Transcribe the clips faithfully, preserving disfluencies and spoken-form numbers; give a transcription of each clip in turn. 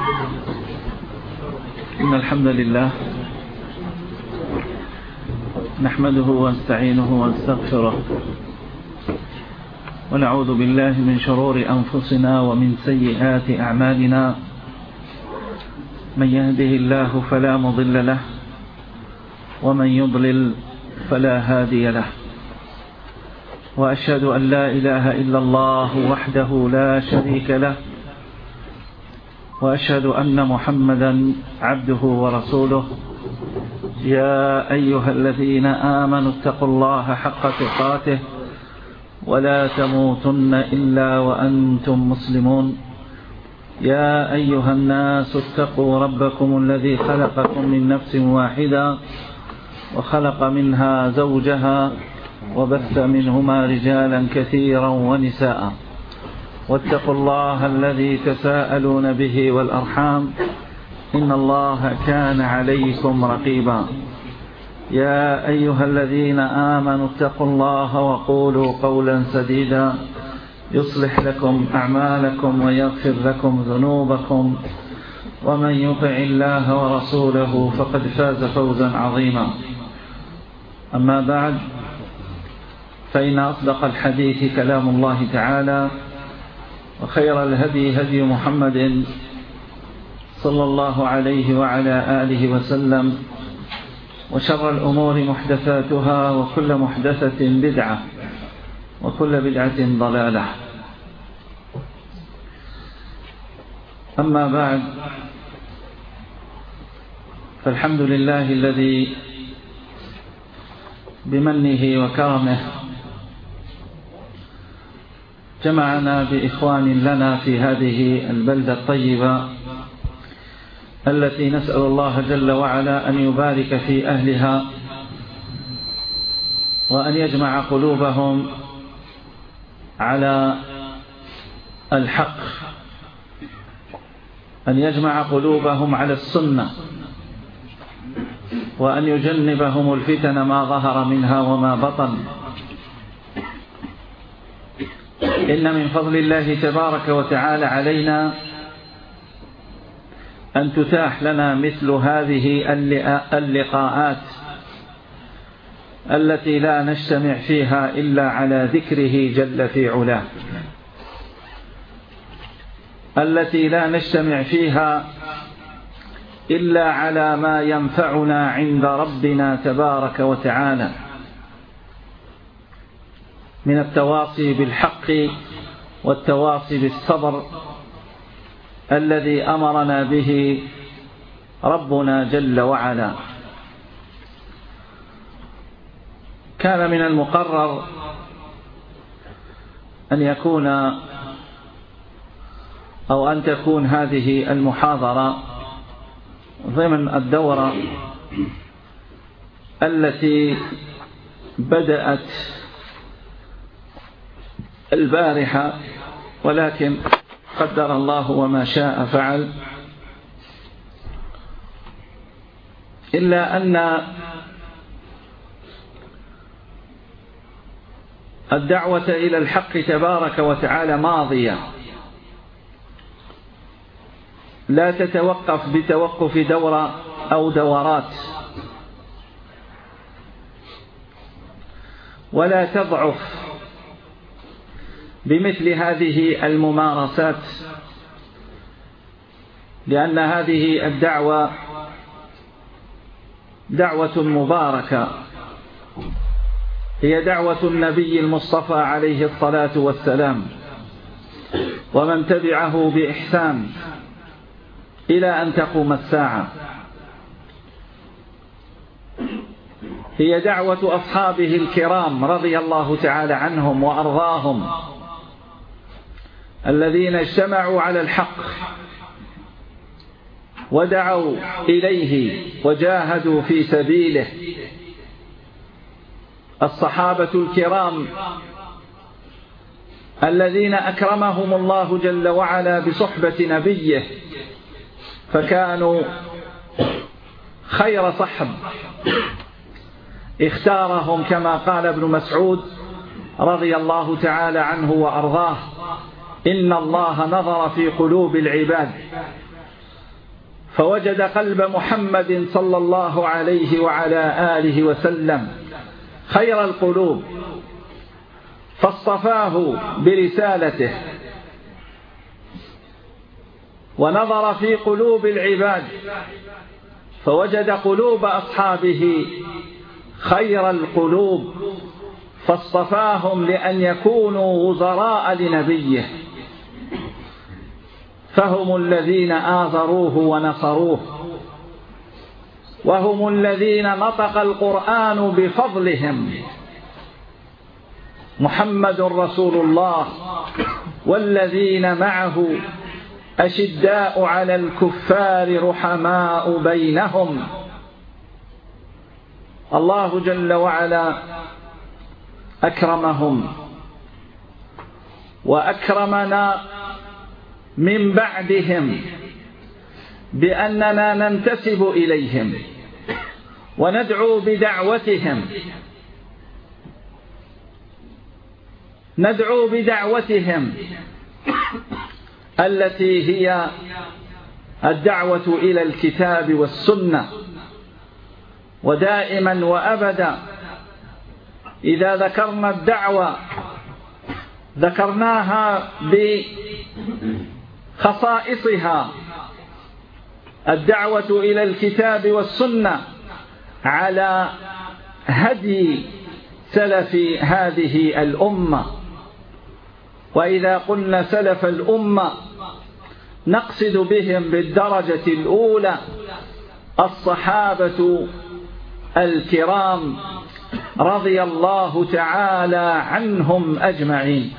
إن الحمد لله نحمده ونستعينه ونستغفره ونعوذ بالله من شرور أنفسنا ومن سيئات أعمالنا. من يهده الله فلا مضل له ومن يضلل فلا هادي له، وأشهد أن لا إله إلا الله وحده لا شريك له، وأشهد أن محمدا عبده ورسوله. يا أيها الذين آمنوا اتقوا الله حق تقاته ولا تموتن إلا وأنتم مسلمون. يا أيها الناس اتقوا ربكم الذي خلقكم من نفس واحدة وخلق منها زوجها وبث منهما رجالا كثيرا ونساء، واتقوا الله الذي تساءلون به والأرحام إن الله كان عليكم رقيبا. يا أيها الذين آمنوا اتقوا الله وقولوا قولا سديدا يصلح لكم أعمالكم ويغفر لكم ذنوبكم، ومن يطع الله ورسوله فقد فاز فوزا عظيما. أما بعد، فإن أصدق الحديث كلام الله تعالى، وخير الهدي هدي محمد صلى الله عليه وعلى آله وسلم، وشر الأمور محدثاتها، وكل محدثة بدعة، وكل بدعة ضلالة. أما بعد، فالحمد لله الذي بمنه وكرمه جمعنا بإخوان لنا في هذه البلدة الطيبة التي نسأل الله جل وعلا أن يبارك في أهلها، وأن يجمع قلوبهم على الحق، أن يجمع قلوبهم على السنة، وأن يجنبهم الفتن ما ظهر منها وما بطن. إن من فضل الله تبارك وتعالى علينا أن تتاح لنا مثل هذه اللقاءات التي لا نجتمع فيها إلا على ذكره جل في علاه، التي لا نجتمع فيها إلا على ما ينفعنا عند ربنا تبارك وتعالى من التواصي بالحق والتواصي بالصبر الذي أمرنا به ربنا جل وعلا. كان من المقرر أن يكون أو أن تكون هذه المحاضرة ضمن الدورة التي بدأت البارحة، ولكن قدر الله وما شاء فعل، إلا أن الدعوة إلى الحق تبارك وتعالى ماضية، لا تتوقف بتوقف دورة أو دورات، ولا تضعف بمثل هذه الممارسات، لأن هذه الدعوة دعوة مباركة، هي دعوة النبي المصطفى عليه الصلاة والسلام ومن تبعه بإحسان إلى أن تقوم الساعة. هي دعوة أصحابه الكرام رضي الله تعالى عنهم وأرضاهم، الذين اجتمعوا على الحق ودعوا إليه وجاهدوا في سبيله. الصحابة الكرام الذين أكرمهم الله جل وعلا بصحبة نبيه، فكانوا خير صحب اختارهم، كما قال ابن مسعود رضي الله تعالى عنه وأرضاه: إن الله نظر في قلوب العباد فوجد قلب محمد صلى الله عليه وعلى آله وسلم خير القلوب، فاصطفاه برسالته، ونظر في قلوب العباد فوجد قلوب أصحابه خير القلوب، فاصطفاهم لأن يكونوا وزراء لنبيه، فهم الذين آزروه ونصروه، وهم الذين نطق القرآن بفضلهم. محمد رسول الله والذين معه أشداء على الكفار رحماء بينهم. الله جل وعلا أكرمهم وأكرمنا من بعدهم بأننا ننتسب إليهم وندعو بدعوتهم ندعو بدعوتهم التي هي الدعوة إلى الكتاب والسنة. ودائما وأبدا إذا ذكرنا الدعوة ذكرناها بخصائصها، الدعوة إلى الكتاب والسنة على هدي سلف هذه الأمة. وإذا قلنا سلف الأمة نقصد بهم بالدرجة الأولى الصحابة الكرام رضي الله تعالى عنهم أجمعين.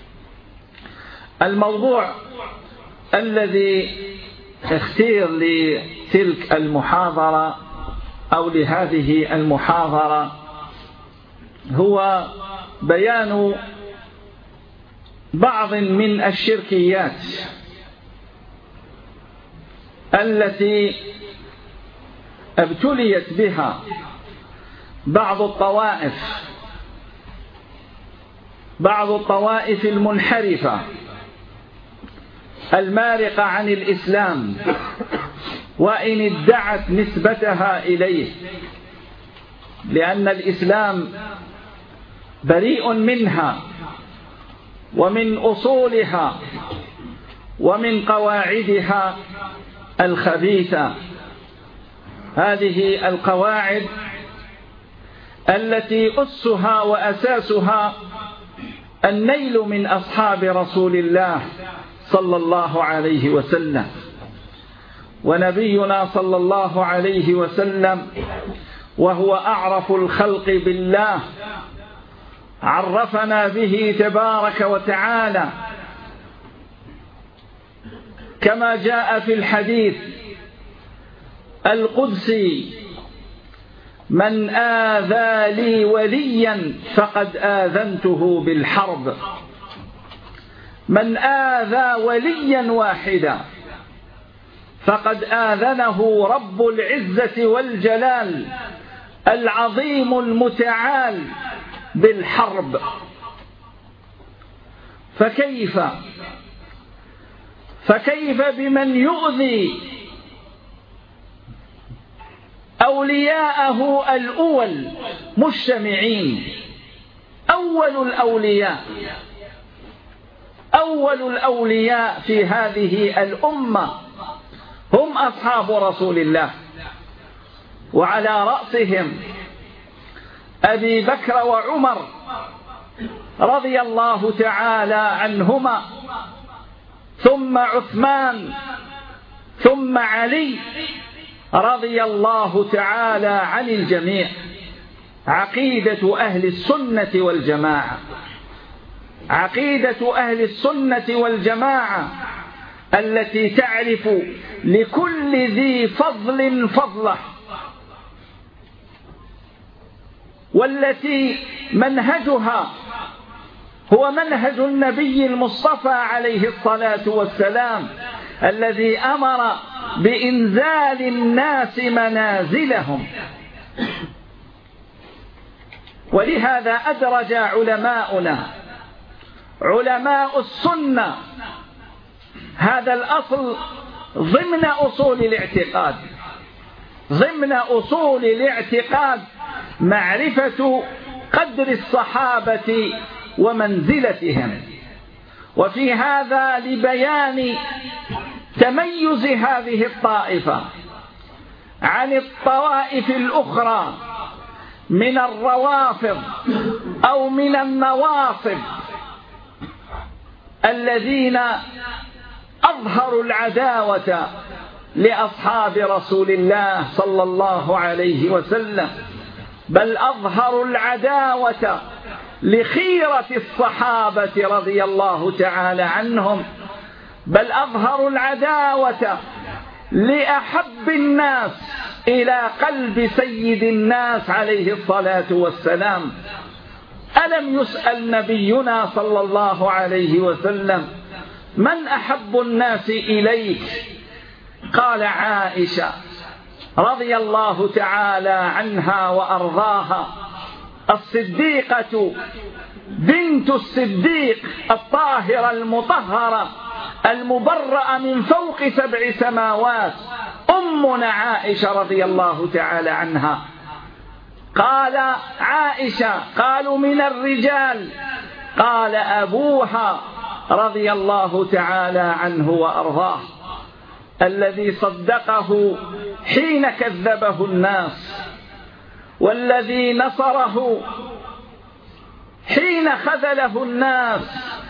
الموضوع الذي اختير لتلك المحاضرة أو لهذه المحاضرة هو بيان بعض من الشركيات التي ابتليت بها بعض الطوائف بعض الطوائف المنحرفة المارقة عن الإسلام، وإن ادعت نسبتها إليه، لأن الإسلام بريء منها ومن أصولها ومن قواعدها الخبيثة. هذه القواعد التي أسها وأساسها النيل من أصحاب رسول الله صلى الله عليه وسلم. ونبينا صلى الله عليه وسلم وهو أعرف الخلق بالله عرفنا به تبارك وتعالى كما جاء في الحديث القدسي: من آذى لي وليا فقد آذنته بالحرب. من آذى وليا واحدا فقد آذنه رب العزة والجلال العظيم المتعال بالحرب. فكيف فكيف بمن يؤذي أولياءه الأول مجتمعين؟ أول الأولياء أول الأولياء في هذه الأمة هم أصحاب رسول الله، وعلى رأسهم أبي بكر وعمر رضي الله تعالى عنهما، ثم عثمان، ثم علي رضي الله تعالى عن الجميع. عقيدة أهل السنة والجماعة عقيدة أهل السنة والجماعة التي تعرف لكل ذي فضل فضله، والتي منهجها هو منهج النبي المصطفى عليه الصلاة والسلام الذي أمر بإنزال الناس منازلهم. ولهذا أدرج علماؤنا علماء السنة هذا الأصل ضمن أصول الاعتقاد. ضمن أصول الاعتقاد معرفة قدر الصحابة ومنزلتهم، وفي هذا لبيان تميز هذه الطائفة عن الطوائف الأخرى من الروافض أو من النواصب الذين أظهروا العداوة لأصحاب رسول الله صلى الله عليه وسلم، بل أظهروا العداوة لخيرة الصحابة رضي الله تعالى عنهم، بل أظهروا العداوة لأحب الناس إلى قلب سيد الناس عليه الصلاة والسلام. ألم يسأل نبينا صلى الله عليه وسلم من أحب الناس إليك؟ قال عائشة رضي الله تعالى عنها وأرضاها، الصديقة بنت الصديق الطاهرة المطهرة المبرأة من فوق سبع سماوات، أمنا عائشة رضي الله تعالى عنها. قال عائشة، قالوا من الرجال، قال أبوها رضي الله تعالى عنه وأرضاه، الذي صدقه حين كذبه الناس، والذي نصره حين خذله الناس،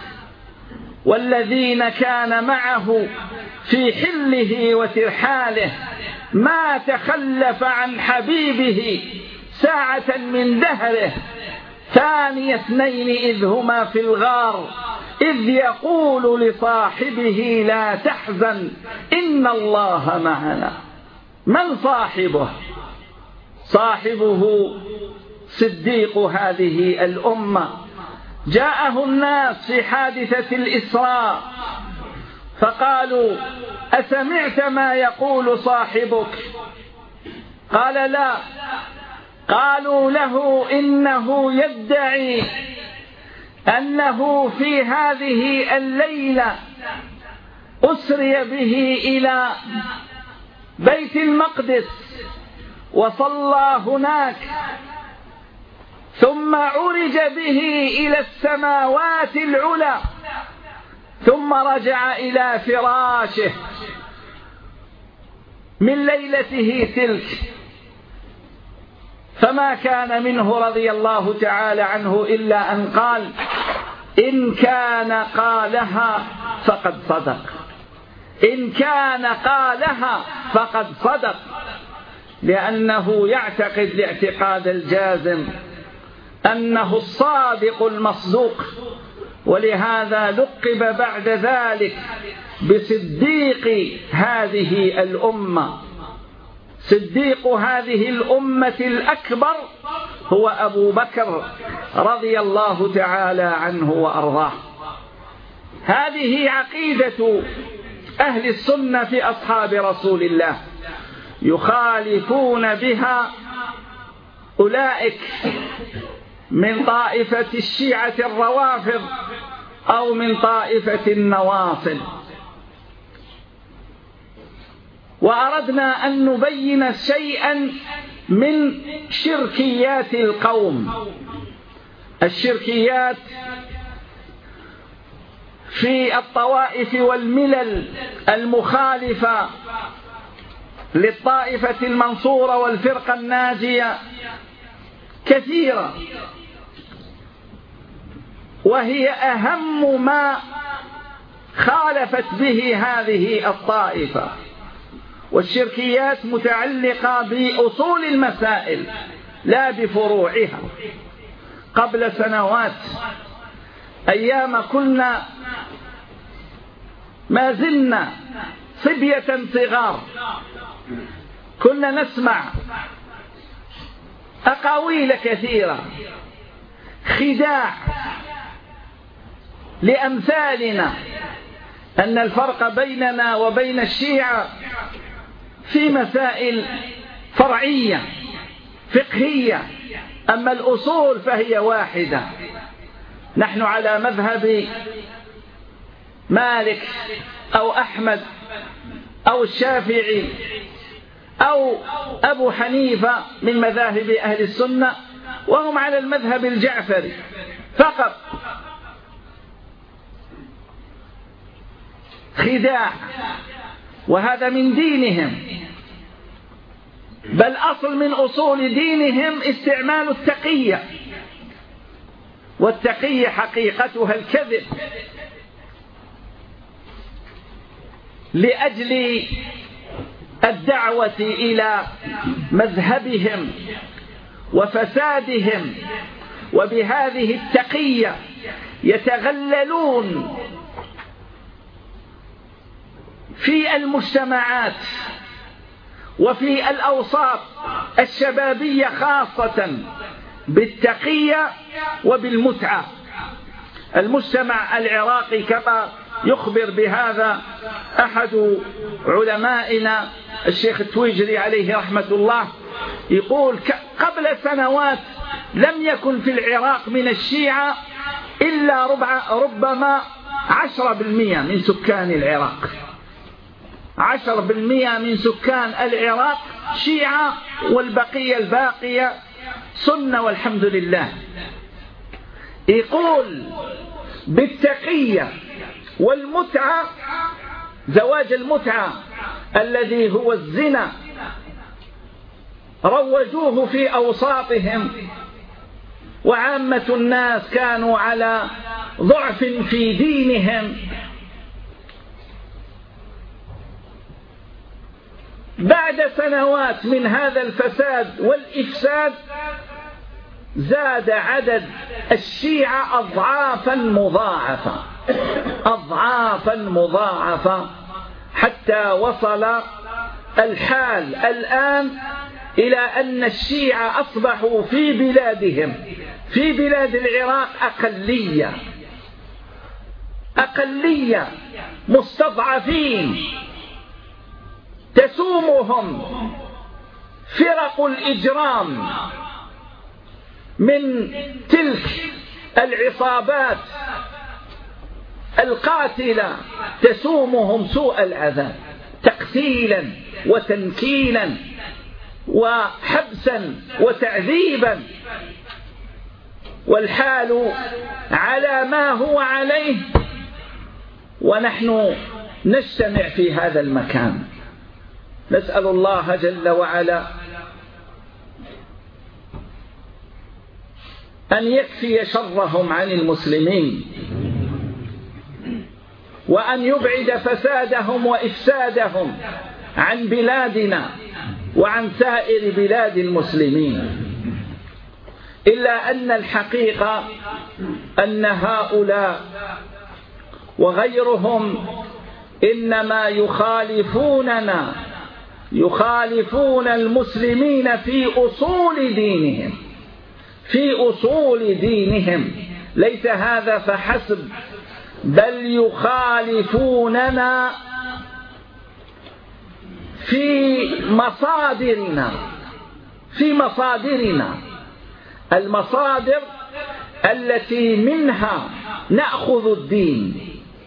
والذين كان معه في حله وترحاله، ما تخلف عن حبيبه ساعة من دهره، ثاني اثنين إذ هما في الغار إذ يقول لصاحبه لا تحزن إن الله معنا. من صاحبه؟ صاحبه صديق هذه الأمة. جاءه الناس في حادثة الإسراء فقالوا أسمعت ما يقول صاحبك؟ قال لا. قالوا له إنه يدعي أنه في هذه الليلة أسري به إلى بيت المقدس وصلى هناك، ثم عرج به إلى السماوات العلى، ثم رجع إلى فراشه من ليلته تلك، فما كان منه رضي الله تعالى عنه إلا أن قال إن كان قالها فقد صدق، إن كان قالها فقد صدق، لأنه يعتقد الاعتقاد الجازم أنه الصادق المصدوق، ولهذا لقب بعد ذلك بصديق هذه الأمة. صديق هذه الأمة الأكبر هو أبو بكر رضي الله تعالى عنه وأرضاه. هذه عقيدة أهل السنة في أصحاب رسول الله، يخالفون بها أولئك من طائفة الشيعة الروافض أو من طائفة النواصب. وأردنا أن نبين شيئا من شركيات القوم. الشركيات في الطوائف والملل المخالفة للطائفة المنصورة والفرقة الناجية كثيرة، وهي أهم ما خالفت به هذه الطائفة. والشركيات متعلقة بأصول المسائل لا بفروعها. قبل سنوات أيام كنا ما زلنا صبية صغار كنا نسمع أقاويل كثيرة خداع لأمثالنا أن الفرق بيننا وبين الشيعة في مسائل فرعية فقهية، أما الأصول فهي واحدة. نحن على مذهب مالك أو أحمد أو الشافعي أو أبو حنيفة من مذاهب أهل السنة، وهم على المذهب الجعفري فقط. خداع، وهذا من دينهم، بل أصل من أصول دينهم استعمال التقية، والتقية حقيقتها الكذب لأجل الدعوة إلى مذهبهم وفسادهم. وبهذه التقية يتغللون في المجتمعات وفي الأوساط الشبابية خاصة بالتقية وبالمتعة. المجتمع العراقي كما يخبر بهذا أحد علمائنا الشيخ التويجري عليه رحمة الله، يقول قبل سنوات لم يكن في العراق من الشيعة إلا ربع ربما عشرة بالمئة من سكان العراق. عشرة بالمئة من سكان العراق شيعة، والبقية الباقية سنة والحمد لله. يقول بالتقية والمتعة، زواج المتعة الذي هو الزنا روجوه في أوساطهم، وعامة الناس كانوا على ضعف في دينهم. بعد سنوات من هذا الفساد والإفساد زاد عدد الشيعة أضعافا مضاعفة أضعافا مضاعفة حتى وصل الحال الآن إلى أن الشيعة أصبحوا في بلادهم في بلاد العراق أقلية أقلية مستضعفين، تسومهم فرق الإجرام من تلك العصابات القاتلة، تسومهم سوء العذاب تقتيلا وتنكيلا وحبسا وتعذيبا، والحال على ما هو عليه ونحن نجتمع في هذا المكان. نسأل الله جل وعلا أن يكفي شرهم عن المسلمين، وأن يبعد فسادهم وإفسادهم عن بلادنا وعن سائر بلاد المسلمين. إلا أن الحقيقة أن هؤلاء وغيرهم إنما يخالفوننا يخالفون المسلمين في أصول دينهم في أصول دينهم ليس هذا فحسب، بل يخالفوننا في مصادرنا في مصادرنا المصادر التي منها نأخذ الدين،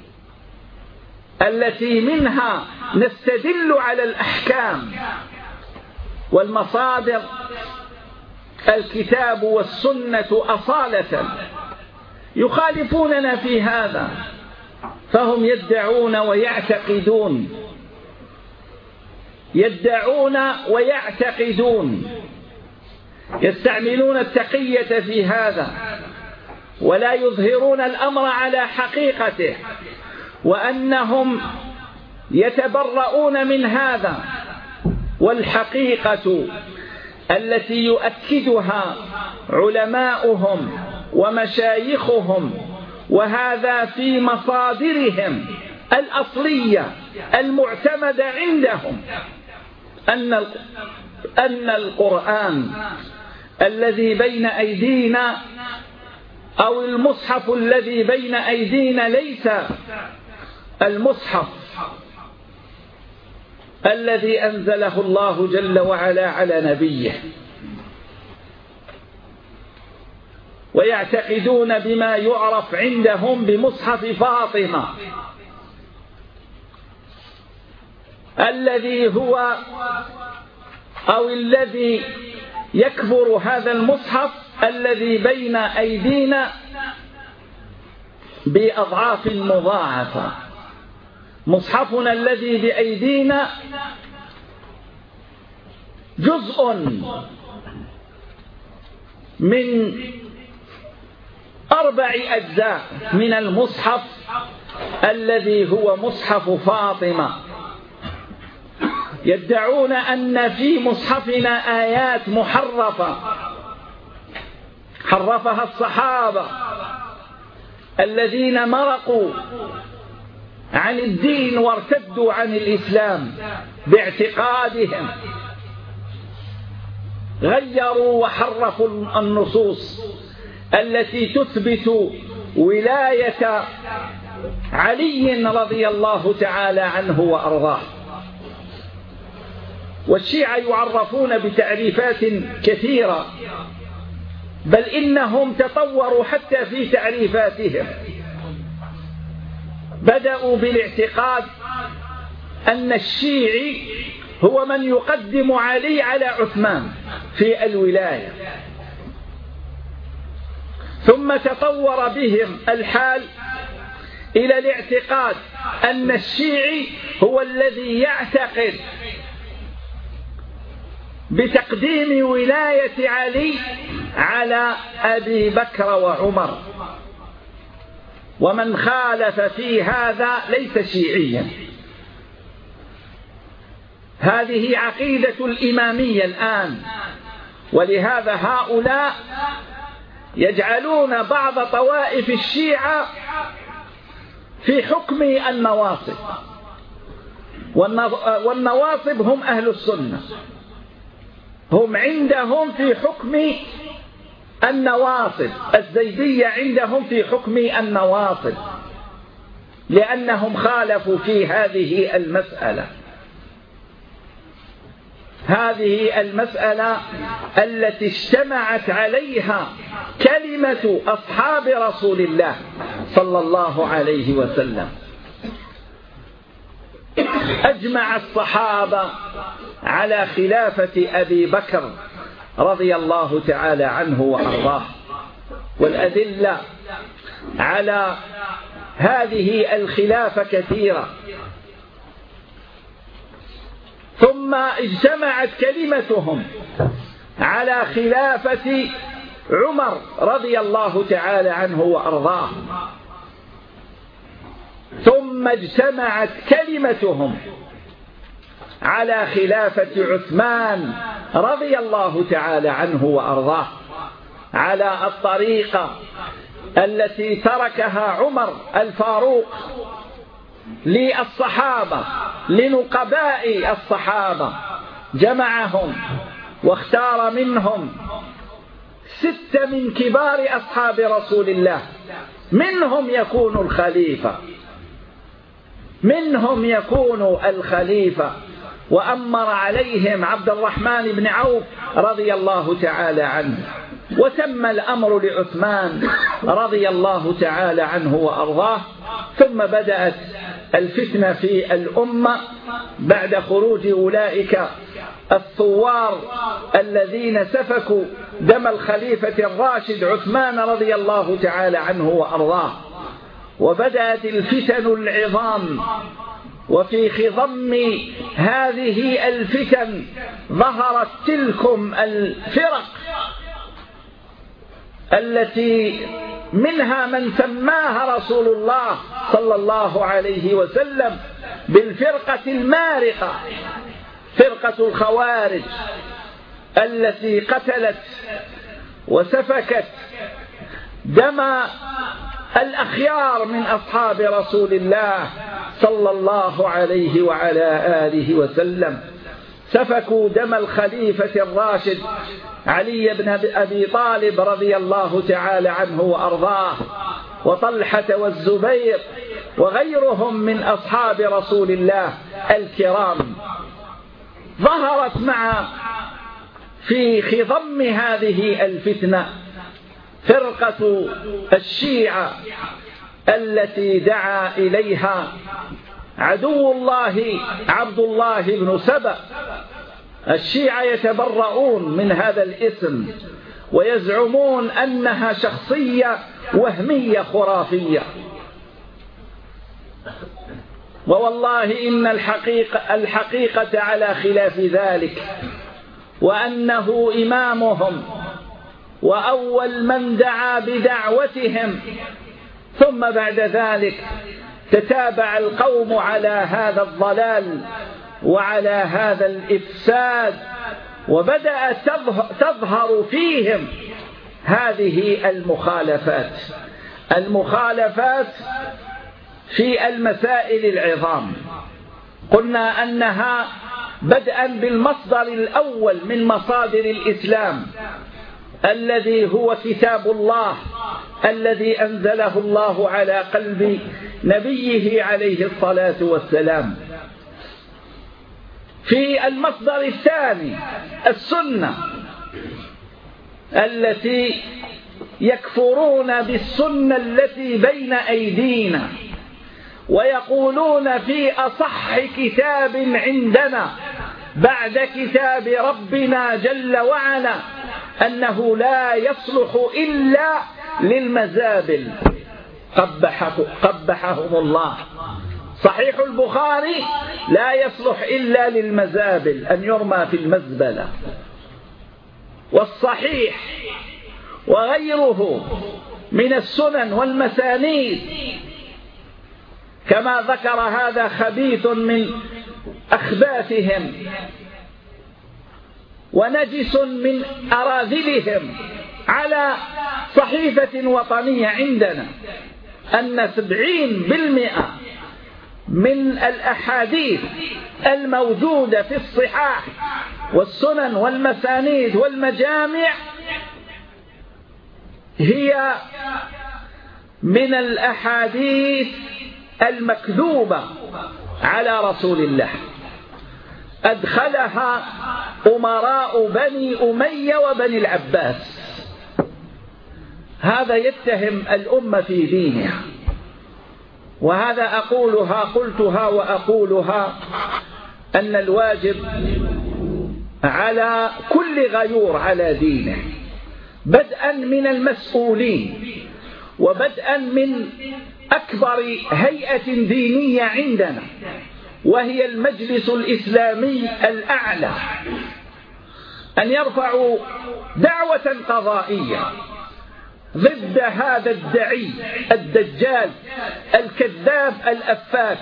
التي منها نستدل على الأحكام، والمصادر الكتاب والسنة أصالة. يخالفوننا في هذا، فهم يدعون ويعتقدون يدعون ويعتقدون يستعملون التقية في هذا، ولا يظهرون الأمر على حقيقته، وأنهم يتبرؤون من هذا. والحقيقة التي يؤكدها علماؤهم ومشايخهم، وهذا في مصادرهم الأصلية المعتمدة عندهم، أن أن القرآن الذي بين أيدينا أو المصحف الذي بين أيدينا ليس المصحف الذي أنزله الله جل وعلا على نبيه، ويعتقدون بما يعرف عندهم بمصحف فاطمة، الذي هو أو الذي يكبر هذا المصحف الذي بين أيدينا بأضعاف مضاعفة. مصحفنا الذي بأيدينا جزء من أربع أجزاء من المصحف الذي هو مصحف فاطمة. يدعون أن في مصحفنا آيات محرفة حرفها الصحابة الذين مرقوا عن الدين وارتدوا عن الإسلام باعتقادهم، غيروا وحرفوا النصوص التي تثبت ولاية علي رضي الله تعالى عنه وأرضاه. والشيعة يعرفون بتعريفات كثيرة، بل إنهم تطوروا حتى في تعريفاتهم. بدأوا بالاعتقاد أن الشيعي هو من يقدم علي على عثمان في الولاية، ثم تطور بهم الحال إلى الاعتقاد أن الشيعي هو الذي يعتقد بتقديم ولاية علي على أبي بكر وعمر، ومن خالف في هذا ليس شيعيا. هذه عقيدة الإمامية الآن، ولهذا هؤلاء يجعلون بعض طوائف الشيعة في حكم النواصب، والنواصب هم أهل السنة، هم عندهم في حكم النواصب. الزيدية عندهم في حكم النواصب لأنهم خالفوا في هذه المسألة. هذه المسألة التي اجتمعت عليها كلمة أصحاب رسول الله صلى الله عليه وسلم. أجمع الصحابة على خلافة أبي بكر رضي الله تعالى عنه وأرضاه، والأدلة على هذه الخلافة كثيرة. ثم اجتمعت كلمتهم على خلافة عمر رضي الله تعالى عنه وأرضاه، ثم اجتمعت كلمتهم على خلافة عثمان رضي الله تعالى عنه وأرضاه، على الطريقة التي تركها عمر الفاروق للصحابة، لنقباء الصحابة، جمعهم واختار منهم ستة من كبار أصحاب رسول الله، منهم يكون الخليفة منهم يكون الخليفة وأمر عليهم عبد الرحمن بن عوف رضي الله تعالى عنه، وتم الأمر لعثمان رضي الله تعالى عنه وأرضاه. ثم بدأت الفتنة في الأمة بعد خروج أولئك الثوار الذين سفكوا دم الخليفة الراشد عثمان رضي الله تعالى عنه وأرضاه، وبدأت الفتن العظام. وفي خضم هذه الفتن ظهرت تلكم الفرق التي منها من سماها رسول الله صلى الله عليه وسلم بالفرقة المارقة، فرقة الخوارج التي قتلت وسفكت دم الأخيار من أصحاب رسول الله صلى الله عليه وعلى آله وسلم. سفكوا دم الخليفة الراشد علي بن أبي طالب رضي الله تعالى عنه وأرضاه، وطلحة والزبير وغيرهم من أصحاب رسول الله الكرام. ظهرت مع في خضم هذه الفتنة فرقة الشيعة التي دعا إليها عدو الله عبد الله بن سبأ. الشيعة يتبرؤون من هذا الاسم ويزعمون أنها شخصية وهمية خرافية، ووالله إن الحقيقة, الحقيقة على خلاف ذلك، وأنه إمامهم وأول من دعا بدعوتهم، ثم بعد ذلك تتابع القوم على هذا الضلال وعلى هذا الإفساد، وبدأت تظهر فيهم هذه المخالفات المخالفات في المسائل العظام. قلنا أنها بدءا بالمصدر الأول من مصادر الإسلام الذي هو كتاب الله الذي أنزله الله على قلب نبيه عليه الصلاة والسلام. في المصدر الثاني السنة التي يكفرون بالسنة التي بين أيدينا، ويقولون في أصح كتاب عندنا بعد كتاب ربنا جل وعلا أنه لا يصلح إلا للمزابل، قبحه قبحهم الله. صحيح البخاري لا يصلح إلا للمزابل، أن يرمى في المزبلة، والصحيح وغيره من السنن والمسانيد كما ذكر هذا خبيث من أخباثهم ونجس من أراذلهم على صحيفة وطنية عندنا أن سبعين بالمئة من الأحاديث الموجودة في الصحاح والسنن والمسانيد والمجامع هي من الأحاديث المكذوبة على رسول الله، أدخلها أمراء بني أمية وبني العباس. هذا يتهم الأمة في دينها، وهذا أقولها قلتها وأقولها أن الواجب على كل غيور على دينه، بدءا من المسؤولين وبدءا من أكبر هيئة دينية عندنا وهي المجلس الإسلامي الأعلى، أن يرفعوا دعوة قضائية ضد هذا الدعي الدجال الكذاب الأفاك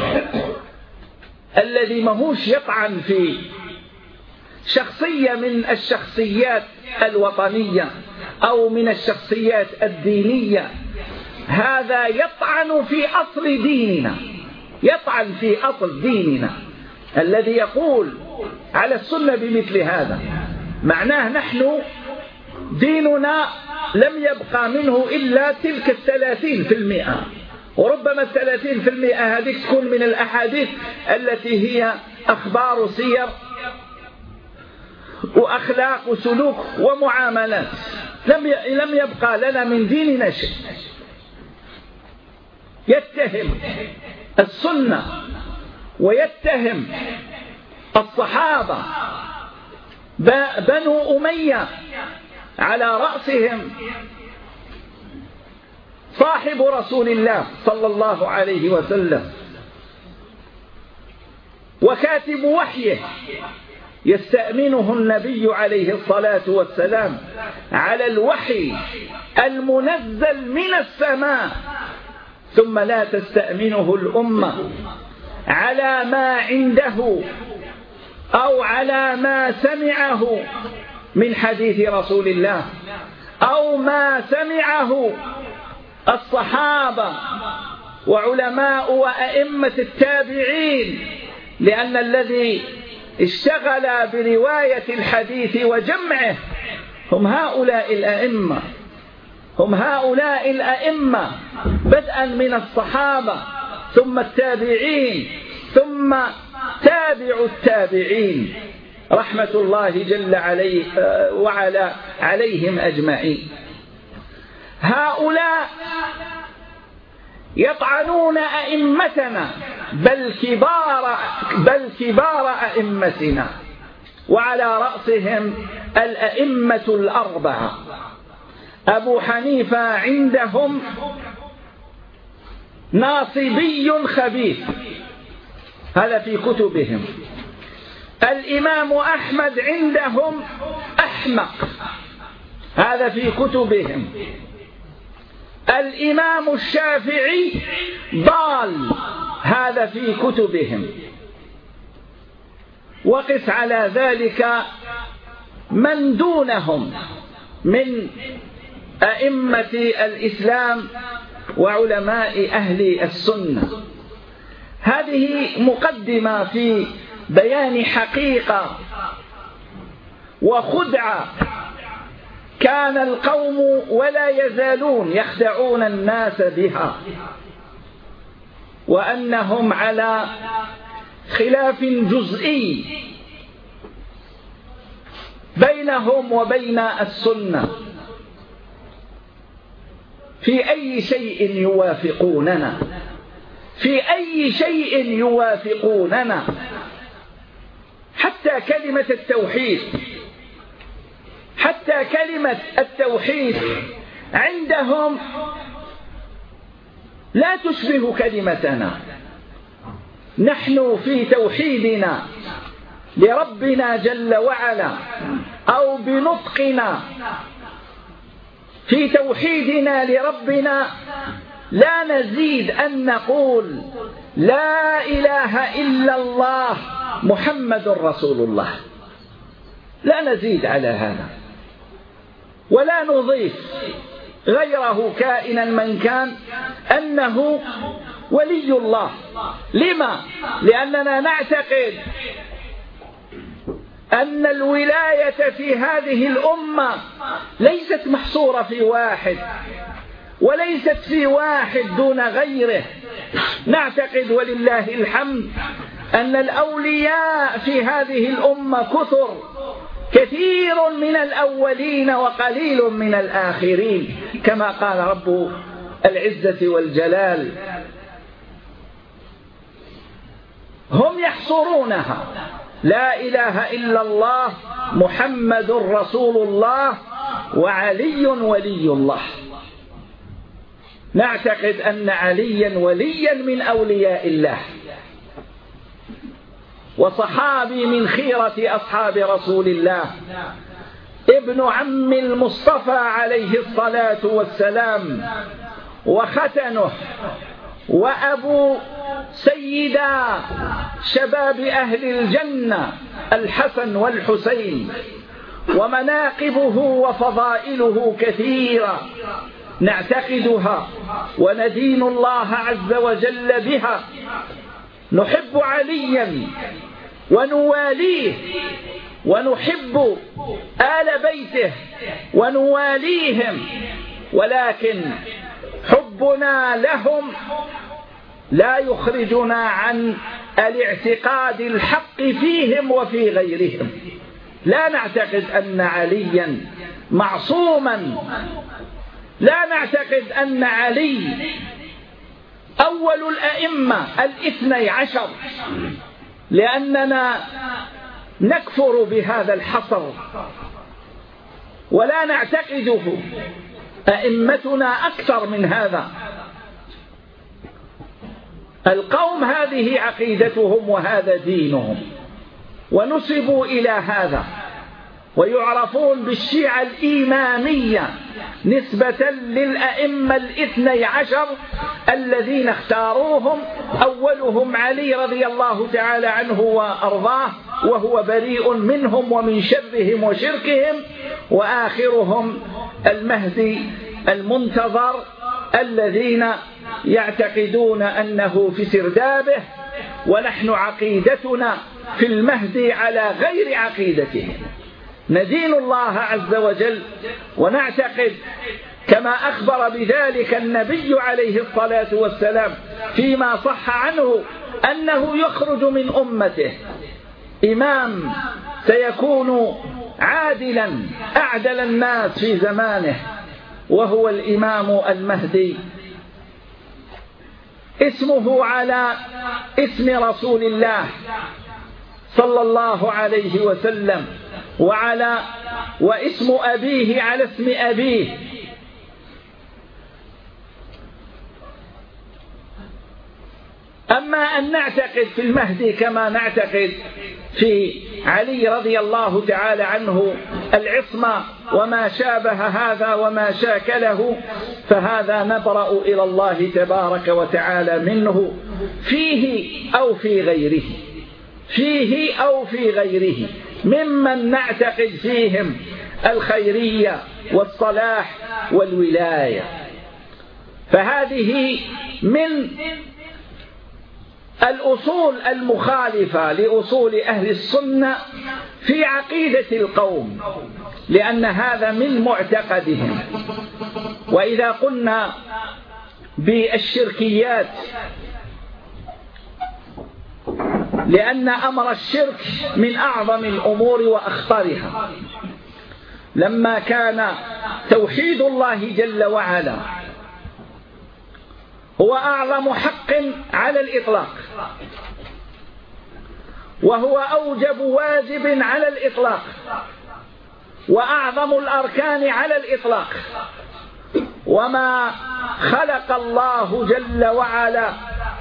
الذي ماهوش يطعن في شخصية من الشخصيات الوطنية أو من الشخصيات الدينية، هذا يطعن في أصل ديننا، يطعن في أصل ديننا الذي يقول على السنة بمثل هذا. معناه نحن ديننا لم يبقى منه إلا تلك الثلاثين في المئة، وربما الثلاثين في المئة هذه تكون من الأحاديث التي هي أخبار سير وأخلاق وسلوك ومعاملات، لم يبقى لنا من ديننا شيء. يتهم السنة ويتهم الصحابة بنو أمية على رأسهم صاحب رسول الله صلى الله عليه وسلم وكاتب وحيه يستأمنه النبي عليه الصلاة والسلام على الوحي المنزل من السماء، ثم لا تستأمنه الأمة على ما عنده أو على ما سمعه من حديث رسول الله أو ما سمعه الصحابة وعلماء وأئمة التابعين، لأن الذي اشتغل برواية الحديث وجمعه هم هؤلاء الأئمة هم هؤلاء الأئمة بدءا من الصحابة ثم التابعين ثم تابع التابعين رحمة الله جل عليه وعلى عليهم أجمعين. هؤلاء يطعنون أئمتنا بل كبار, بل كبار أئمتنا، وعلى رأسهم الأئمة الأربعة. أبو حنيفة عندهم ناصبي خبيث، هذا في كتبهم. الإمام أحمد عندهم أحمق، هذا في كتبهم. الإمام الشافعي ضال، هذا في كتبهم. وقس على ذلك من دونهم من أئمة الإسلام وعلماء أهل السنة. هذه مقدمة في بيان حقيقة وخدعة كان القوم ولا يزالون يخدعون الناس بها، وأنهم على خلاف جزئي بينهم وبين السنة في أي شيء يوافقوننا، في أي شيء يوافقوننا، حتى كلمة التوحيد، حتى كلمة التوحيد عندهم لا تشبه كلمتنا. نحن في توحيدنا لربنا جل وعلا أو بنطقنا في توحيدنا لربنا لا نزيد أن نقول لا إله إلا الله محمد رسول الله، لا نزيد على هذا ولا نضيف غيره كائنا من كان أنه ولي الله. لما؟ لأننا نعتقد أن الولاية في هذه الأمة ليست محصورة في واحد، وليست في واحد دون غيره. نعتقد ولله الحمد أن الأولياء في هذه الأمة كثر، كثير من الأولين وقليل من الآخرين، كما قال رب العزة والجلال. هم يحصرونها لا إله إلا الله محمد رسول الله وعلي ولي الله. نعتقد أن عليا وليا من أولياء الله وصحابي من خيرة أصحاب رسول الله، ابن عم المصطفى عليه الصلاة والسلام، وختنه، وأبو سيدا شباب أهل الجنة الحسن والحسين، ومناقبه وفضائله كثيرة نعتقدها وندين الله عز وجل بها. نحب عليا ونواليه ونحب آل بيته ونواليهم، ولكن حبنا لهم لا يخرجنا عن الاعتقاد الحق فيهم وفي غيرهم. لا نعتقد أن عليا معصوما، لا نعتقد أن علي أول الأئمة الاثني عشر، لأننا نكفر بهذا الحصر ولا نعتقده. أئمتنا أكثر من هذا. القوم هذه عقيدتهم وهذا دينهم، ونسبوا إلى هذا، ويعرفون بالشيعة الإمامية نسبة للأئمة الاثني عشر الذين اختاروهم. أولهم علي رضي الله تعالى عنه وأرضاه، وهو بريء منهم ومن شرهم وشركهم، وآخرهم المهدي المنتظر الذين يعتقدون أنه في سردابه، ونحن عقيدتنا في المهدي على غير عقيدتهم. ندين الله عز وجل ونعتقد كما أخبر بذلك النبي عليه الصلاة والسلام فيما صح عنه أنه يخرج من أمته إمام سيكون عادلا أعدل الناس في زمانه، وهو الإمام المهدي اسمه على اسم رسول الله صلى الله عليه وسلم، وعلى واسم أبيه على اسم أبيه، أما أن نعتقد في المهدي كما نعتقد في علي رضي الله تعالى عنه العصمة وما شابه هذا وما شاكله، فهذا نبرأ إلى الله تبارك وتعالى منه فيه أو في غيره، فيه أو في غيره ممن نعتقد فيهم الخيرية والصلاح والولاية. فهذه من الأصول المخالفة لأصول أهل السنة في عقيدة القوم، لأن هذا من معتقدهم. وإذا قلنا بالشركيات، لأن أمر الشرك من أعظم الأمور وأخطرها، لما كان توحيد الله جل وعلا هو أعظم حق على الإطلاق، وهو أوجب واجب على الإطلاق، وأعظم الأركان على الإطلاق، وما خلق الله جل وعلا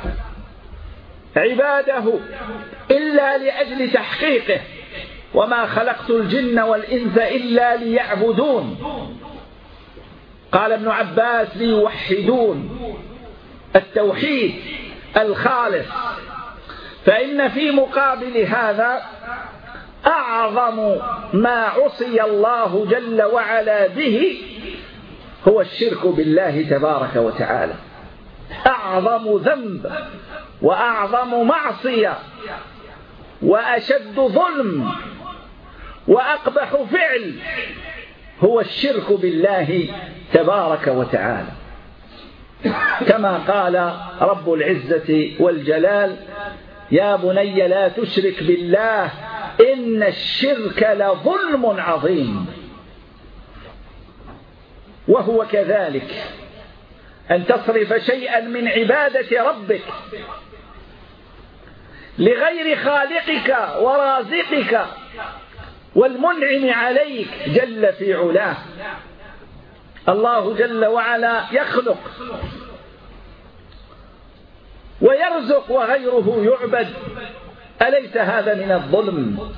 عباده إلا لأجل تحقيقه، وما خلقت الجن والإنس إلا ليعبدون. قال ابن عباس ليوحدون، التوحيد الخالص. فإن في مقابل هذا أعظم ما عصي الله جل وعلا به هو الشرك بالله تبارك وتعالى، أعظم ذنب وأعظم معصية وأشد ظلم وأقبح فعل هو الشرك بالله تبارك وتعالى، كما قال رب العزة والجلال: يا بني لا تشرك بالله إن الشرك لظلم عظيم. وهو كذلك أن تصرف شيئا من عبادة ربك لغير خالقك ورازقك والمنعم عليك جل في علاه. الله جل وعلا يخلق ويرزق وغيره يعبد، أليس هذا من الظلم؟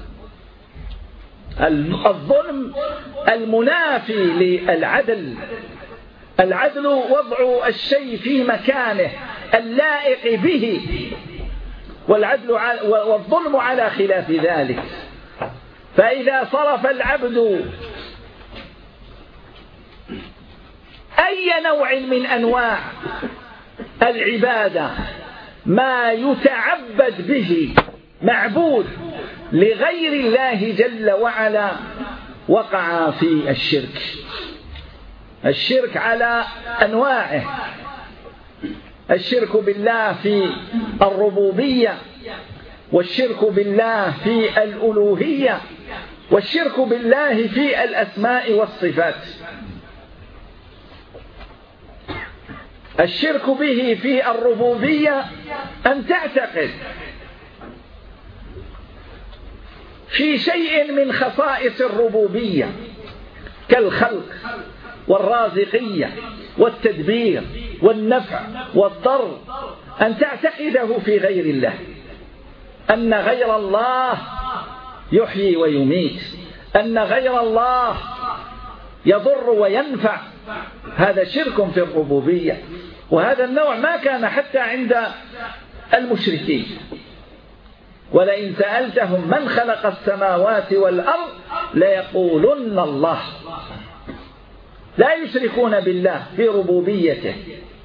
الظلم المنافي للعدل. العدل وضع الشيء في مكانه اللائق به، والعدل والظلم على خلاف ذلك. فإذا صرف العبد أي نوع من أنواع العبادة ما يتعبد به معبود لغير الله جل وعلا وقع في الشرك. الشرك على أنواعه: الشرك بالله في الربوبية، والشرك بالله في الألوهية، والشرك بالله في الأسماء والصفات. الشرك به في الربوبية أن تعتقد في شيء من خصائص الربوبية كالخلق والرازقية والتدبير والنفع والضر، أن تعتقده في غير الله، أن غير الله يحيي ويميت، أن غير الله يضر وينفع. هذا شرك في الربوبية، وهذا النوع ما كان حتى عند المشركين. ولئن سألتهم من خلق السماوات والأرض ليقولن الله. لا يشركون بالله في ربوبيته.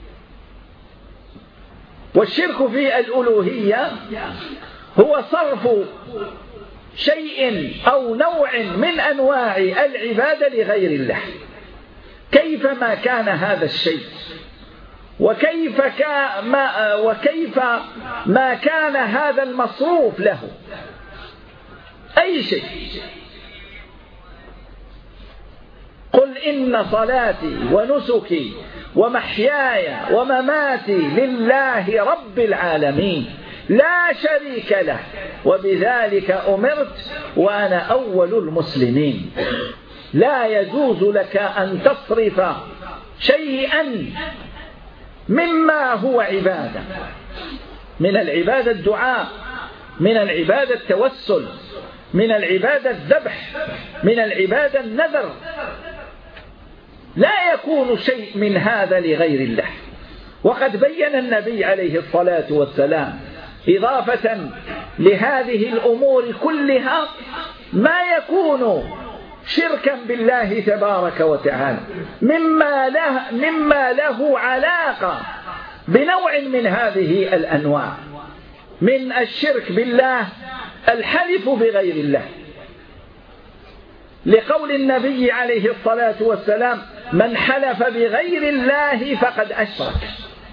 والشرك في الألوهية هو صرف شيء أو نوع من أنواع العبادة لغير الله، كيفما كان هذا الشيء، وكيف ما وكيف ما كان هذا المصروف له، أي شيء. قل قل إن صلاتي ونسكي ومحياي ومماتي لله رب العالمين لا شريك له وبذلك أمرت وأنا أول المسلمين. لا يجوز لك أن تصرف شيئا مما هو عبادة، من العبادة الدعاء، من العبادة التوسل، من العبادة الذبح، من العبادة النذر، لا يكون شيء من هذا لغير الله. وقد بين النبي عليه الصلاة والسلام إضافة لهذه الأمور كلها ما يكون شركا بالله تبارك وتعالى مما له, مما له علاقة بنوع من هذه الأنواع. من الشرك بالله الحلف بغير الله، لقول النبي عليه الصلاة والسلام من حلف بغير الله فقد أشرك.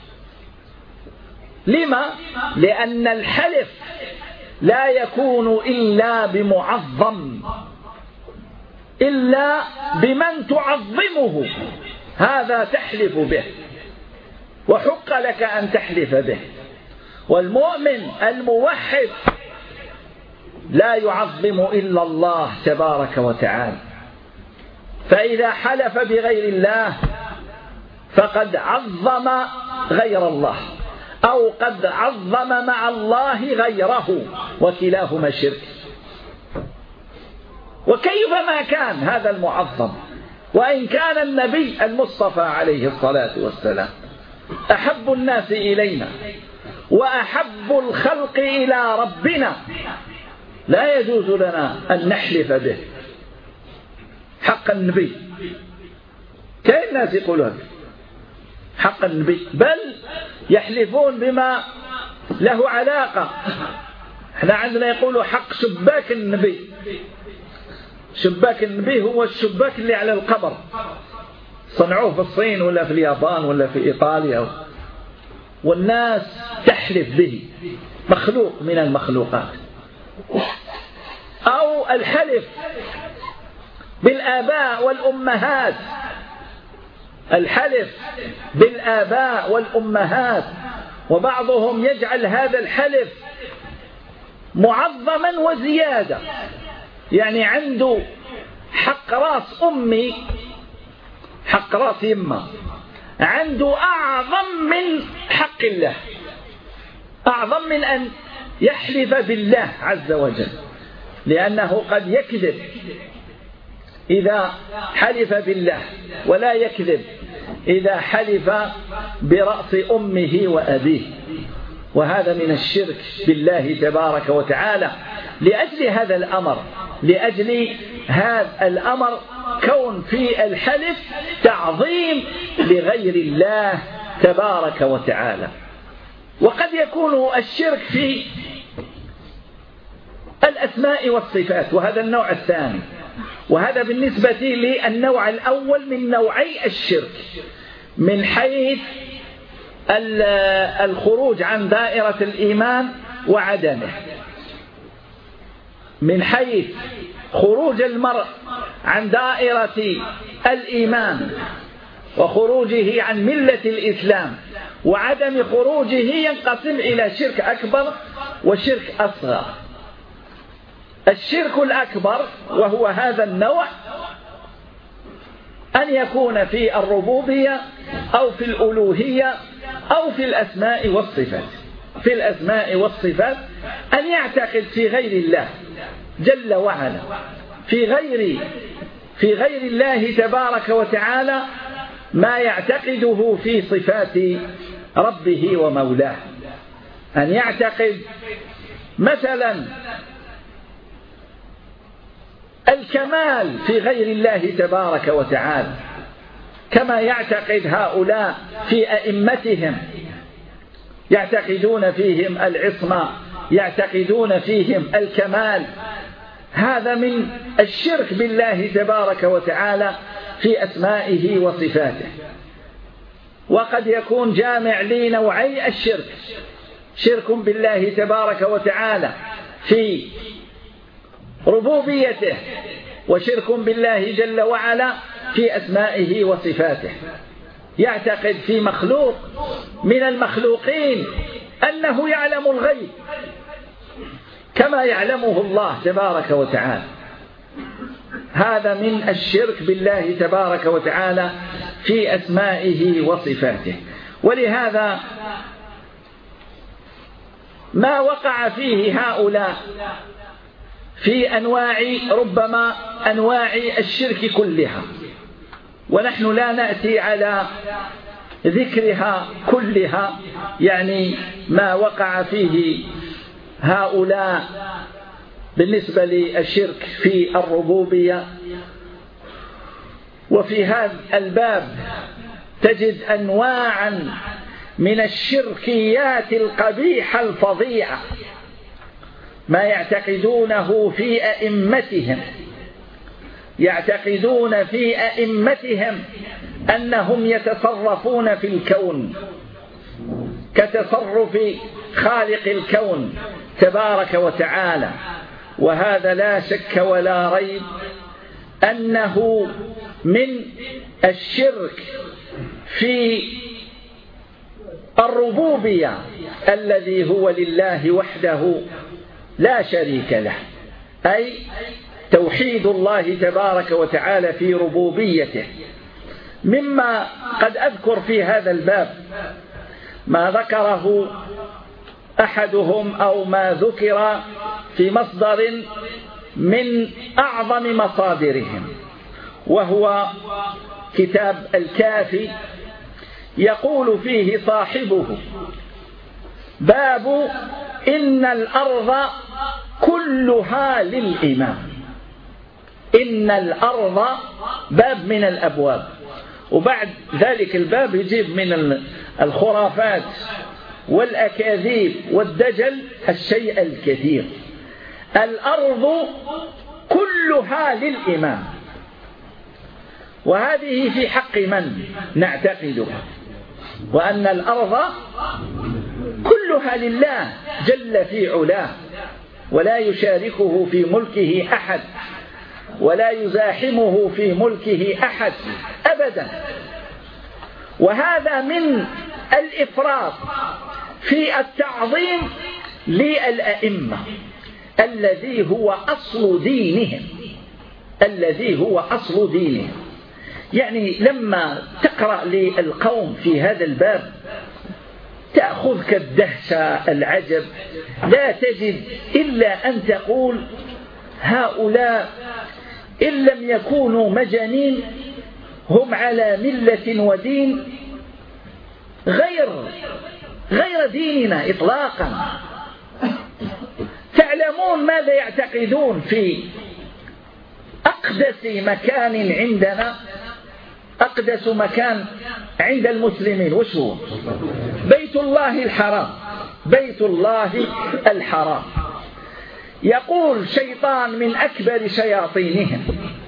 لما؟ لأن الحلف لا يكون إلا بمعظم، إلا بمن تعظمه، هذا تحلف به وحق لك أن تحلف به. والمؤمن الموحد لا يعظم إلا الله تبارك وتعالى، فإذا حلف بغير الله فقد عظم غير الله أو قد عظم مع الله غيره، وكلاهما شرك. وكيفما كان هذا المعظم، وإن كان النبي المصطفى عليه الصلاة والسلام أحب الناس إلينا وأحب الخلق إلى ربنا، لا يجوز لنا أن نحلف به حق النبي. كاين ناس يقولون حق النبي، بل يحلفون بما له علاقة. احنا عندنا يقولوا حق شباك النبي. شباك النبي هو الشباك اللي على القبر، صنعوه في الصين ولا في اليابان ولا في إيطاليا، والناس تحلف به، مخلوق من المخلوقات. أو الحلف بالآباء والأمهات، الحلف بالآباء والأمهات، وبعضهم يجعل هذا الحلف معظما وزيادة، يعني عنده حق راس أمي، حق راس يمه، عنده أعظم من حق الله، أعظم من أن يحلف بالله عز وجل، لأنه قد يكذب إذا حلف بالله، ولا يكذب إذا حلف برأس أمه وأبيه، وهذا من الشرك بالله تبارك وتعالى. لأجل هذا الأمر، لأجل هذا الأمر كون في الحلف تعظيم لغير الله تبارك وتعالى. وقد يكون الشرك في الأسماء والصفات، وهذا النوع الثاني، وهذا بالنسبة للنوع الأول من نوعي الشرك، من حيث الخروج عن دائرة الإيمان وعدمه، من حيث خروج المرء عن دائرة الإيمان وخروجه عن ملة الإسلام وعدم خروجه، ينقسم إلى شرك أكبر وشرك أصغر. الشرك الأكبر وهو هذا النوع، أن يكون في الربوبية أو في الألوهية أو في الأسماء والصفات. في الأسماء والصفات أن يعتقد في غير الله جل وعلا، في غير في غير الله تبارك وتعالى ما يعتقده في صفات ربه ومولاه. أن يعتقد مثلا الكمال في غير الله تبارك وتعالى، كما يعتقد هؤلاء في أئمتهم، يعتقدون فيهم العصمة، يعتقدون فيهم الكمال. هذا من الشرك بالله تبارك وتعالى في أسمائه وصفاته. وقد يكون جامع لنوعي الشرك، شرك بالله تبارك وتعالى في ربوبيته، وشرك بالله جل وعلا في أسمائه وصفاته، يعتقد في مخلوق من المخلوقين أنه يعلم الغيب كما يعلمه الله تبارك وتعالى. هذا من الشرك بالله تبارك وتعالى في أسمائه وصفاته. ولهذا ما وقع فيه هؤلاء في أنواع ربما أنواع الشرك كلها، ونحن لا نأتي على ذكرها كلها، يعني ما وقع فيه هؤلاء بالنسبة للشرك في الربوبية. وفي هذا الباب تجد أنواعا من الشركيات القبيحة الفظيعة، ما يعتقدونه في أئمتهم، يعتقدون في أئمتهم أنهم يتصرفون في الكون كتصرف خالق الكون تبارك وتعالى. وهذا لا شك ولا ريب أنه من الشرك في الربوبية الذي هو لله وحده لا شريك له، أي توحيد الله تبارك وتعالى في ربوبيته. مما قد أذكر في هذا الباب ما ذكره أحدهم أو ما ذكر في مصدر من أعظم مصادرهم، وهو كتاب الكافي. يقول فيه صاحبه: باب إن الأرض كلها للإمام. إن الأرض باب من الأبواب، وبعد ذلك الباب يجيب من الخرافات والأكاذيب والدجل الشيء الكثير. الأرض كلها للإمام، وهذه في حق من نعتقدها، وأن الأرض كلها لله جل في علاه، ولا يشاركه في ملكه أحد، ولا يزاحمه في ملكه أحد أبدا. وهذا من الإفراط في التعظيم للأئمة الذي هو أصل دينهم، الذي هو أصل دينهم. يعني لما تقرأ للقوم في هذا الباب تأخذك الدهشة العجب، لا تجد إلا أن تقول هؤلاء إن لم يكونوا مجانين هم على ملة ودين غير غير ديننا إطلاقا. تعلمون ماذا يعتقدون في أقدس مكان عندنا؟ أقدس مكان عند المسلمين وش هو؟ بيت الله الحرام، بيت الله الحرام. يقول شيطان من أكبر شياطينهم،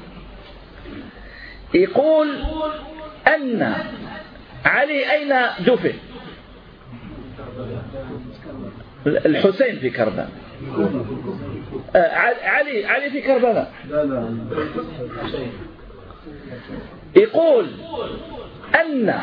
يقول أن علي أين دفن؟ الحسين في كربلاء. علي علي في كربلاء. يقول أن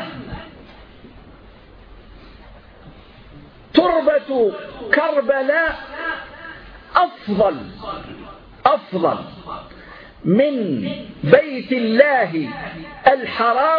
تربة كربلاء أفضل أفضل من بيت الله الحرام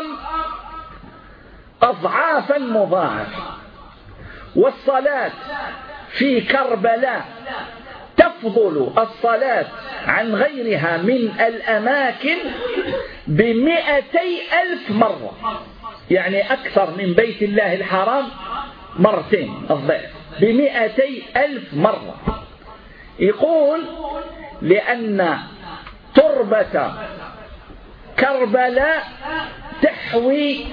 أضعافا مضاعفة، والصلاة في كربلاء تفضل الصلاة عن غيرها من الأماكن بمئتي ألف مرة، يعني أكثر من بيت الله الحرام مرتين الضعف، بمئتي ألف مرة. يقول لأن تربة كربلاء تحوي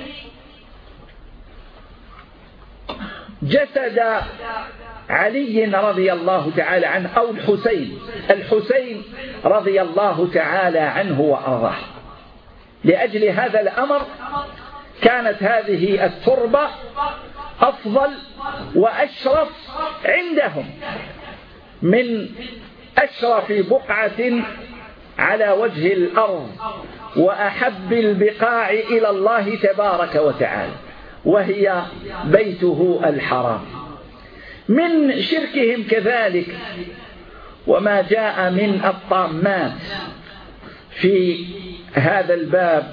جسد علي رضي الله تعالى عنه أو الحسين الحسين رضي الله تعالى عنه وأرضاه. لأجل هذا الأمر كانت هذه التربة أفضل وأشرف عندهم من أشرف بقعة على وجه الأرض وأحب البقاع إلى الله تبارك وتعالى، وهي بيته الحرام. من شركهم كذلك وما جاء من الطامات في هذا الباب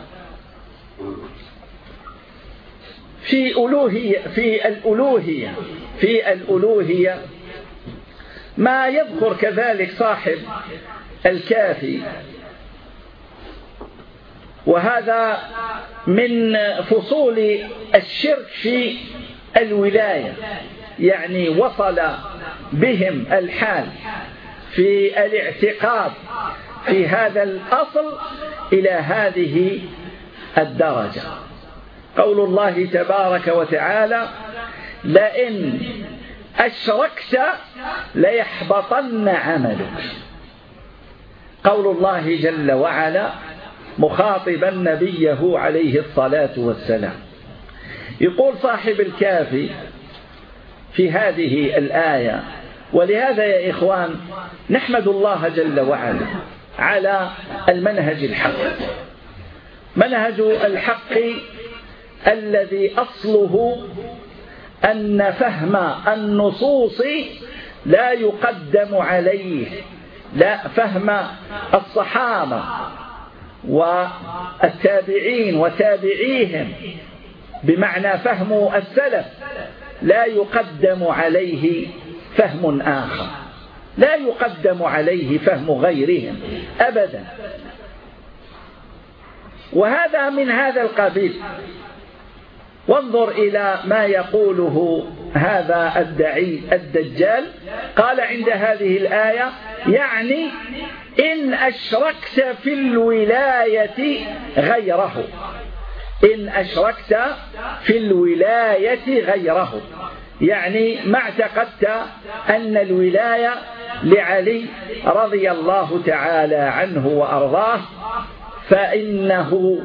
في ألوهية في الألوهية في الألوهية ما يذكر كذلك صاحب الكافي، وهذا من فصول الشرك في الولاية، يعني وصل بهم الحال في الاعتقاد في هذا الأصل إلى هذه الدرجة. قول الله تبارك وتعالى: لئن أشركت ليحبطن عملك. قول الله جل وعلا مخاطبا نبيه عليه الصلاة والسلام. يقول صاحب الكافي في هذه الآية، ولهذا يا إخوان نحمد الله جل وعلا على المنهج الحق، منهج الحق الذي أصله أن فهم النصوص لا يقدم عليه، لا فهم الصحابة والتابعين وتابعيهم بمعنى فهم السلف لا يقدم عليه فهم آخر، لا يقدم عليه فهم غيرهم أبدا. وهذا من هذا القبيل. وانظر إلى ما يقوله هذا الدعي الدجال، قال عند هذه الآية: يعني إن أشركت في الولاية غيره، إن أشركت في الولاية غيره، يعني ما اعتقدت أن الولاية لعلي رضي الله تعالى عنه وأرضاه، فإنه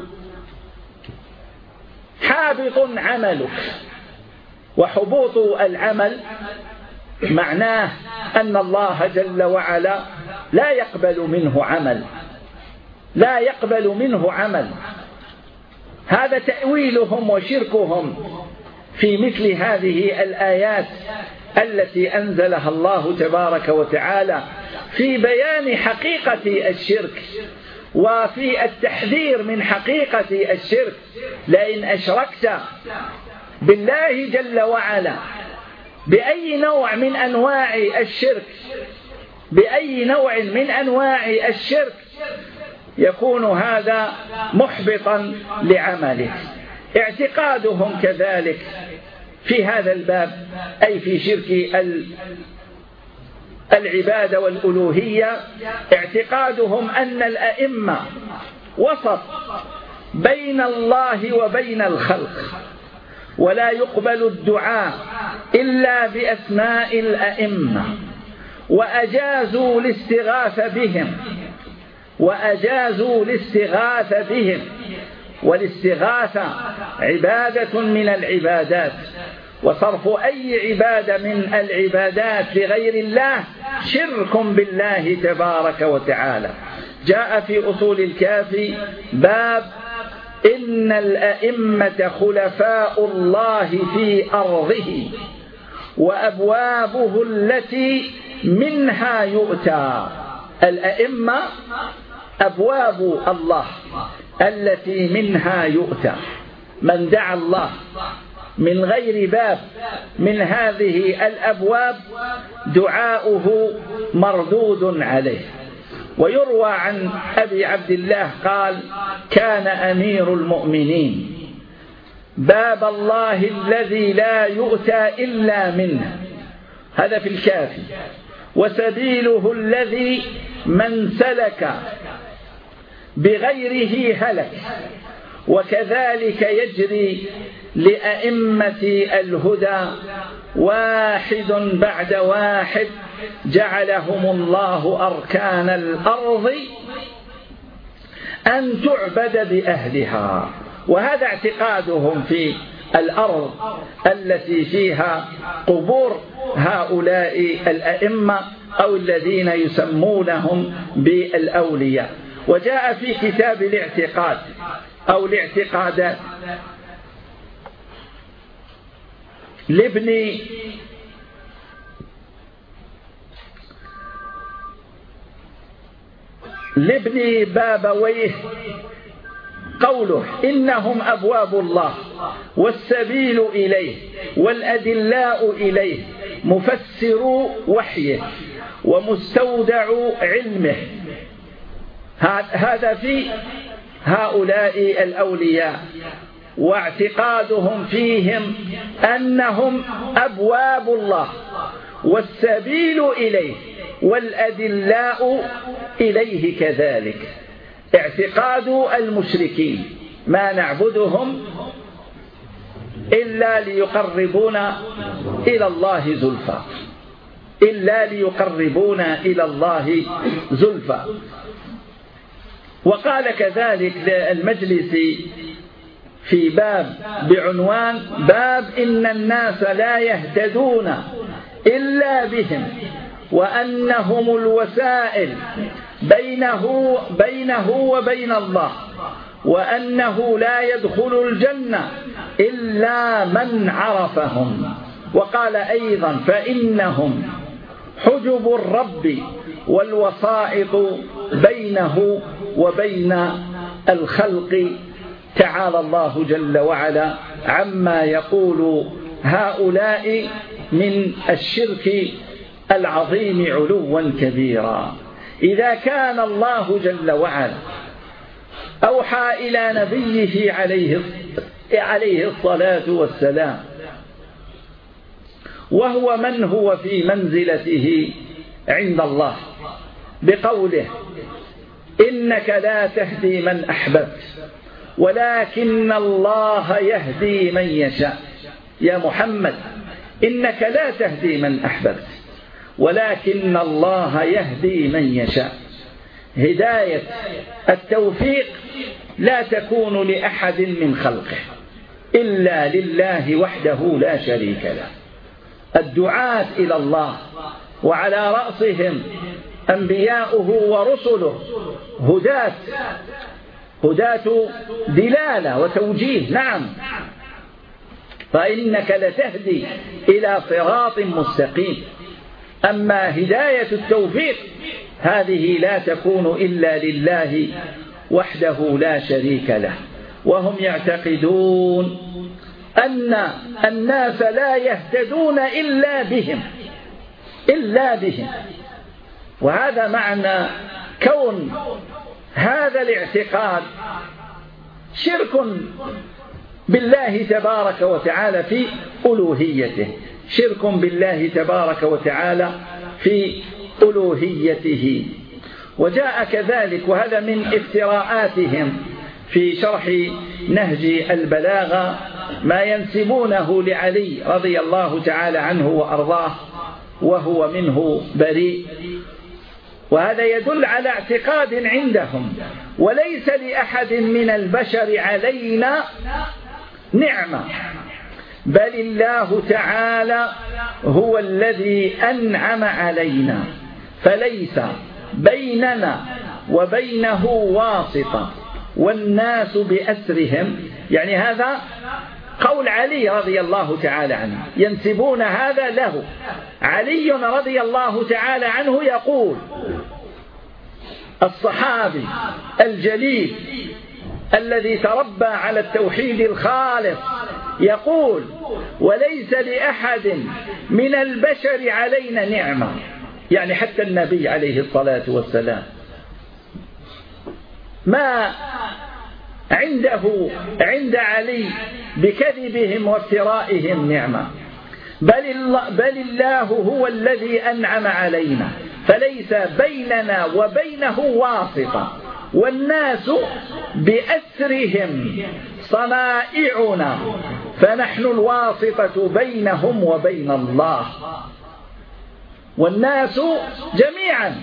حابط عملك. وحبوط العمل معناه أن الله جل وعلا لا يقبل منه عمل، لا يقبل منه عمل. هذا تأويلهم وشركهم في مثل هذه الآيات التي أنزلها الله تبارك وتعالى في بيان حقيقة الشرك وفي التحذير من حقيقة الشرك. لئن أشركت بالله جل وعلا بأي نوع من أنواع الشرك، بأي نوع من أنواع الشرك، يكون هذا محبطا لعملك. اعتقادهم كذلك في هذا الباب، أي في شرك العبادة والألوهية، اعتقادهم أن الأئمة وسط بين الله وبين الخلق، ولا يقبل الدعاء إلا بأسماء الأئمة، وأجازوا الاستغاثة بهم وأجازوا الاستغاثة بهم والاستغاثة عبادة من العبادات، وصرف أي عبادة من العبادات لغير الله شرك بالله تبارك وتعالى. جاء في أصول الكافي باب إن الأئمة خلفاء الله في أرضه وأبوابه التي منها يؤتى. الأئمة أبواب الله التي منها يؤتى، من دعا الله من غير باب من هذه الأبواب دعاؤه مردود عليه. ويروى عن أبي عبد الله قال: كان أمير المؤمنين باب الله الذي لا يؤتى إلا منه، هذا في الكافي، وسبيله الذي من سلك بغيره هلك. وكذلك يجري لأئمة الهدى واحد بعد واحد جعلهم الله أركان الأرض أن تعبد بأهلها. وهذا اعتقادهم في الأرض التي فيها قبور هؤلاء الأئمة أو الذين يسمونهم بالأولياء. وجاء في كتاب الاعتقاد أو الاعتقادات لابن لابن بابويه قوله: إنهم أبواب الله والسبيل إليه والأدلاء إليه، مفسر وحيه ومستودع علمه. هذا في هؤلاء الأولياء، واعتقادهم فيهم أنهم أبواب الله والسبيل إليه والأدلاء إليه كذلك. اعتقاد المشركين: ما نعبدهم إلا ليقربونا إلى الله زلفى، إلا ليقربونا إلى الله زلفى. وقال كذلك المجلسي في باب بعنوان: باب إن الناس لا يهتدون إلا بهم، وأنهم الوسائل بينه, بينه وبين الله، وأنه لا يدخل الجنة إلا من عرفهم. وقال أيضا: فإنهم حجب الرب والوسائط بينه وبين الخلق، تعالى الله جل وعلا عما يقول هؤلاء من الشرك العظيم علوا كبيرا. إذا كان الله جل وعلا أوحى إلى نبيه عليه عليه الصلاة والسلام، وهو من هو في منزلته عند الله، بقوله: إنك لا تهدي من أحببت ولكن الله يهدي من يشاء. يا محمد، إنك لا تهدي من أحببت ولكن الله يهدي من يشاء. هداية التوفيق لا تكون لأحد من خلقه إلا لله وحده لا شريك له. الدعاة إلى الله وعلى رأسهم أنبياؤه ورسله هداة هداة دلالة وتوجيه، نعم، فإنك لتهدي إلى صراط مستقيم. أما هداية التوفيق هذه لا تكون إلا لله وحده لا شريك له. وهم يعتقدون أن الناس لا يهتدون إلا بهم إلا بهم وهذا معنى كون هذا الاعتقاد شرك بالله تبارك وتعالى في ألوهيته، شرك بالله تبارك وتعالى في ألوهيته. وجاء كذلك، وهذا من افتراءاتهم في شرح نهج البلاغة، ما ينسبونه لعلي رضي الله تعالى عنه وأرضاه وهو منه بريء. وهذا يدل على اعتقاد عندهم: وليس لأحد من البشر علينا نعمة، بل الله تعالى هو الذي أنعم علينا، فليس بيننا وبينه واسطة، والناس بأسرهم. يعني هذا قول علي رضي الله تعالى عنه، ينسبون هذا له. علي رضي الله تعالى عنه يقول، الصحابي الجليل الذي تربى على التوحيد الخالص، يقول: وليس لأحد من البشر علينا نعمة، يعني حتى النبي عليه الصلاة والسلام ما عنده عند علي بكذبهم وافترائهم نعمة، بل الله, بل الله هو الذي أنعم علينا، فليس بيننا وبينه واسطة، والناس بأسرهم صنائعنا، فنحن الواسطة بينهم وبين الله، والناس جميعا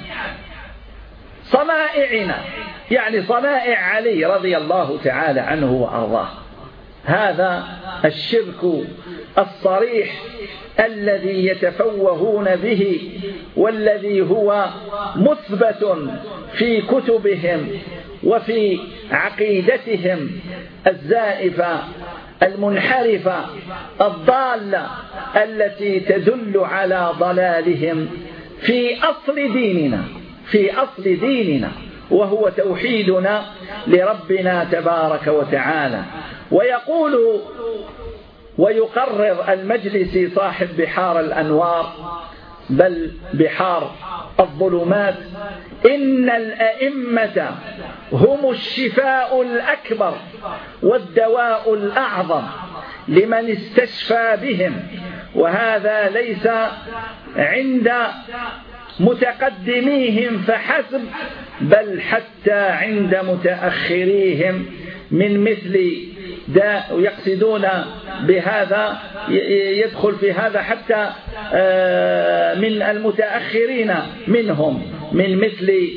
صنائعنا، يعني صنائع علي رضي الله تعالى عنه وأرضاه. هذا الشرك الصريح الذي يتفوهون به، والذي هو مثبت في كتبهم وفي عقيدتهم الزائفة المنحرفة الضالة التي تدل على ضلالهم في أصل ديننا في أصل ديننا وهو توحيدنا لربنا تبارك وتعالى. ويقول ويقرر المجلس صاحب بحار الأنوار بل بحار الظلمات: إن الأئمة هم الشفاء الأكبر والدواء الأعظم لمن استشفى بهم، وهذا ليس عند متقدميهم فحسب بل حتى عند متأخريهم من مثل دا يقصدون بهذا يدخل في هذا حتى من المتأخرين منهم من مثل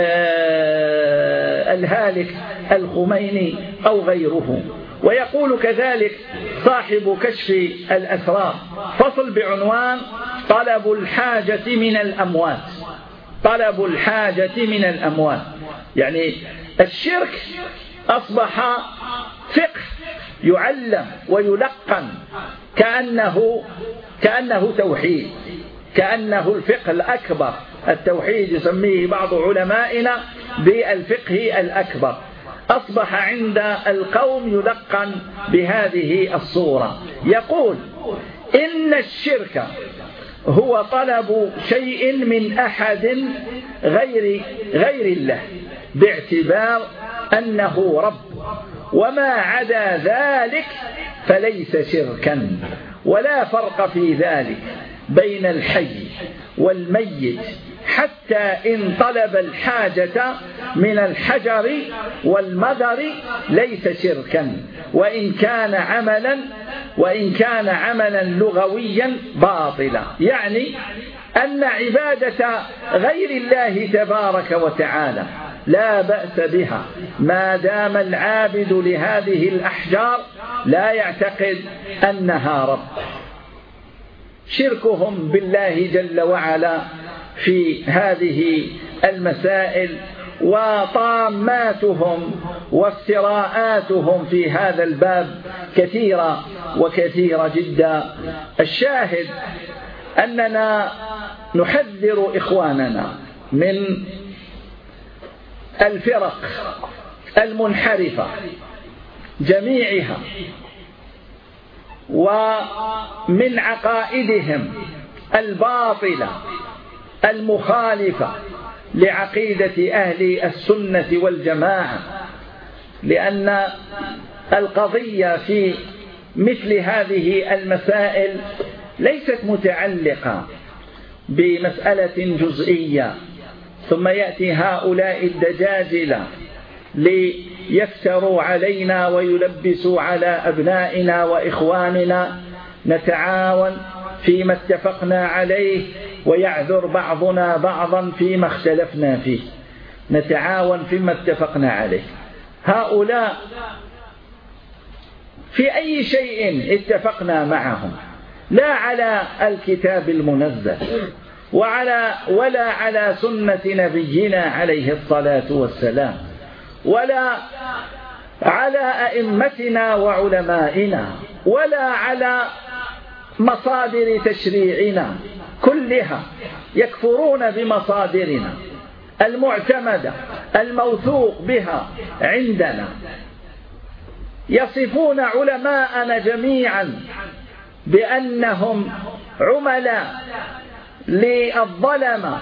الهالك الخميني أو غيره. ويقول كذلك صاحب كشف الأسرار فصل بعنوان طلب الحاجة من الأموات طلب الحاجة من الأموات يعني الشرك أصبح فقه يعلم ويلقن كأنه كأنه توحيد، كأنه الفقه الأكبر. التوحيد يسميه بعض علمائنا بالفقه الأكبر. أصبح عند القوم يلقن بهذه الصورة. يقول: إن الشرك هو طلب شيء من أحد غير غير الله باعتبار أنه رب، وما عدا ذلك فليس شركا. ولا فرق في ذلك بين الحي والميت، حتى إن طلب الحاجة من الحجر والمدر ليس شركا، وإن كان عملا وإن كان عملا لغويا باطلا. يعني أن عبادة غير الله تبارك وتعالى لا بأس بها ما دام العابد لهذه الأحجار لا يعتقد أنها رب. شركهم بالله جل وعلا في هذه المسائل وطاماتهم وافتراءاتهم في هذا الباب كثيرة وكثيرة جدا. الشاهد أننا نحذر إخواننا من الفرق المنحرفة جميعها ومن عقائدهم الباطلة المخالفة لعقيدة أهل السنة والجماعة، لأن القضية في مثل هذه المسائل ليست متعلقة بمسألة جزئية ثم يأتي هؤلاء الدجاجلة ليفتروا علينا ويلبسوا على أبنائنا وإخواننا. نتعاون فيما اتفقنا عليه ويعذر بعضنا بعضا فيما اختلفنا فيه. نتعاون فيما اتفقنا عليه. هؤلاء في أي شيء اتفقنا معهم، لا على الكتاب المنزل وعلى ولا على سنة نبينا عليه الصلاة والسلام، ولا على أئمتنا وعلمائنا، ولا على مصادر تشريعنا كلها. يكفرون بمصادرنا المعتمدة الموثوق بها عندنا. يصفون علماءنا جميعا بأنهم عملاء للظلمة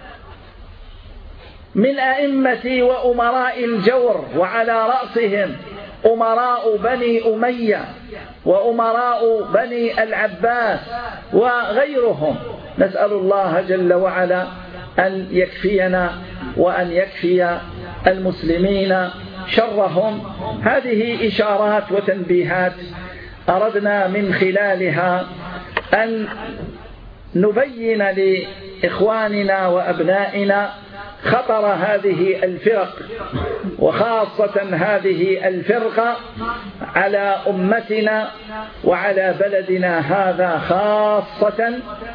من أئمة وأمراء الجور، وعلى رأسهم أمراء بني أمية وأمراء بني العباس وغيرهم. نسأل الله جل وعلا أن يكفينا وأن يكفي المسلمين شرهم. هذه إشارات وتنبيهات أردنا من خلالها أن نبين لإخواننا وأبنائنا خطر هذه الفرق وخاصة هذه الفرقة على أمتنا وعلى بلدنا هذا خاصة،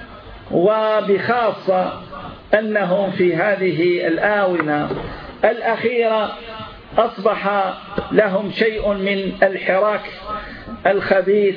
وبخاصة أنهم في هذه الآونة الأخيرة أصبح لهم شيء من الحراك الخبيث،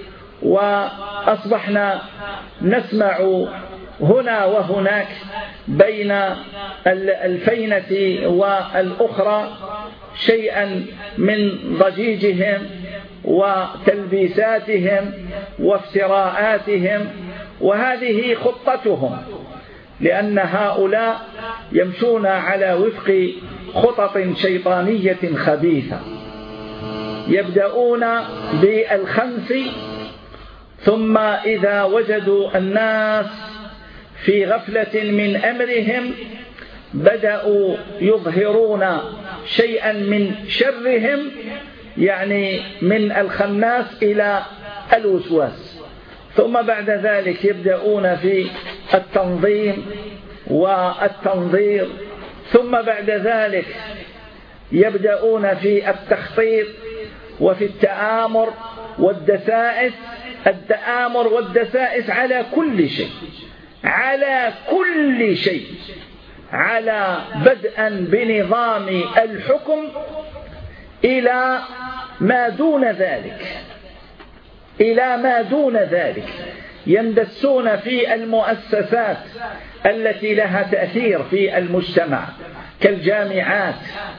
وأصبحنا نسمع هنا وهناك بين الفينة والأخرى شيئا من ضجيجهم وتلبيساتهم وافتراءاتهم، وهذه خطتهم، لأن هؤلاء يمشون على وفق خطط شيطانية خبيثة. يبدأون بالخنث، ثم إذا وجدوا الناس في غفلة من أمرهم بدأوا يظهرون شيئا من شرهم، يعني من الخناس إلى الوسواس، ثم بعد ذلك يبدأون في التنظيم والتنظير، ثم بعد ذلك يبدأون في التخطيط وفي التآمر والدسائس. التآمر والدسائس على كل شيء، على كل شيء، على بدءا بنظام الحكم إلى ما دون ذلك، إلى ما دون ذلك. يندسون في المؤسسات التي لها تأثير في المجتمع كالجامعات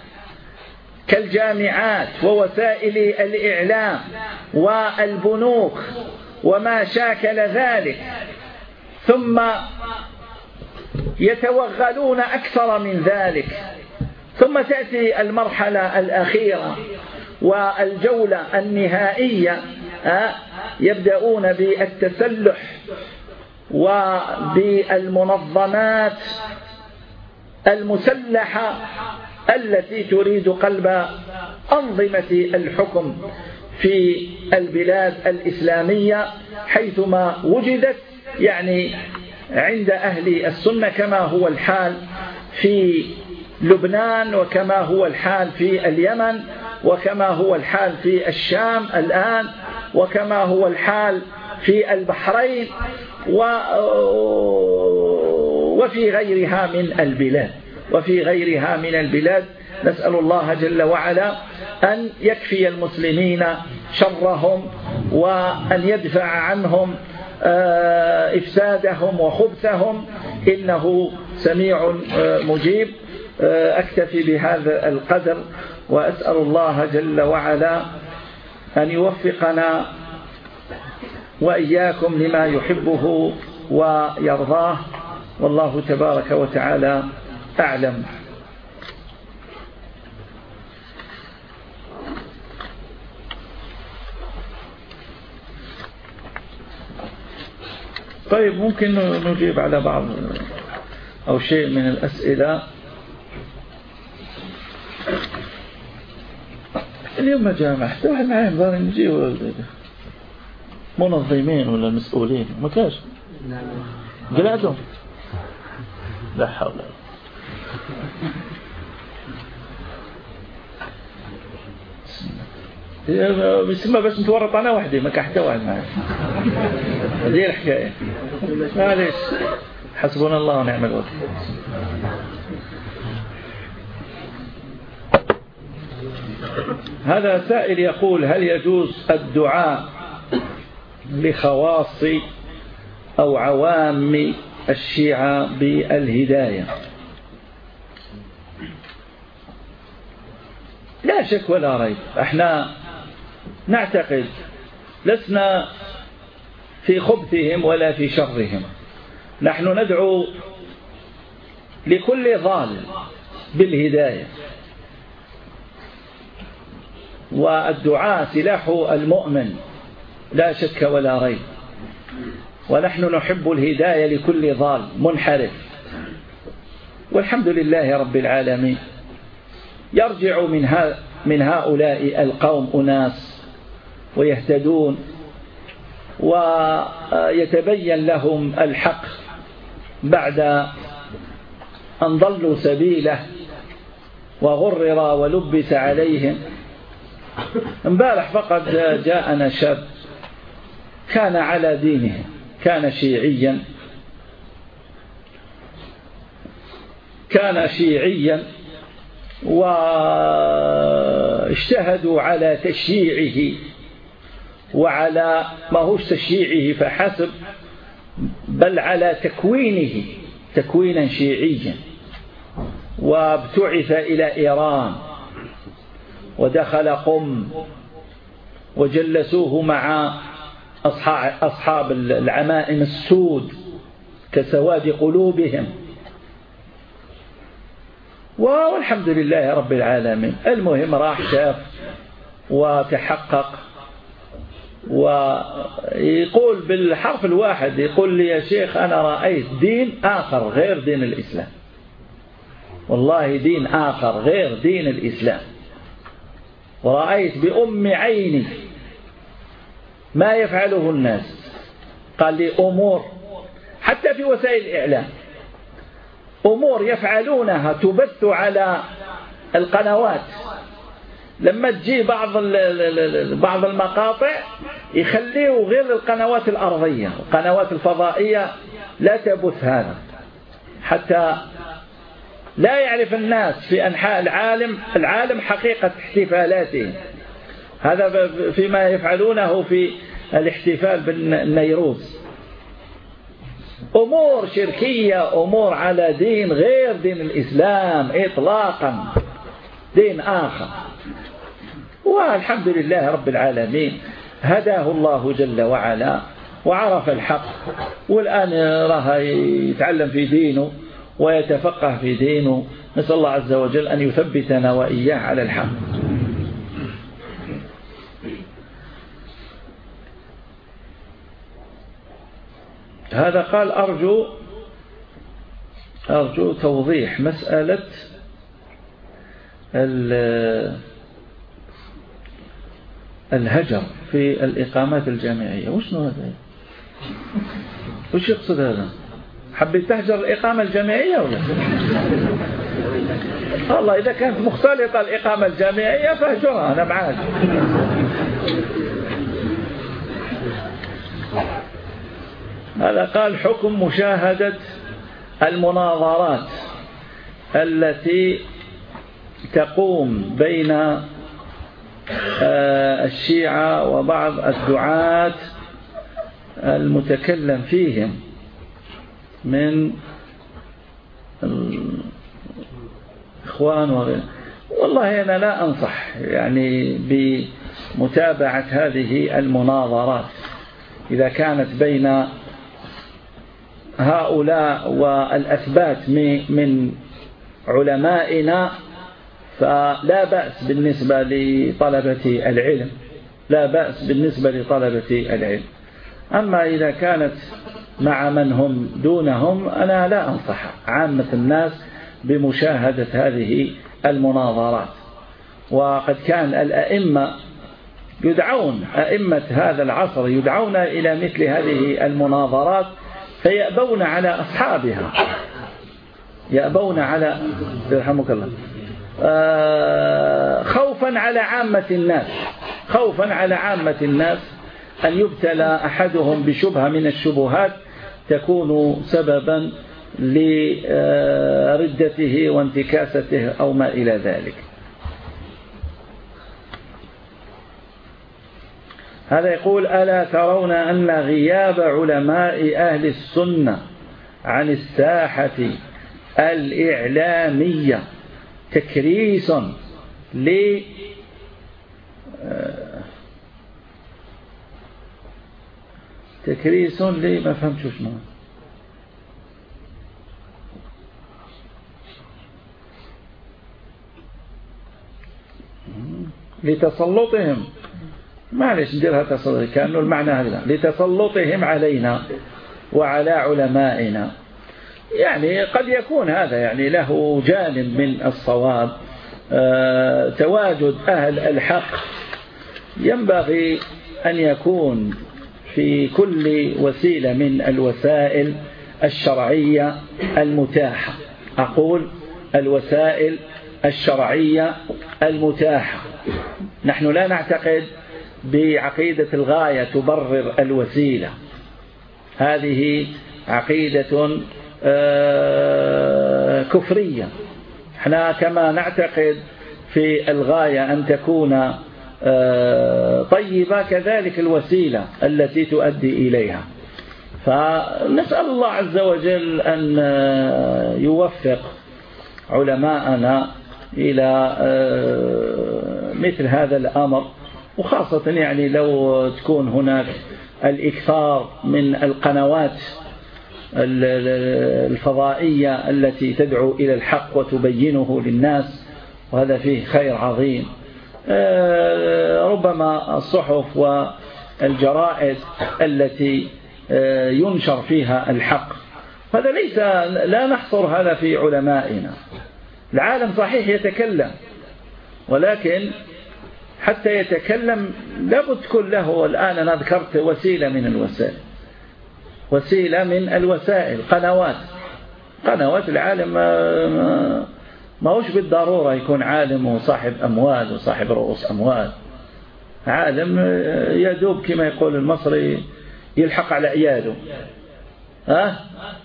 كالجامعات ووسائل الإعلام والبنوك وما شاكل ذلك، ثم يتوغلون أكثر من ذلك، ثم تأتي المرحلة الأخيرة والجولة النهائية، يبدأون بالتسلح وبالمنظمات المسلحة التي تريد قلب أنظمة الحكم في البلاد الإسلامية حيثما وجدت، يعني عند أهل السنة، كما هو الحال في لبنان، وكما هو الحال في اليمن، وكما هو الحال في الشام الآن، وكما هو الحال في البحرين وفي غيرها من البلاد وفي غيرها من البلاد. نسأل الله جل وعلا أن يكفي المسلمين شرهم، وأن يدفع عنهم إفسادهم وخبثهم، إنه سميع مجيب. أكتفي بهذا القدر، وأسأل الله جل وعلا أن يوفقنا وإياكم لما يحبه ويرضاه، والله تبارك وتعالى أعلم. طيب، ممكن نجيب على بعض أو شيء من الأسئلة. اليوم ما جامع حتى واحد معي مضار نجي منظمين ولا مسؤولين ما كاش قلعتهم، لا حول ولا قوة. بسمى باش نتورط انا وحدي، ما كان حتى واحد معي. هذه الحكايه، معليش، حسبنا الله ونعم الوكيل. هذا سائل يقول: هل يجوز الدعاء لخواص أو عوام الشيعة بالهداية؟ لا شك ولا ريب، احنا نعتقد لسنا في خبثهم ولا في شرهم، نحن ندعو لكل ضال بالهداية، والدعاء سلاح المؤمن لا شك ولا ريب، ونحن نحب الهداية لكل ضال منحرف، والحمد لله رب العالمين. يرجع من, من هؤلاء القوم أناس ويهتدون ويتبين لهم الحق بعد أن ضلوا سبيله وغرر ولبس عليهم. امبارح فقط جاءنا شاب كان على دينه، كان شيعيا كان شيعيا واجتهدوا على تشييعه، وعلى ما هوش تشييعه فحسب، بل على تكوينه تكوينا شيعيا، وابتعث إلى إيران ودخل قم وجلسوه مع أصحاب العمائم السود كسواد قلوبهم، والحمد لله رب العالمين. المهم راح شاف وتحقق، ويقول بالحرف الواحد، يقول لي يا شيخ أنا رأيت دين آخر غير دين الإسلام، والله دين آخر غير دين الإسلام، ورأيت بأم عيني ما يفعله الناس. قال لي أمور حتى في وسائل الإعلام، أمور يفعلونها تبث على القنوات، لما تجي بعض بعض المقاطع يخليه غير القنوات الأرضية، القنوات الفضائية لا تبث هذا، حتى لا يعرف الناس في أنحاء العالم العالم حقيقة احتفالاتهم. هذا فيما يفعلونه في الاحتفال بالنيروز، أمور شركية، أمور على دين غير دين الإسلام إطلاقا، دين آخر. والحمد لله رب العالمين هداه الله جل وعلا وعرف الحق، والآن راه يتعلم في دينه ويتفقه في دينه. نسأل الله عز وجل أن يثبتنا وإياه على الحق. هذا قال أرجو أرجو توضيح مسألة الهجر في الإقامات الجامعية. وش هذا؟ وش يقصد هذا؟ حبيت تهجر الإقامة الجامعية ولا؟ والله إذا كانت مختلطة الإقامة الجامعية فهجرها، أنا معاك. هذا قال حكم مشاهدة المناظرات التي تقوم بين الشيعة وبعض الدعاة المتكلم فيهم من الإخوان وغيره. والله أنا لا أنصح يعني بمتابعة هذه المناظرات إذا كانت بين هؤلاء والأثبات من علمائنا، فلا بأس بالنسبة لطلبة العلم، لا بأس بالنسبة لطلبة العلم. أما إذا كانت مع من هم دونهم أنا لا أنصح عامة الناس بمشاهدة هذه المناظرات. وقد كان الأئمة يدعون، أئمة هذا العصر يدعون إلى مثل هذه المناظرات فيأبون على أصحابها، يأبون على يرحمك الله خوفا على عامة الناس، خوفا على عامة الناس أن يبتلى أحدهم بشبهة من الشبهات تكون سببا لردته وانتكاسته أو ما إلى ذلك. هذا يقول ألا ترون أن غياب علماء أهل السنة عن الساحة الإعلامية تكريس ل تكريس لي ما فهمت شو اسمه لتسلطهم، معلش نديرها تسلط كأنه المعنى هذا، لتسلطهم علينا وعلى علمائنا. يعني قد يكون هذا يعني له جانب من الصواب. أه تواجد أهل الحق ينبغي أن يكون في كل وسيلة من الوسائل الشرعية المتاحة، أقول الوسائل الشرعية المتاحة. نحن لا نعتقد بعقيدة الغاية تبرر الوسيلة، هذه عقيدة كفرية. احنا كما نعتقد في الغاية أن تكون طيبة كذلك الوسيلة التي تؤدي إليها. فنسأل الله عز وجل أن يوفق علماءنا إلى مثل هذا الأمر، وخاصة يعني لو تكون هناك الإكثار من القنوات الفضائية التي تدعو إلى الحق وتبينه للناس، وهذا فيه خير عظيم. ربما الصحف والجرائد التي ينشر فيها الحق، هذا ليس لا نحصر هذا في علمائنا. العالم صحيح يتكلم، ولكن حتى يتكلم لابد تكون له، الآن أنا ذكرت وسيلة من الوسائل، وسيلة من الوسائل، قنوات قنوات العالم ما, ما هوش بالضرورة يكون عالم وصاحب أموال وصاحب رؤوس أموال. عالم يدوب كما يقول المصري يلحق على عياده، ها؟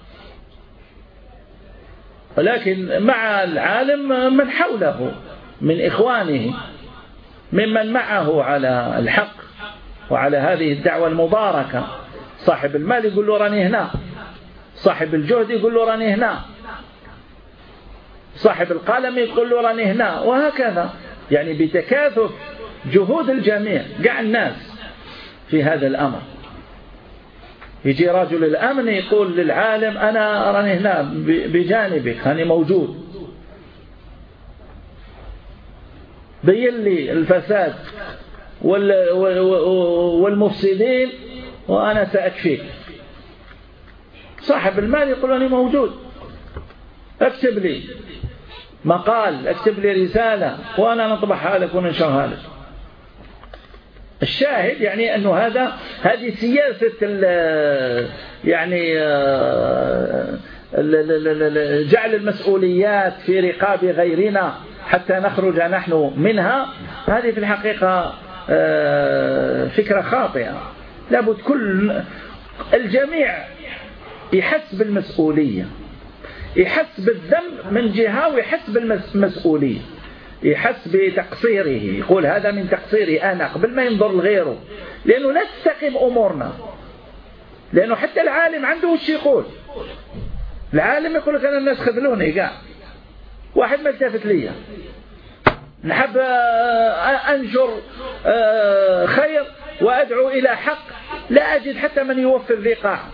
ولكن مع العالم من حوله من إخوانه ممن معه على الحق وعلى هذه الدعوة المباركة. صاحب المال يقول له راني هنا، صاحب الجهد يقول له راني هنا، صاحب القلم يقول له راني هنا، وهكذا يعني بتكاثف جهود الجميع قاع الناس في هذا الأمر. يجي رجل الأمن يقول للعالم أنا راني هنا بجانبك، أنا موجود، بين لي الفساد والمفسدين وأنا سأكفيك. صاحب المال يقول أنا موجود، اكتب لي مقال، اكتب لي رسالة وأنا نطبعها لك وننشرها لك. الشاهد يعني أنه هذا هذه سياسة يعني جعل المسؤوليات في رقاب غيرنا حتى نخرج نحن منها. هذه في الحقيقة فكرة خاطئة. لابد كل الجميع يحس بالمسؤولية، يحس بالذنب من جهة ويحس بالمسؤولية، يحس بتقصيره، يقول هذا من تقصيري أنا قبل ما ينظر لغيره، لأنه لا تستقيم أمورنا. لأنه حتى العالم عنده وش يقول، العالم يقول لك أنا الناس خذلوني قاع، واحد ما التفت لي، نحب أنشر خير وأدعو إلى حق لا أجد حتى من يوفر لي قاع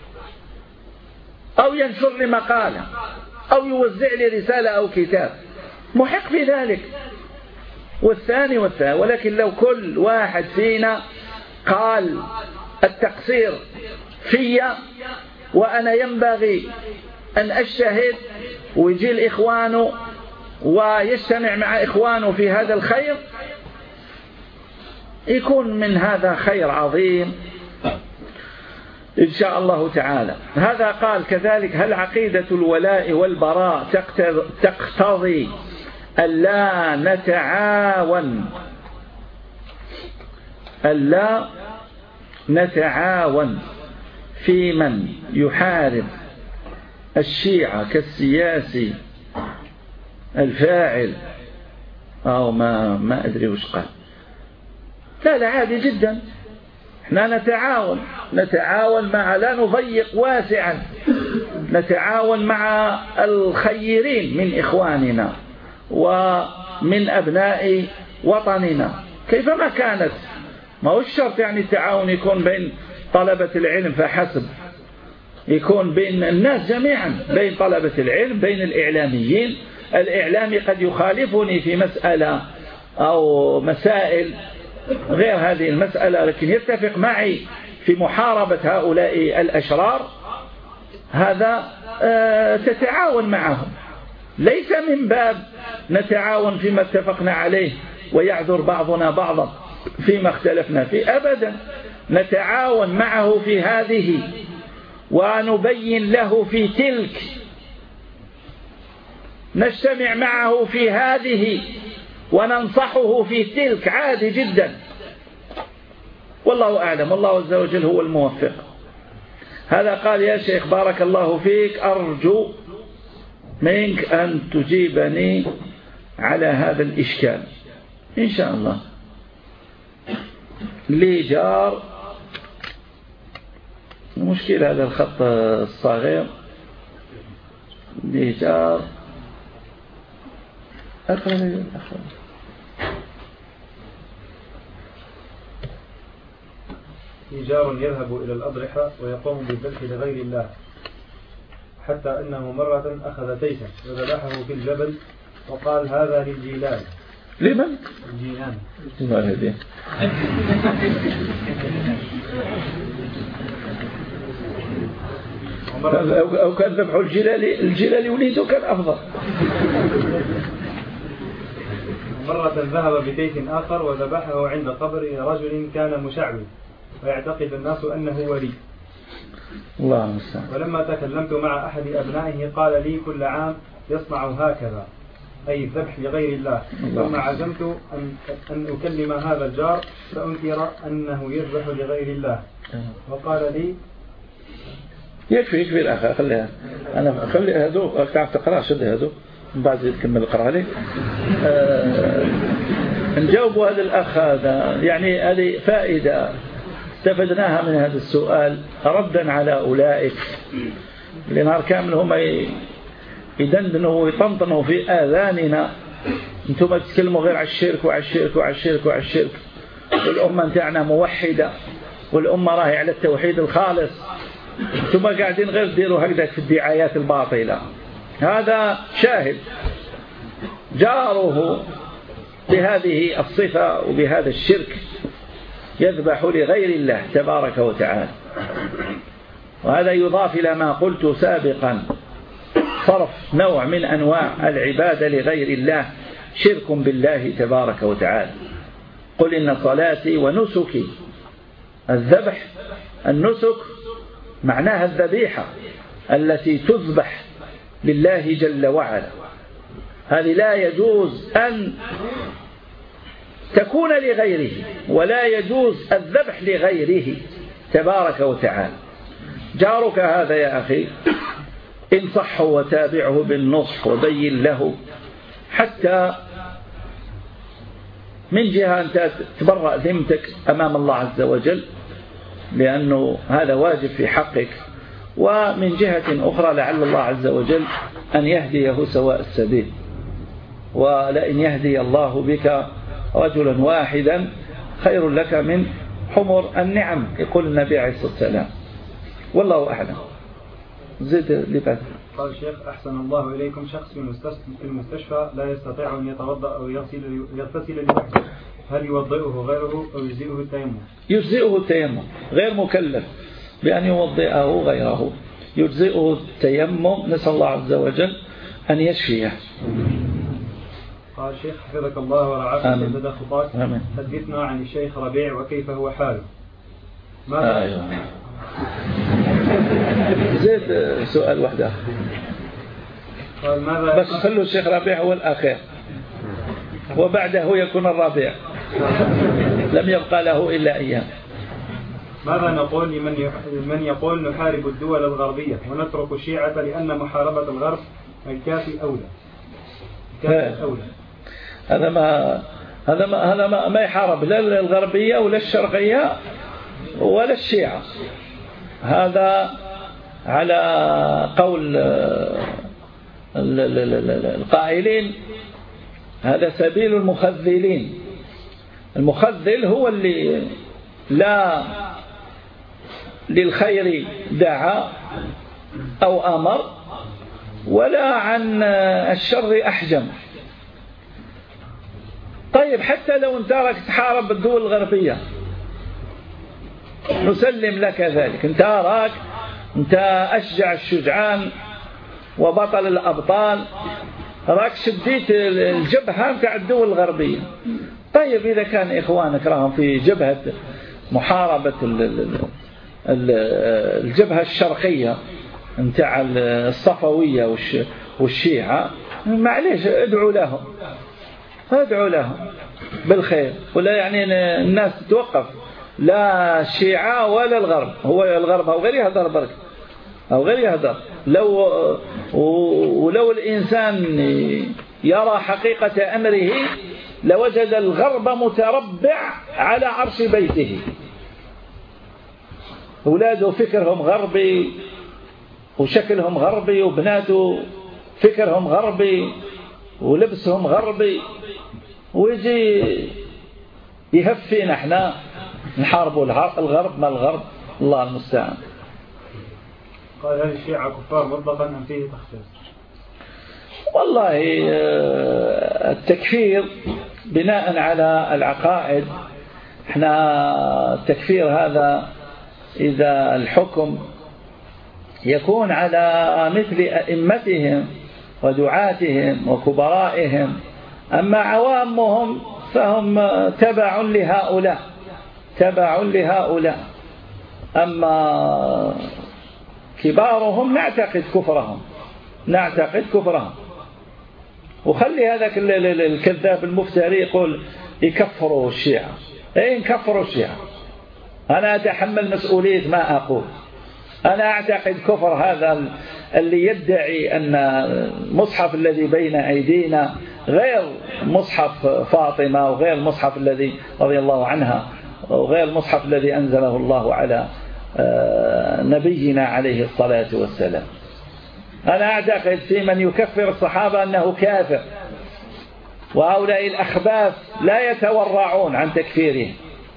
أو ينشر لي مقالة أو يوزع لي رسالة أو كتاب، محق في ذلك. والثاني والثاني. ولكن لو كل واحد فينا قال التقصير في وأنا ينبغي أن أجتهد، ويجي الإخوان ويجتمع مع إخوانه في هذا الخير، يكون من هذا خير عظيم إن شاء الله تعالى. هذا قال كذلك: هل عقيدة الولاء والبراء تقتضي ألا نتعاون ألا نتعاون في من يحارب الشيعة كالسياسي الفاعل أو ما ما أدري وش قال؟ لا لا، عادي جدا، احنا نتعاون نتعاون مع، لا نضيق واسعا، نتعاون مع الخيرين من إخواننا ومن أبناء وطننا كيفما كانت. ما هو الشرط يعني التعاون يكون بين طلبة العلم فحسب، يكون بين الناس جميعا، بين طلبة العلم، بين الإعلاميين. الإعلامي قد يخالفني في مسألة أو مسائل غير هذه المسألة، لكن يتفق معي في محاربة هؤلاء الأشرار، هذا تتعاون معهم. ليس من باب نتعاون فيما اتفقنا عليه ويعذر بعضنا بعضا فيما اختلفنا فيه، أبدا. نتعاون معه في هذه ونبين له في تلك، نجتمع معه في هذه وننصحه في تلك، عادي جدا. والله أعلم، والله عز وجل هو الموفق. هذا قال: يا شيخ بارك الله فيك، أرجو منك أن تجيبني على هذا الإشكال إن شاء الله. لي جار، مشكلة هذا الخط الصغير، لي جار أقرأ لي الأخوة. جار يذهب إلى الأضرحة ويقوم بالذبح لغير الله، حتى أنه مرة أخذ تيسا وذبحه في الجبل وقال: هذا للجيلان. لمن؟ الجيلان. ما هذه؟ أو كان ذبح الجلالي الجلالي وليده كان أفضل. مرة ذهب بتيس آخر وذبحه عند قبر رجل كان مشعوذ ويعتقد الناس أنه ولي. الله المستعان. ولما تكلمت مع أحد أبنائه قال لي: كل عام يصنع هكذا، أي الذبح لغير الله. ثم عزمت أن, أن أكلم هذا الجار فأنكر أنه يذبح لغير الله، وقال لي: يكفي يكفي الأخ، خليها أنا خلي هذو تعرف تقرأ شد هذو من بعد تكمل القراءة لي. أه نجاوبوا هذا الأخ هذا، يعني هذه فائدة استفدناها من هذا السؤال ردا على أولئك اللي نهار كامل هم يدندنوا ويطنطنوا في آذاننا: أنتم تتكلموا غير على الشرك وعلى الشرك وعلى الشرك وعلى الشرك، والأمة نتاعنا موحدة، والأمة راهي على التوحيد الخالص، ثم قاعدين غير ديروا هكذا في الدعايات الباطلة. هذا شاهد جاره بهذه الصفة وبهذا الشرك يذبح لغير الله تبارك وتعالى. وهذا يضاف إلى ما قلت سابقا: صرف نوع من أنواع العبادة لغير الله شرك بالله تبارك وتعالى. قل إن صلاتي ونسكي، الذبح النسك معناها الذبيحة التي تذبح لله جل وعلا، هذه لا يجوز أن تكون لغيره، ولا يجوز الذبح لغيره تبارك وتعالى. جارك هذا يا أخي انصحه وتابعه بالنصح وبين له، حتى من جهة أنت تبرأ ذمتك أمام الله عز وجل، لأنه هذا واجب في حقك، ومن جهة أخرى لعل الله عز وجل أن يهديه سواء السبيل. ولئن يهدي الله بك رجلا واحدا خير لك من حمر النعم، يقول النبي عليه الصلاة والسلام. والله أعلم. زد لبعض. قال الشيخ: أحسن الله إليكم، شخص في المستشفى لا يستطيع أن يتوضأ أو يغسل يغتسل لوحده، هل يوضئه غيره أو يجزئه التيمم؟ يجزئه التيمم، غير مكلف بأن يوضئه غيره، يجزئه التيمم. نسأل الله عز وجل أن يشفيه. قال الشيخ: حفظك الله ورعاك وسدد خطاك، حدثنا عن الشيخ ربيع وكيف هو حاله. ماذا؟ أيوة. زيد سؤال واحد آخر. قال: ماذا؟ بس خلوا الشيخ ربيع هو الأخير، وبعده يكون الربيع، لم يبقى له إلا أيام. ماذا نقول لمن من يقول نحارب الدول الغربية ونترك الشيعة لأن محاربة الغرب الكافي أولى؟ الكافي أولى. هذا ما هذا ما هذا ما, ما يحارب لا الغربية ولا الشرقية ولا الشيعة. هذا على قول القائلين هذا سبيل المخذلين. المخذل هو اللي لا للخير دعا أو أمر ولا عن الشر أحجم. طيب حتى لو انت راك تحارب بالدول الغربية نسلم لك ذلك، انت راك انت أشجع الشجعان وبطل الأبطال، راك شديت الجبهة متاع الدول الغربية. طيب إذا كان إخوانك راهم في جبهة محاربة الجبهة الشرقية متاع الصفوية والشيعة، معليش ادعوا لهم ادعوا لهم بالخير، ولا يعني الناس تتوقف، لا الشيعة ولا الغرب. هو الغرب أو غير يهدر برك أو غير يهدر. لو ولو الإنسان يرى حقيقة أمره لوجد الغرب متربع على عرش بيته. أولاده فكرهم غربي وشكلهم غربي، وبناته فكرهم غربي ولبسهم غربي، ويجي يهفينا احنا نحاربوا الغرب ما الغرب. الله المستعان. قال هل الشيعة كفار مطلقا أم فيه تخصيص؟ والله التكفير بناء على العقائد، احنا التكفير هذا إذا الحكم يكون على مثل أئمتهم ودعاتهم وكبرائهم، أما عوامهم فهم تبع لهؤلاء تبع لهؤلاء أما كبارهم نعتقد كفرهم نعتقد كفرهم وخلي هذاك الكذاب المفتري يقول يكفروا الشيعة. ايه نكفروا الشيعة، أنا أتحمل مسؤولية ما أقول. أنا أعتقد كفر هذا اللي يدعي أن المصحف الذي بين أيدينا غير مصحف فاطمة وغير المصحف الذي رضي الله عنها وغير المصحف الذي أنزله الله على نبينا عليه الصلاة والسلام. أنا أعتقد في من يكفر الصحابة أنه كافر، وهؤلاء الأخباث لا يتورعون عن تكفيرهم.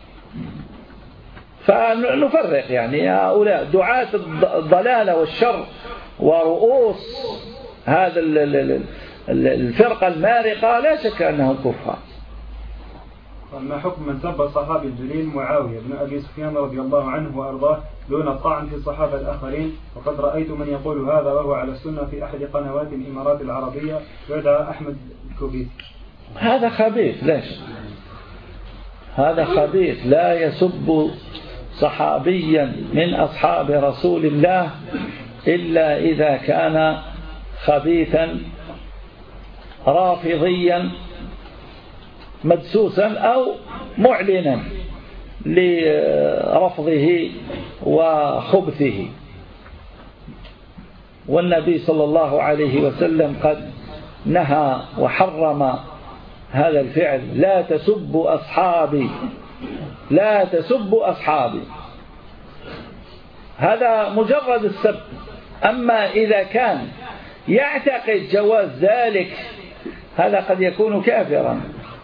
فنفرق يعني هؤلاء دعاة الضلالة والشر ورؤوس هذا الفرقة المارقة لا شك أنهم كفار. ما حكم من سب الصحابي الجليل معاوية بن أبي سفيان رضي الله عنه وأرضاه دون الطعن في الصحابة الآخرين؟ وقد رأيت من يقول هذا وهو على السنة في أحد قنوات الإمارات العربية يدعى أحمد الكوبيسي. هذا خبيث، ليش؟ هذا خبيث، لا يسب صحابيا من أصحاب رسول الله إلا إذا كان خبيثا رافضيا مدسوسا أو معلنا لرفضه وخبثه. والنبي صلى الله عليه وسلم قد نهى وحرم هذا الفعل: لا تسبوا أصحابي لا تسبوا أصحابي. هذا مجرد السب. أما إذا كان يعتقد جواز ذلك هذا قد يكون كافرا.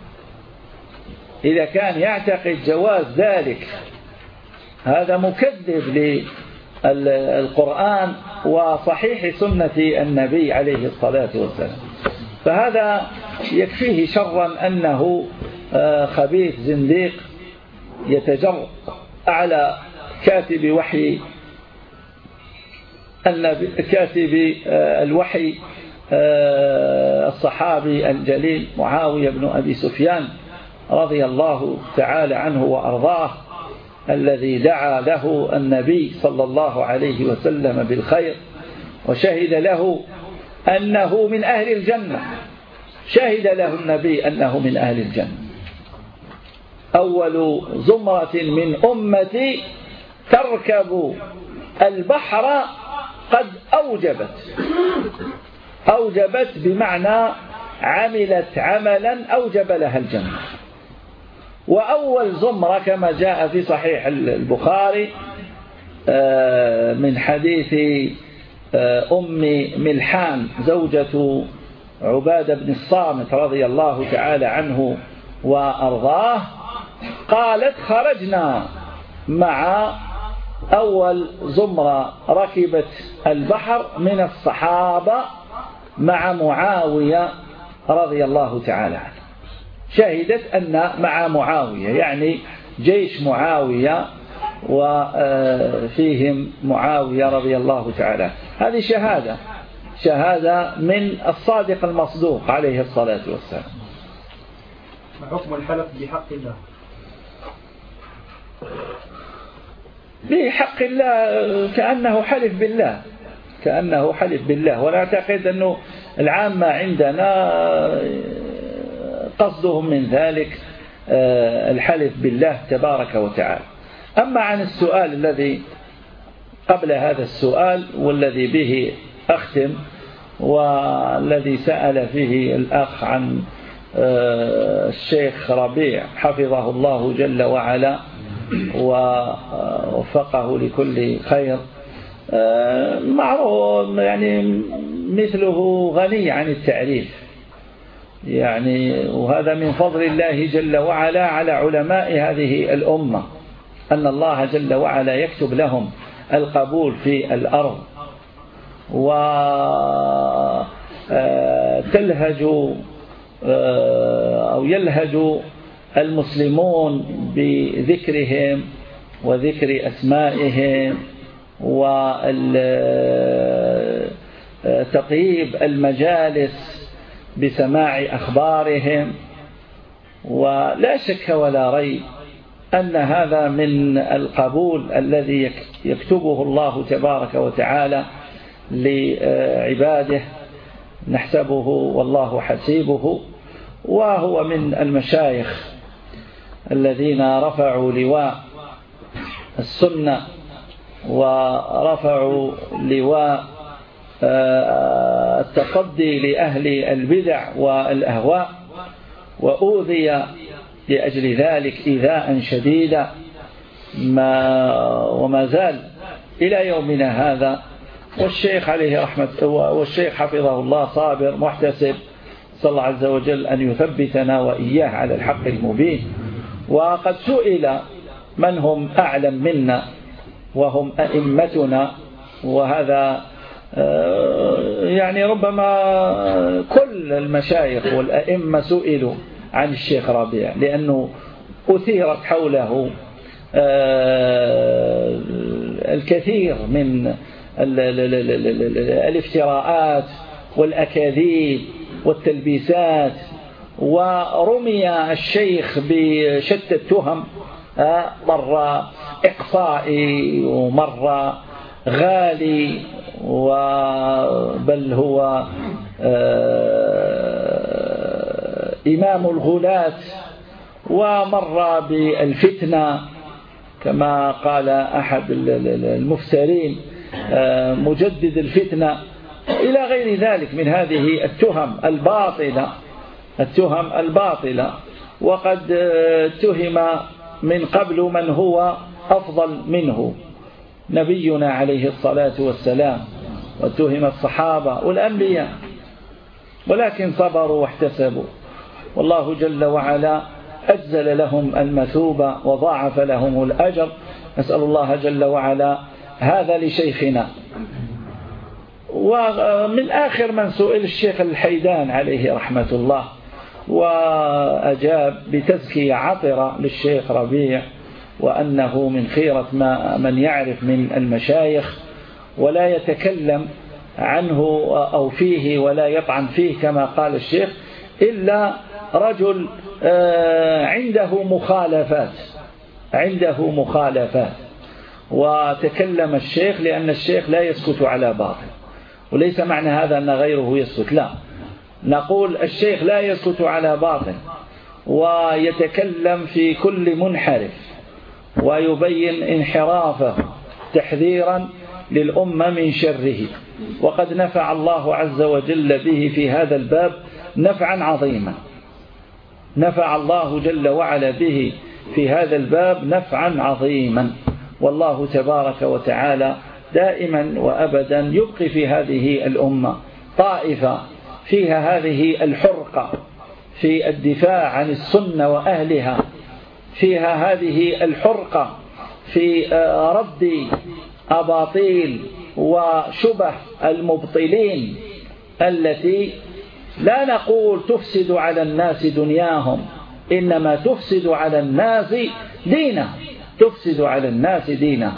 إذا كان يعتقد جواز ذلك هذا مكذب للقرآن وصحيح سنة النبي عليه الصلاة والسلام. فهذا يكفيه شرا أنه خبيث زنديق يتجرأ على كاتب وحي النبي كاتب الوحي الصحابي الجليل معاوية بن أبي سفيان رضي الله تعالى عنه وأرضاه، الذي دعا له النبي صلى الله عليه وسلم بالخير وشهد له أنه من أهل الجنة. شهد له النبي أنه من أهل الجنة. أول زمرة من أمتي تركب البحر قد أوجبت أوجبت بمعنى عملت عملا أوجب لها الجنة. وأول زمرة كما جاء في صحيح البخاري من حديث أم ملحان زوجة عبادة بن الصامت رضي الله تعالى عنه وأرضاه، قالت: خرجنا مع أول زمرة ركبت البحر من الصحابة مع معاوية رضي الله تعالى عنه. شهدت أن مع معاوية يعني جيش معاوية وفيهم معاوية رضي الله تعالى. هذه شهادة شهادة من الصادق المصدوق عليه الصلاة والسلام. ما حكم الحلف بحق الله؟ بحق الله كأنه حلف بالله كأنه حلف بالله. ولا أعتقد أنه العامة عندنا قصدهم من ذلك الحلف بالله تبارك وتعالى. أما عن السؤال الذي قبل هذا السؤال والذي به أختم، والذي سأل فيه الأخ عن الشيخ ربيع حفظه الله جل وعلا ووفقه لكل خير، معروف يعني مثله غني عن التعريف يعني، وهذا من فضل الله جل وعلا على علماء هذه الأمة، أن الله جل وعلا يكتب لهم القبول في الأرض، وتلهج أو يلهج المسلمون بذكرهم وذكر أسمائهم وتطيب المجالس بسماع أخبارهم. ولا شك ولا ريب أن هذا من القبول الذي يكتبه الله تبارك وتعالى لعباده، نحسبه والله حسيبه. وهو من المشايخ الذين رفعوا لواء السنة ورفعوا لواء التصدي لأهل البدع والأهواء، وأوذي لأجل ذلك إيذاء شديدا ما وما زال إلى يومنا هذا. والشيخ عليه رحمة والشيخ حفظه الله صابر محتسب، صلى الله عز وجل أن يثبتنا وإياه على الحق المبين. وقد سئل من هم أعلم منا وهم أئمتنا، وهذا يعني ربما كل المشايخ والأئمة سئلوا عن الشيخ ربيع، لأنه أثيرت حوله الكثير من الافتراءات والأكاذيب والتلبيسات، ورمي الشيخ بشتى التهم، مرة إقصائي ومرة غالي، بل هو إمام الغلاة، ومر بالفتنة كما قال أحد المفسرين مجدد الفتنة، إلى غير ذلك من هذه التهم الباطلة التهم الباطلة. وقد اتهم من قبل من هو أفضل منه، نبينا عليه الصلاة والسلام، واتهم الصحابة والأنبياء، ولكن صبروا واحتسبوا، والله جل وعلا أجزل لهم المثوبة وضاعف لهم الأجر. نسأل الله جل وعلا هذا لشيخنا. ومن آخر من سئل الشيخ الحيدان عليه رحمة الله، وأجاب بتزكية عطرة للشيخ ربيع، وأنه من خيرة ما من يعرف من المشايخ، ولا يتكلم عنه أو فيه ولا يطعن فيه كما قال الشيخ، إلا رجل عنده مخالفات عنده مخالفات وتكلم الشيخ، لأن الشيخ لا يسكت على باطل، وليس معنى هذا أن غيره يسكت، لا، نقول الشيخ لا يسكت على باطل، ويتكلم في كل منحرف ويبين انحرافه تحذيرا للأمة من شره. وقد نفع الله عز وجل به في هذا الباب نفعا عظيما، نفع الله جل وعلا به في هذا الباب نفعا عظيما. والله تبارك وتعالى دائما وأبدا يبقي في هذه الأمة طائفة فيها هذه الحرقة في الدفاع عن السنة وأهلها، فيها هذه الحرقة في رد أباطيل وشبه المبطلين التي لا نقول تفسد على الناس دنياهم، إنما تفسد على الناس دينه تفسد على الناس دينه.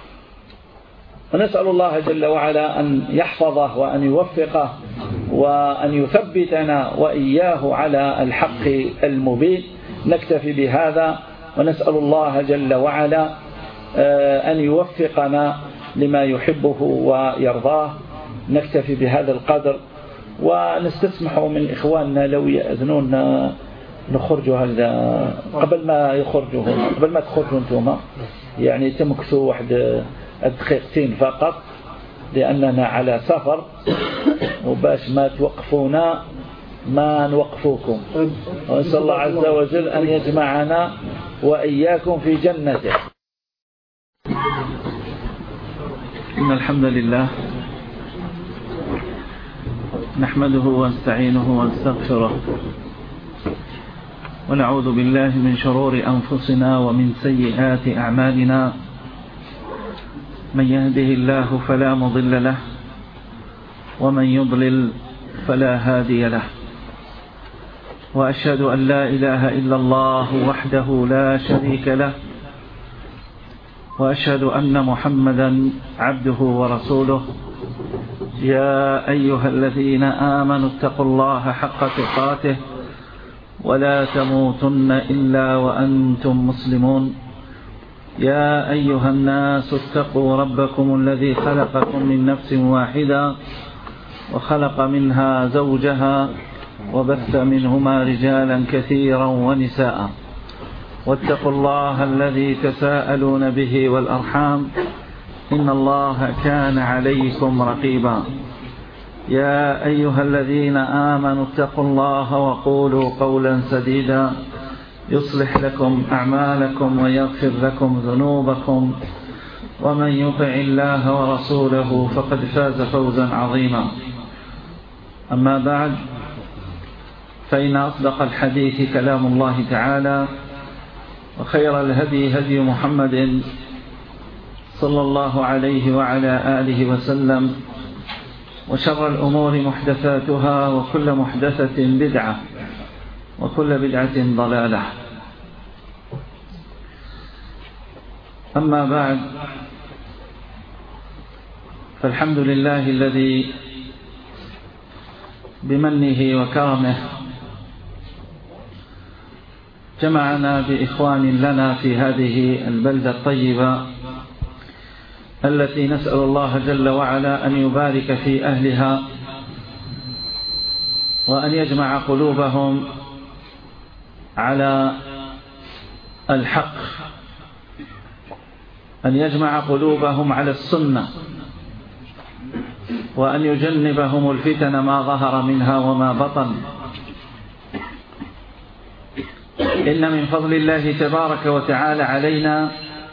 ونسأل الله جل وعلا أن يحفظه وأن يوفقه وأن يثبتنا وإياه على الحق المبين. نكتفي بهذا، ونسأل الله جل وعلا أن يوفقنا لما يحبه ويرضاه. نكتفي بهذا القدر، ونستسمح من إخواننا لو يأذنون نخرجوا هذا قبل ما يخرجوا هنا، قبل ما تخرجوا أنتم، يعني تمكثوا واحد دقيقتين فقط لأننا على سفر، وباش ما توقفونا ما نوقفوكم. ونسأل الله عز وجل أن يجمعنا وإياكم في جنته. إن الحمد لله نحمده ونستعينه ونستغفره، ونعوذ بالله من شرور أنفسنا ومن سيئات أعمالنا. من يهده الله فلا مضل له، ومن يضلل فلا هادي له. وأشهد أن لا إله إلا الله وحده لا شريك له، وأشهد أن محمدا عبده ورسوله. يا أيها الذين آمنوا اتقوا الله حق تقاته ولا تموتن إلا وأنتم مسلمون. يا أيها الناس اتقوا ربكم الذي خلقكم من نفس واحدة وخلق منها زوجها وبث منهما رجالا كثيرا ونساء، واتقوا الله الذي تساءلون به والأرحام إن الله كان عليكم رقيبا. يا أيها الذين آمنوا اتقوا الله وقولوا قولا سديدا يصلح لكم أعمالكم ويغفر لكم ذنوبكم، ومن يطع الله ورسوله فقد فاز فوزا عظيما. أما بعد، فإن أصدق الحديث كلام الله تعالى، وخير الهدي هدي محمد صلى الله عليه وعلى آله وسلم، وشر الأمور محدثاتها، وكل محدثة بدعة، وكل بدعة ضلالة. أما بعد، فالحمد لله الذي بمنه وكرمه جمعنا بإخوان لنا في هذه البلدة الطيبة التي نسأل الله جل وعلا أن يبارك في أهلها، وأن يجمع قلوبهم على الحق، أن يجمع قلوبهم على السنة، وأن يجنبهم الفتن ما ظهر منها وما بطن. إن من فضل الله تبارك وتعالى علينا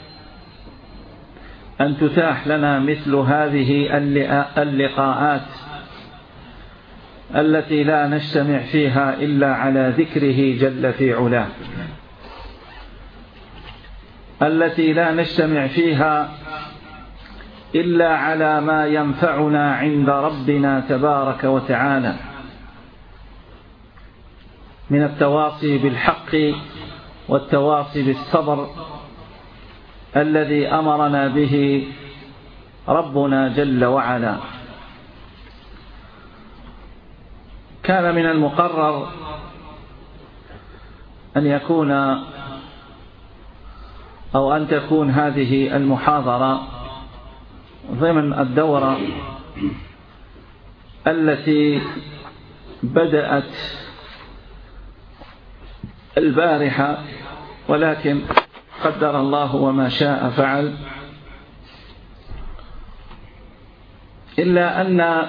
أن تتاح لنا مثل هذه اللقاءات التي لا نجتمع فيها إلا على ذكره جل في علاه، التي لا نجتمع فيها إلا على ما ينفعنا عند ربنا تبارك وتعالى من التواصي بالحق والتواصي بالصبر الذي أمرنا به ربنا جل وعلا. كان من المقرر أن يكون أو أن تكون هذه المحاضرة ضمن الدورة التي بدأت البارحة، ولكن قدر الله وما شاء فعل، إلا أن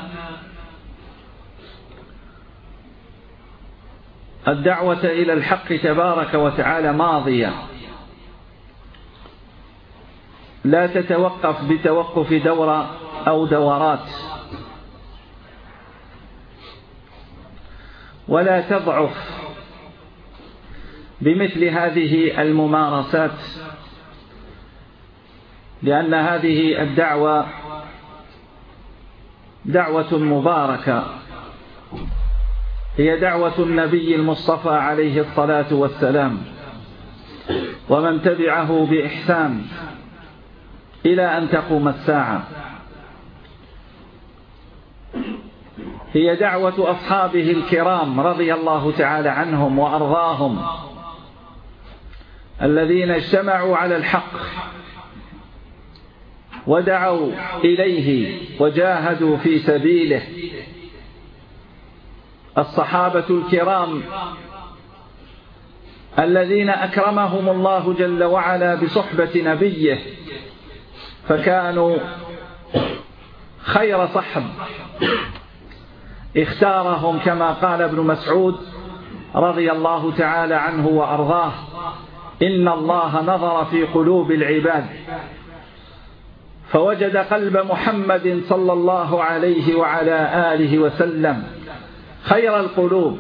الدعوة إلى الحق تبارك وتعالى ماضية، لا تتوقف بتوقف دورة أو دورات، ولا تضعف بمثل هذه الممارسات، لأن هذه الدعوة دعوة مباركة، هي دعوة النبي المصطفى عليه الصلاة والسلام ومن تبعه بإحسان إلى أن تقوم الساعة. هي دعوة أصحابه الكرام رضي الله تعالى عنهم وأرضاهم، الذين اجتمعوا على الحق ودعوا إليه وجاهدوا في سبيله الصحابة الكرام الذين أكرمهم الله جل وعلا بصحبة نبيه، فكانوا خير صحب اختارهم كما قال ابن مسعود رضي الله تعالى عنه وأرضاه: إن الله نظر في قلوب العباد فوجد قلب محمد صلى الله عليه وعلى آله وسلم خير القلوب،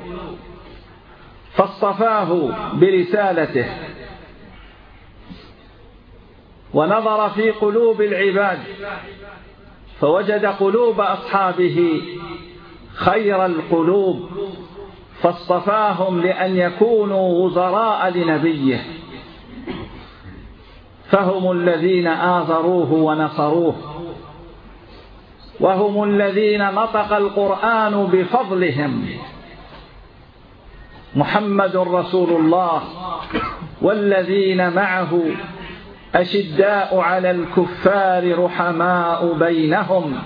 فاصطفاه برسالته، ونظر في قلوب العباد فوجد قلوب أصحابه خير القلوب، فاصطفاهم لأن يكونوا وزراء لنبيه، فهم الذين آزروه ونصروه، وهم الذين نطق القرآن بفضلهم. محمد رسول الله والذين معه أشداء على الكفار رحماء بينهم.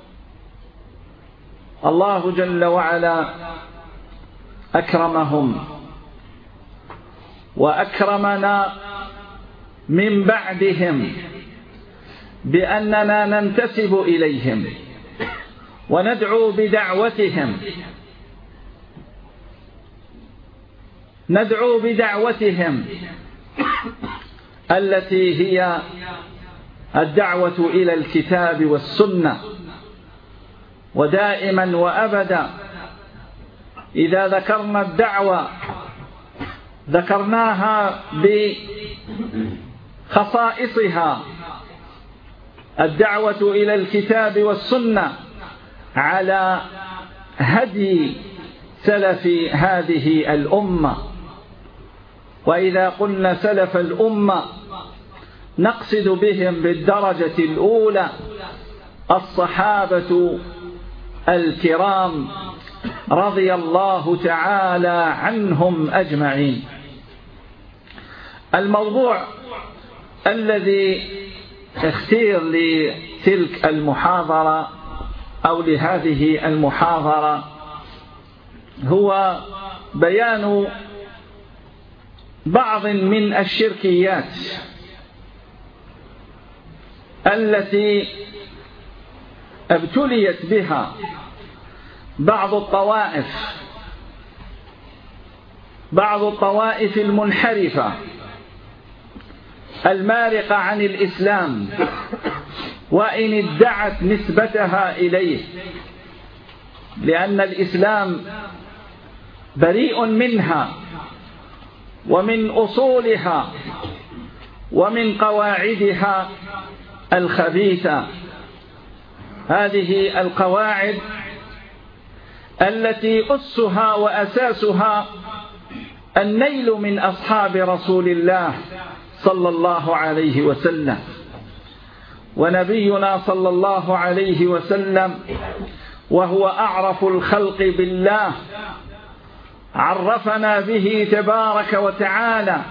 الله جل وعلا أكرمهم وأكرمنا من بعدهم بأننا ننتسب إليهم وندعو بدعوتهم ندعو بدعوتهم التي هي الدعوة إلى الكتاب والسنة. ودائما وأبدا إذا ذكرنا الدعوة ذكرناها بخصائصها: الدعوة إلى الكتاب والسنة على هدي سلف هذه الأمة. وإذا قلنا سلف الأمة نقصد بهم بالدرجة الأولى الصحابة الكرام رضي الله تعالى عنهم أجمعين. الموضوع الذي اختير لتلك المحاضرة أو لهذه المحاضرة هو بيان بعض من الشركيات التي ابتليت بها بعض الطوائف بعض الطوائف المنحرفة المارقة عن الإسلام، وإن ادعت نسبتها إليه، لأن الإسلام بريء منها ومن أصولها ومن قواعدها الخبيثة. هذه القواعد التي أسها وأساسها النيل من أصحاب رسول الله صلى الله عليه وسلم. ونبينا صلى الله عليه وسلم وهو أعرف الخلق بالله عرفنا به تبارك وتعالى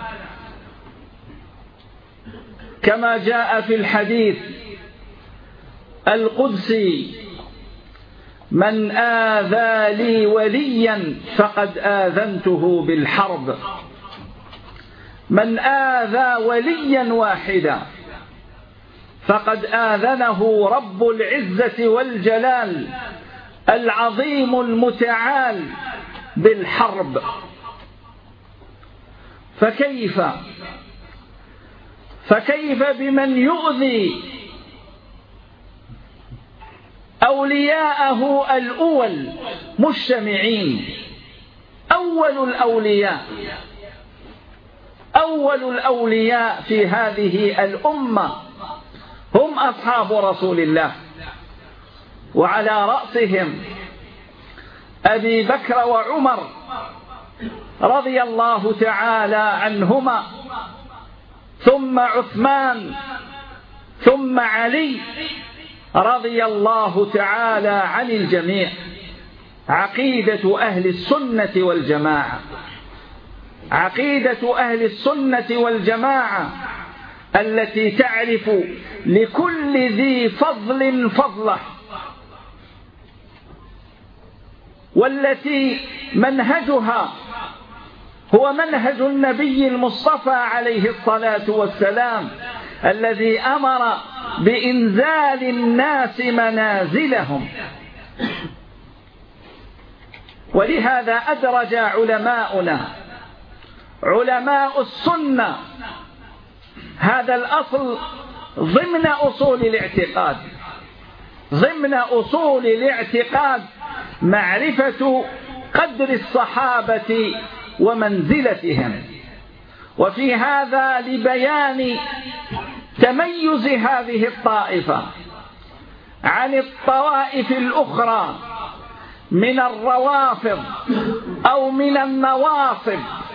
كما جاء في الحديث القدسي: من آذى لي وليا فقد آذنته بالحرب. من آذى وليا واحدا فقد آذنه رب العزة والجلال العظيم المتعال بالحرب. فكيف فكيف بمن يؤذي أولياءه الأول مجتمعين؟ أول الأولياء أول الأولياء في هذه الأمة هم أصحاب رسول الله، وعلى رأسهم أبي بكر وعمر رضي الله تعالى عنهما، ثم عثمان، ثم علي رضي الله تعالى عن الجميع. عقيدة أهل السنة والجماعة عقيدة أهل السنة والجماعة التي تعرف لكل ذي فضل فضله، والتي منهجها هو منهج النبي المصطفى عليه الصلاة والسلام الذي أمر بإنزال الناس منازلهم. ولهذا أدرج علماؤنا علماء السنة هذا الأصل ضمن أصول الاعتقاد ضمن أصول الاعتقاد معرفة قدر الصحابة ومنزلتهم. وفي هذا لبيان تميز هذه الطائفة عن الطوائف الأخرى من الروافض أو من النواصب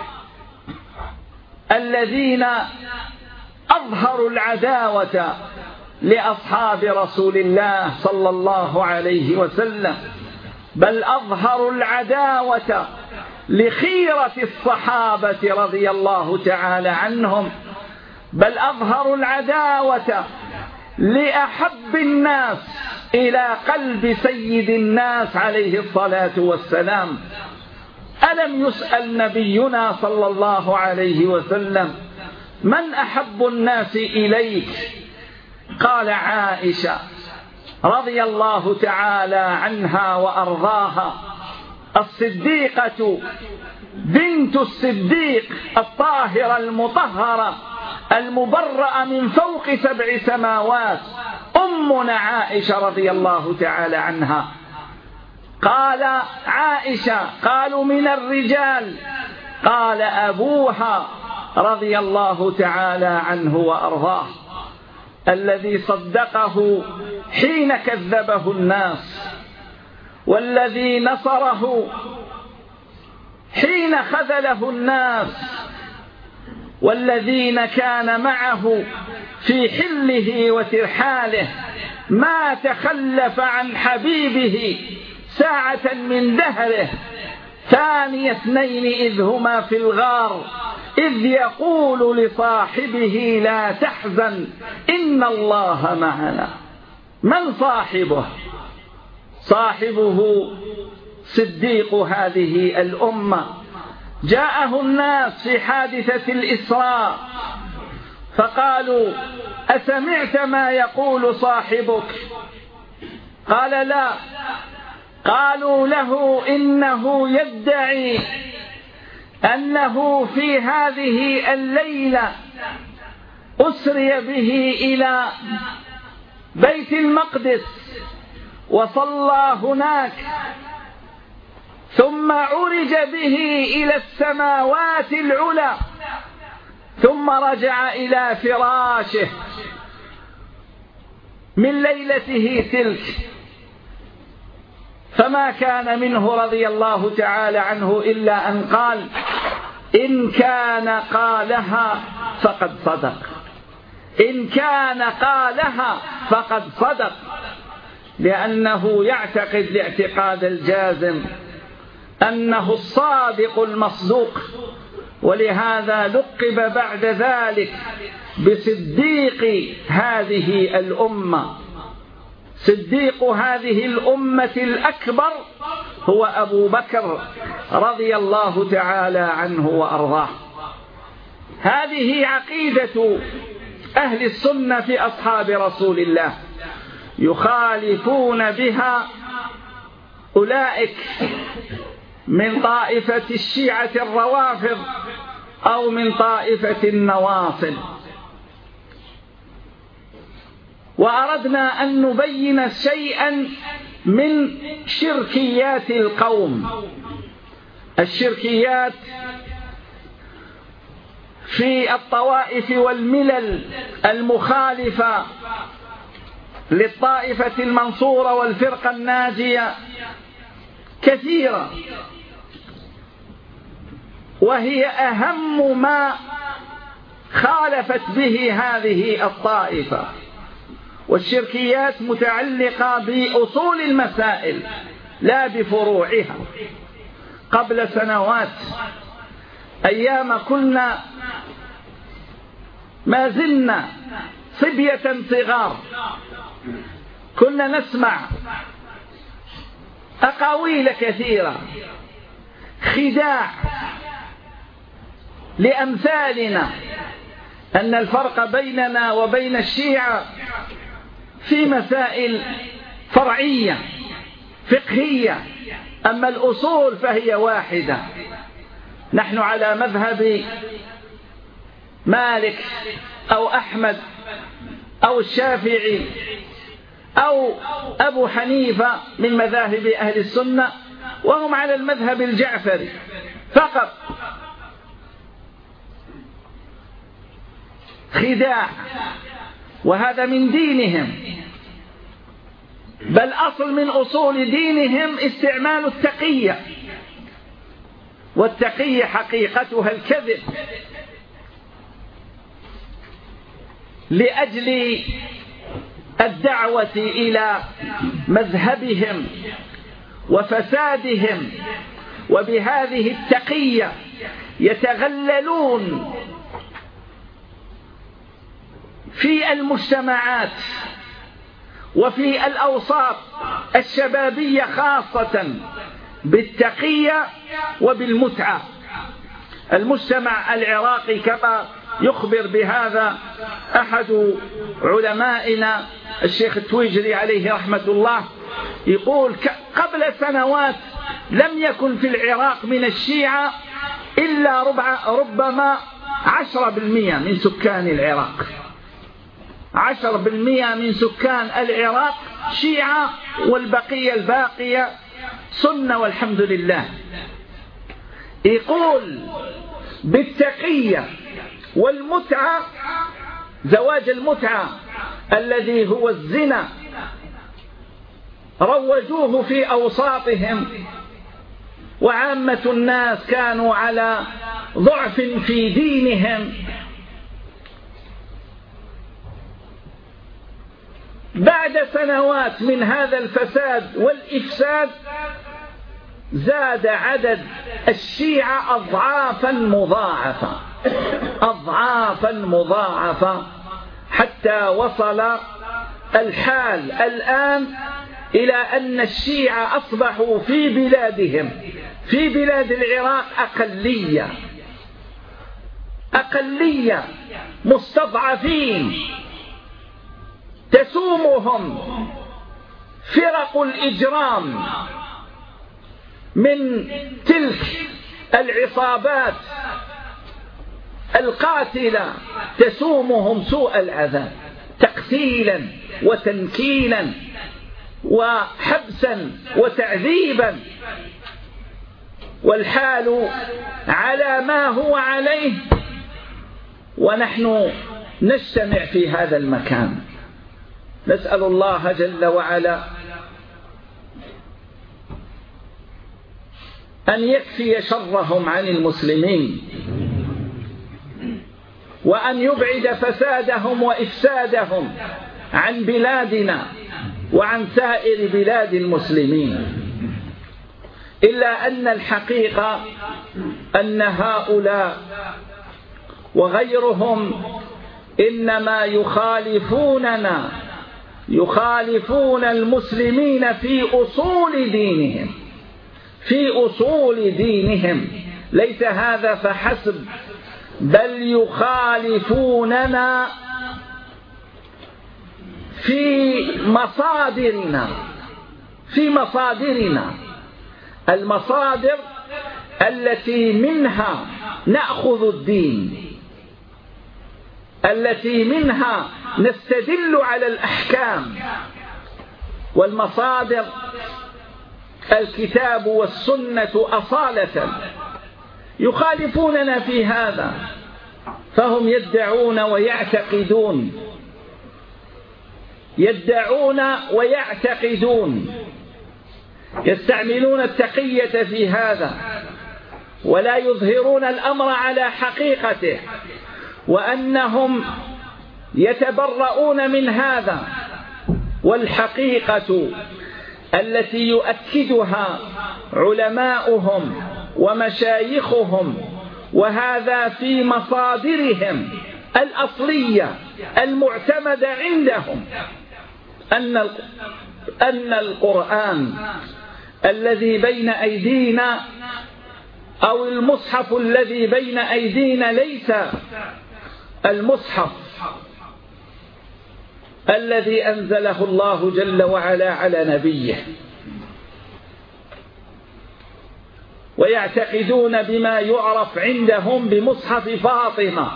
الذين أظهروا العداوة لأصحاب رسول الله صلى الله عليه وسلم، بل أظهروا العداوة لخيرة الصحابة رضي الله تعالى عنهم، بل أظهروا العداوة لأحب الناس إلى قلب سيد الناس عليه الصلاة والسلام. ألم يسأل نبينا صلى الله عليه وسلم من أحب الناس إليك؟ قال عائشة رضي الله تعالى عنها وأرضاها الصديقة بنت الصديق الطاهرة المطهرة المبرأة من فوق سبع سماوات أمنا عائشة رضي الله تعالى عنها. قال عائشة قالوا من الرجال، قال أبوها رضي الله تعالى عنه وأرضاه الذي صدقه حين كذبه الناس، والذي نصره حين خذله الناس، والذين كان معه في حله وترحاله، ما تخلف عن حبيبه ساعة من دهره، ثاني اثنين إذ هما في الغار إذ يقول لصاحبه لا تحزن إن الله معنا. من صاحبه؟ صاحبه صديق هذه الأمة. جاءه الناس في حادثة الإسراء فقالوا أسمعت ما يقول صاحبك؟ قال لا. قالوا له إنه يدعي أنه في هذه الليلة أسري به إلى بيت المقدس وصلى هناك، ثم عرج به إلى السماوات العلى، ثم رجع إلى فراشه من ليلته تلك، فما كان منه رضي الله تعالى عنه إلا أن قال إن كان قالها فقد صدق، إن كان قالها فقد صدق، لأنه يعتقد الاعتقاد الجازم أنه الصادق المصدوق، ولهذا لقب بعد ذلك بصديق هذه الأمة. صديق هذه الأمة الأكبر هو أبو بكر رضي الله تعالى عنه وأرضاه. هذه عقيدة أهل السنة في أصحاب رسول الله، يخالفون بها أولئك من طائفة الشيعة الروافض أو من طائفة النواصب. وأردنا أن نبين شيئا من شركيات القوم. الشركيات في الطوائف والملل المخالفة للطائفة المنصورة والفرقة الناجية كثيرة، وهي أهم ما خالفت به هذه الطائفة. والشركيات متعلقة بأصول المسائل لا بفروعها. قبل سنوات أيام كنا ما زلنا صبية صغار كنا نسمع أقاويل كثيرة، خداع لأمثالنا أن الفرق بيننا وبين الشيعة في مسائل فرعية فقهية، أما الأصول فهي واحدة. نحن على مذهب مالك أو أحمد أو الشافعي أو أبو حنيفة من مذاهب أهل السنة، وهم على المذهب الجعفري فقط. خداع، وهذا من دينهم، بل أصل من أصول دينهم استعمال التقية، والتقية حقيقتها الكذب لأجل الدعوة إلى مذهبهم وفسادهم. وبهذه التقية يتغللون في المجتمعات وفي الأوساط الشبابية خاصة بالتقية وبالمتعة. المجتمع العراقي كما يخبر بهذا أحد علمائنا الشيخ التويجري عليه رحمة الله، يقول قبل سنوات لم يكن في العراق من الشيعة إلا ربع ربما عشرة بالمئة من سكان العراق. عشرة بالمئة من سكان العراق شيعة، والبقية الباقية سنة والحمد لله. يقول بالتقية والمتعة، زواج المتعة الذي هو الزنا روجوه في أوساطهم، وعامة الناس كانوا على ضعف في دينهم. بعد سنوات من هذا الفساد والإفساد زاد عدد الشيعة أضعافا مضاعفة أضعافا مضاعفة حتى وصل الحال الآن إلى أن الشيعة أصبحوا في بلادهم في بلاد العراق أقلية أقلية مستضعفين، تسومهم فرق الإجرام من تلك العصابات القاتلة، تسومهم سوء العذاب تقتيلا وتنكيلا وحبسا وتعذيبا، والحال على ما هو عليه ونحن نجتمع في هذا المكان. نسأل الله جل وعلا أن يكفي شرهم عن المسلمين، وأن يبعد فسادهم وإفسادهم عن بلادنا وعن سائر بلاد المسلمين. إلا أن الحقيقة أن هؤلاء وغيرهم إنما يخالفوننا يخالفون المسلمين في أصول دينهم في أصول دينهم ليس هذا فحسب، بل يخالفوننا في مصادرنا في مصادرنا المصادر التي منها نأخذ الدين، التي منها نستدل على الأحكام، والمصادر الكتاب والسنة أصالة. يخالفوننا في هذا، فهم يدعون ويعتقدون يدعون ويعتقدون يستعملون التقية في هذا، ولا يظهرون الأمر على حقيقته، وأنهم يتبرؤون من هذا. والحقيقة التي يؤكدها علماؤهم ومشايخهم، وهذا في مصادرهم الأصلية المعتمدة عندهم، أن أن القرآن الذي بين أيدينا أو المصحف الذي بين أيدينا ليس المصحف الذي أنزله الله جل وعلا على نبيه، ويعتقدون بما يعرف عندهم بمصحف فاطمة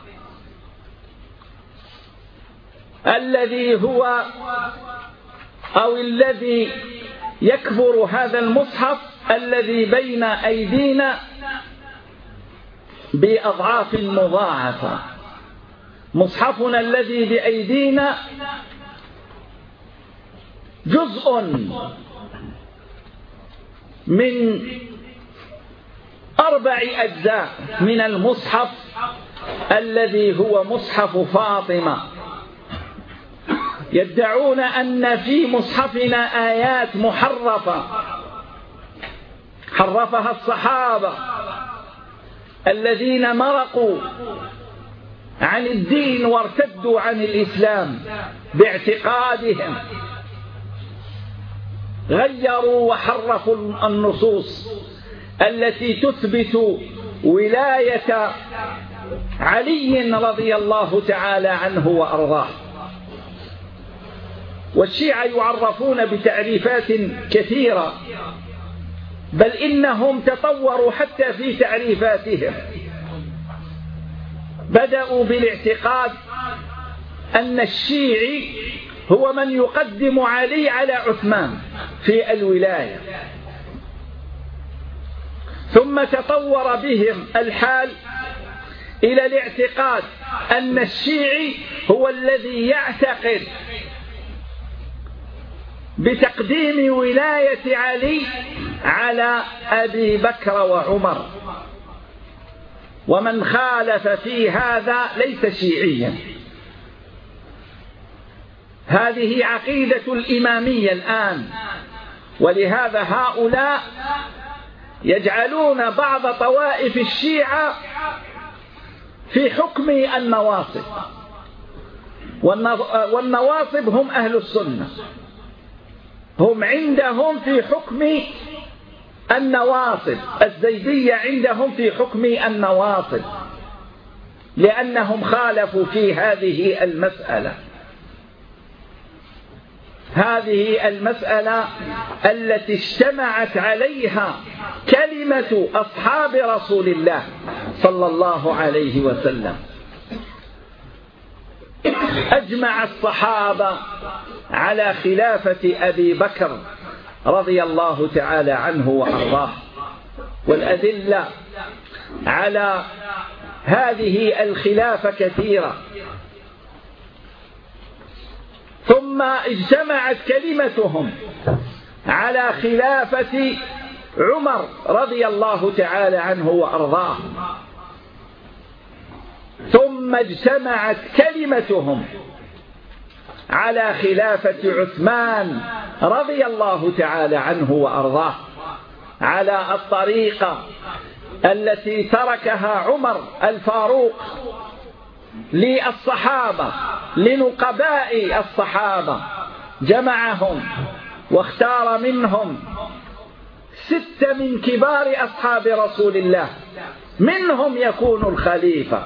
الذي هو أو الذي يكبر هذا المصحف الذي بين أيدينا بأضعاف مضاعفة. مصحفنا الذي بأيدينا جزء من أربع أجزاء من المصحف الذي هو مصحف فاطمة. يدعون أن في مصحفنا آيات محرفة حرفها الصحابة الذين مرقوا عن الدين وارتدوا عن الإسلام باعتقادهم، غيروا وحرفوا النصوص التي تثبت ولاية علي رضي الله تعالى عنه وأرضاه. والشيعة يعرفون بتعريفات كثيرة، بل إنهم تطوروا حتى في تعريفاتهم. بدأوا بالاعتقاد أن الشيعي هو من يقدم علي على عثمان في الولاية، ثم تطور بهم الحال إلى الاعتقاد أن الشيعي هو الذي يعتقد بتقديم ولاية علي على أبي بكر وعمر، ومن خالف في هذا ليس شيعيا. هذه عقيدة الإمامية الآن، ولهذا هؤلاء يجعلون بعض طوائف الشيعة في حكم النواصب، والنواصب هم أهل السنة، هم عندهم في حكم النواصب. الزيدية عندهم في حكم النواصب لأنهم خالفوا في هذه المسألة. هذه المسألة التي اجتمعت عليها كلمة أصحاب رسول الله صلى الله عليه وسلم. أجمع الصحابة على خلافة أبي بكر رضي الله تعالى عنه وأرضاه، والأدلة على هذه الخلافة كثيرة. ثم اجتمعت كلمتهم على خلافة عمر رضي الله تعالى عنه وأرضاه، ثم اجتمعت كلمتهم على خلافة عثمان رضي الله تعالى عنه وأرضاه، على الطريقة التي تركها عمر الفاروق للصحابة، لنقباء الصحابة، جمعهم واختار منهم ستة من كبار أصحاب رسول الله، منهم يكون الخليفة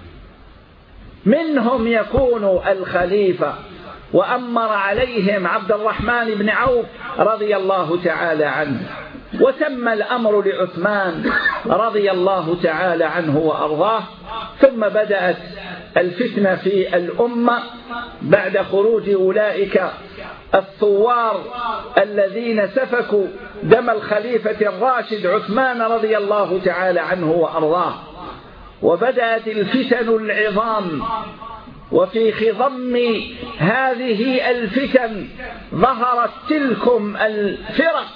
منهم يكون الخليفة وأمر عليهم عبد الرحمن بن عوف رضي الله تعالى عنه، وتم الأمر لعثمان رضي الله تعالى عنه وأرضاه. ثم بدأت الفتنة في الأمة بعد خروج أولئك الثوار الذين سفكوا دم الخليفة الراشد عثمان رضي الله تعالى عنه وأرضاه، وبدأت الفتن العظام. وفي خضم هذه الفتن ظهرت تلكم الفرق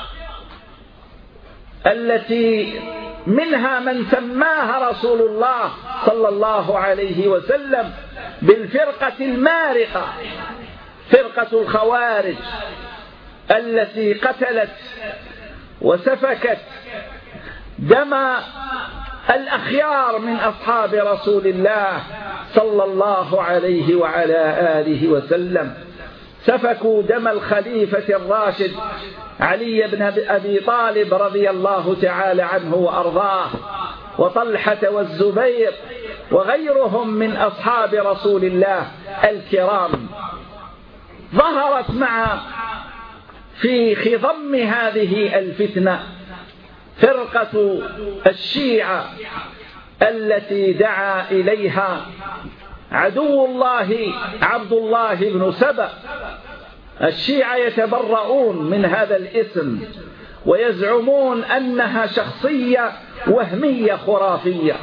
التي منها من سماها رسول الله صلى الله عليه وسلم بالفرقة المارقة، فرقة الخوارج التي قتلت وسفكت دم الأخيار من أصحاب رسول الله صلى الله عليه وعلى آله وسلم، سفكوا دم الخليفة الراشد علي بن أبي طالب رضي الله تعالى عنه وأرضاه، وطلحة والزبير وغيرهم من أصحاب رسول الله الكرام. ظهرت مع في خضم هذه الفتنة فرقة الشيعة التي دعا إليها عدو الله عبد الله بن سبأ. الشيعة يتبرؤون من هذا الاسم ويزعمون أنها شخصية وهمية خرافية،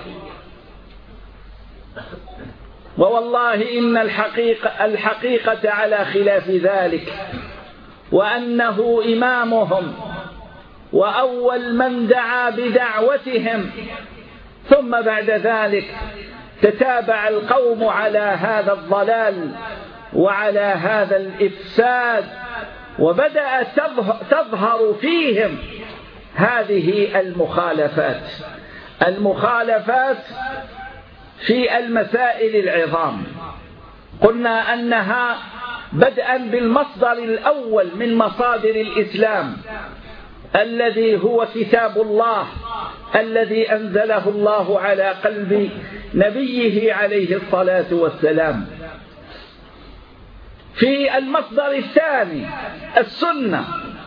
ووالله إن الحقيقة, الحقيقة على خلاف ذلك، وأنه إمامهم وأول من دعا بدعوتهم، ثم بعد ذلك تتابع القوم على هذا الضلال وعلى هذا الإفساد، وبدأت تظهر فيهم هذه المخالفات المخالفات في المسائل العظام. قلنا أنها بدءا بالمصدر الأول من مصادر الإسلام الذي هو كتاب الله الذي أنزله الله على قلب نبيه عليه الصلاة والسلام. في المصدر الثاني السنة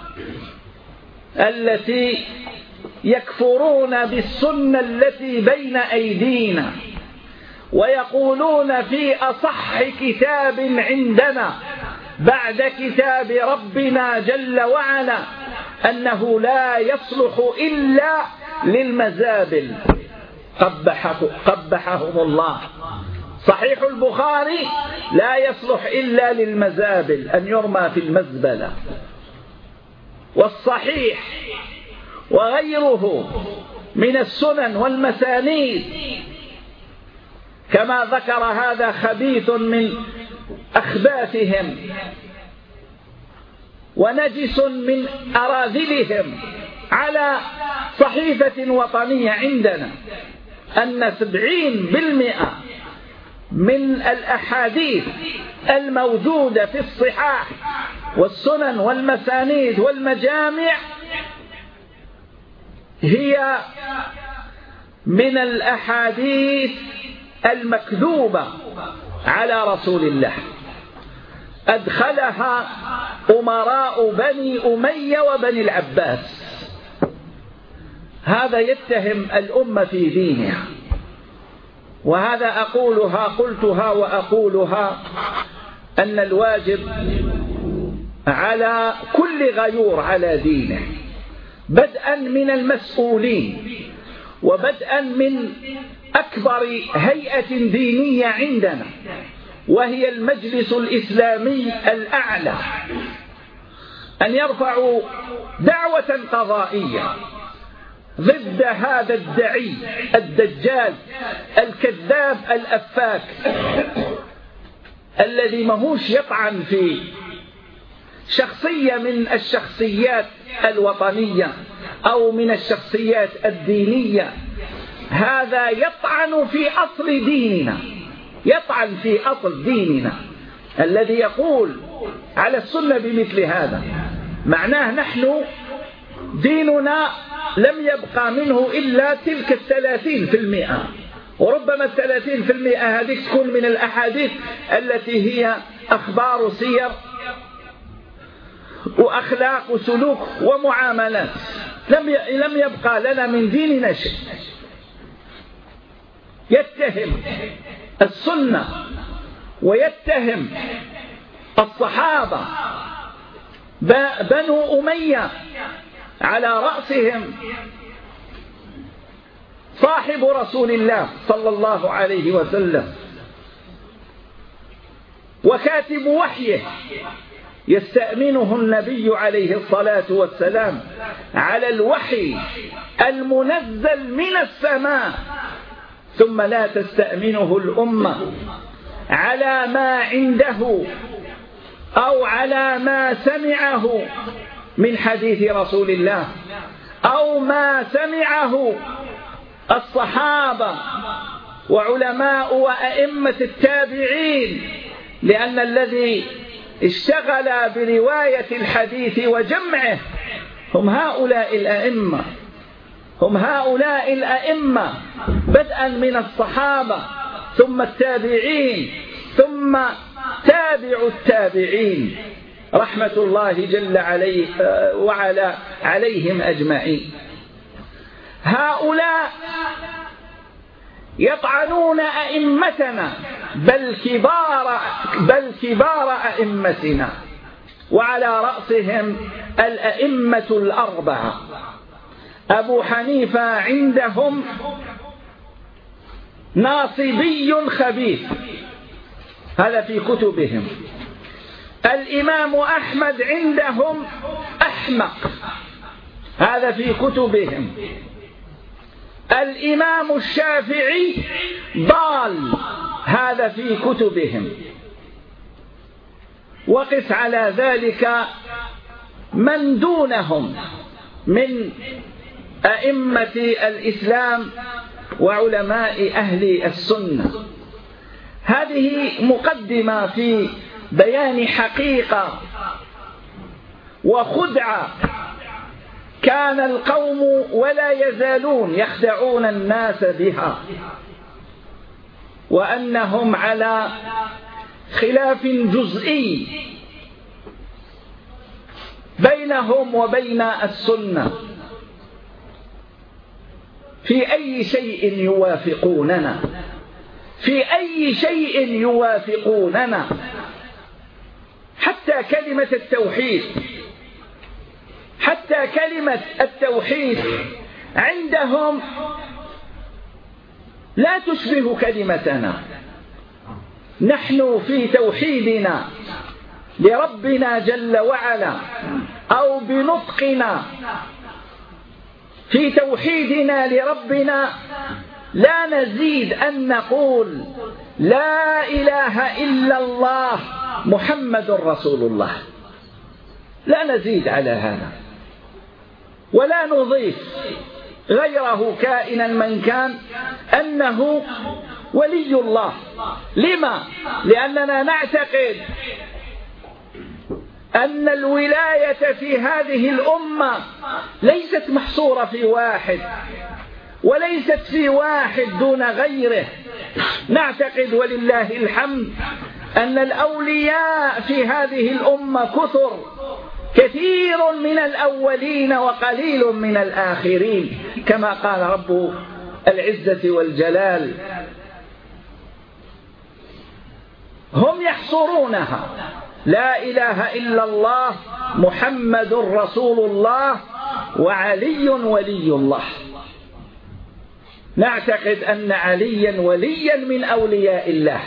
التي يكفرون بالسنة التي بين أيدينا، ويقولون في أصح كتاب عندنا بعد كتاب ربنا جل وعلا أنه لا يصلح إلا للمزابل، قبحه قبحهم الله. صحيح البخاري لا يصلح إلا للمزابل، أن يرمى في المزبلة، والصحيح وغيره من السنن والمسانيد كما ذكر هذا خبيث من أخباثهم ونجس من أراذلهم على صحيفة وطنية عندنا أن سبعين بالمئة من الأحاديث الموجودة في الصحاح والسنن والمسانيد والمجامع هي من الأحاديث المكذوبة على رسول الله، أدخلها أمراء بني أمية وبني العباس. هذا يتهم الأمة في دينها، وهذا أقولها قلتها وأقولها أن الواجب على كل غيور على دينه، بدءا من المسؤولين وبدءا من أكبر هيئة دينية عندنا وهي المجلس الإسلامي الأعلى، أن يرفعوا دعوة قضائية ضد هذا الدعي الدجال الكذاب الأفاك الذي ماهوش يطعن في شخصية من الشخصيات الوطنية أو من الشخصيات الدينية. هذا يطعن في أصل ديننا، يطعن في أصل ديننا الذي يقول على السنة بمثل هذا. معناه نحن ديننا لم يبقى منه إلا تلك الثلاثين في المئة، وربما الثلاثين في المئة هذه تكون من الأحاديث التي هي أخبار سير وأخلاق وسلوك ومعاملات، لم يبقى لنا من ديننا شيء. يتهم السنة ويتهم الصحابة بنو أمية على رأسهم صاحب رسول الله صلى الله عليه وسلم وكاتب وحيه يستأمنه النبي عليه الصلاة والسلام على الوحي المنزل من السماء، ثم لا تستأمنه الأمة على ما عنده أو على ما سمعه من حديث رسول الله أو ما سمعه الصحابة وعلماء وأئمة التابعين، لأن الذي اشتغل برواية الحديث وجمعه هم هؤلاء الأئمة، هم هؤلاء الأئمة بدءا من الصحابة ثم التابعين ثم تابع التابعين رحمة الله جل عليه وعلى عليهم أجمعين. هؤلاء يطعنون أئمتنا بل كبار, بل كبار أئمتنا، وعلى رأسهم الأئمة الأربعة. أبو حنيفة عندهم ناصبي خبيث، هذا في كتبهم. الإمام أحمد عندهم أحمق، هذا في كتبهم. الإمام الشافعي ضال، هذا في كتبهم. وقس على ذلك من دونهم من أئمة الإسلام وعلماء أهل السنة. هذه مقدمة في بيان حقيقة وخدعة كان القوم ولا يزالون يخدعون الناس بها، وأنهم على خلاف جزئي بينهم وبين السنة في أي شيء يوافقوننا، في أي شيء يوافقوننا، حتى كلمة التوحيد، حتى كلمة التوحيد عندهم لا تشبه كلمتنا. نحن في توحيدنا لربنا جل وعلا أو بنطقنا في توحيدنا لربنا لا نزيد أن نقول لا إله إلا الله محمد رسول الله، لا نزيد على هذا ولا نضيف غيره كائنا من كان أنه ولي الله. لما؟ لأننا نعتقد أن الولاية في هذه الأمة ليست محصورة في واحد، وليست في واحد دون غيره. نعتقد ولله الحمد أن الأولياء في هذه الأمة كثر، كثير من الأولين وقليل من الآخرين، كما قال رب العزة والجلال. هم يحصرونها لا إله إلا الله محمد رسول الله وعلي ولي الله. نعتقد أن عليا وليا من أولياء الله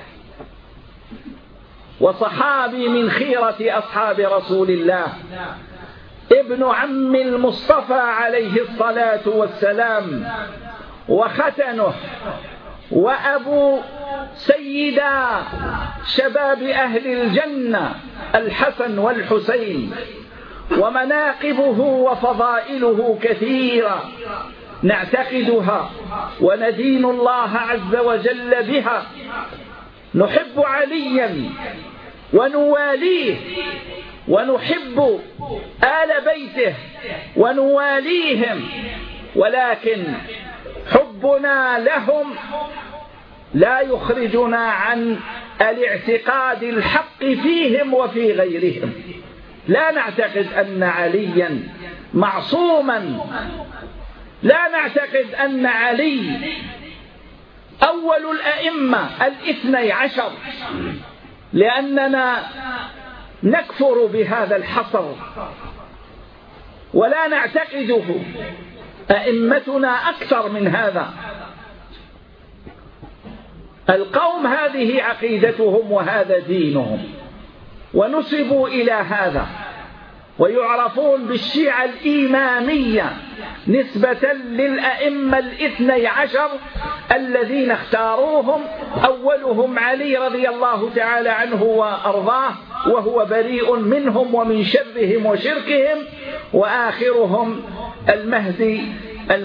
وصحابي من خيرة أصحاب رسول الله، ابن عم المصطفى عليه الصلاة والسلام، وختنه، وأبو سيدا شباب أهل الجنة الحسن والحسين، ومناقبه وفضائله كثيرة نعتقدها وندين الله عز وجل بها. نحب عليا ونواليه ونحب آل بيته ونواليهم، ولكن حبنا لهم لا يخرجنا عن الاعتقاد الحق فيهم وفي غيرهم. لا نعتقد أن عليا معصوما، لا نعتقد أن علي أول الأئمة الاثني عشر، لأننا نكفر بهذا الحصر ولا نعتقده. أئمتنا أكثر من هذا. القوم هذه عقيدتهم وهذا دينهم، ونسبوا إلى هذا، ويعرفون بالشيعة الإمامية نسبة للأئمة الاثني عشر الذين اختاروهم. أولهم علي رضي الله تعالى عنه وأرضاه، وهو بريء منهم ومن شرهم وشركهم، وآخرهم المهدي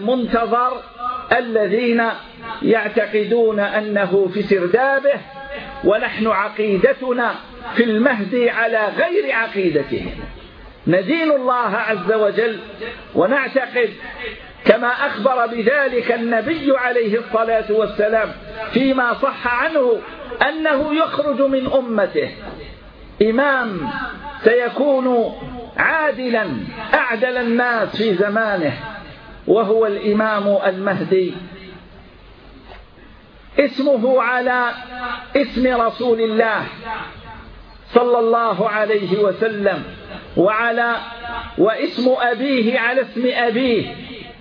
المنتظر الذين يعتقدون أنه في سردابه ونحن عقيدتنا في المهدي على غير عقيدته، ندين الله عز وجل ونعتقد كما أخبر بذلك النبي عليه الصلاة والسلام فيما صح عنه أنه يخرج من أمته إمام سيكون عادلا أعدل الناس في زمانه، وهو الإمام المهدي، اسمه على اسم رسول الله صلى الله عليه وسلم، وعلى واسم أبيه على اسم أبيه.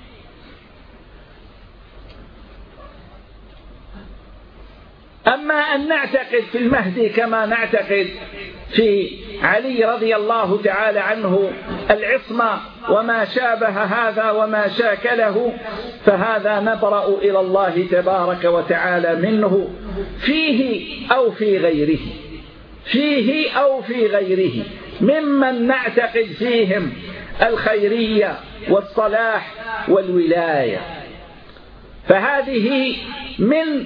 أما أن نعتقد في المهدي كما نعتقد في علي رضي الله تعالى عنه العصمة وما شابه هذا وما شاكله، فهذا نبرأ إلى الله تبارك وتعالى منه فيه أو في غيره، فيه أو في غيره ممن نعتقد فيهم الخيرية والصلاح والولاية. فهذه من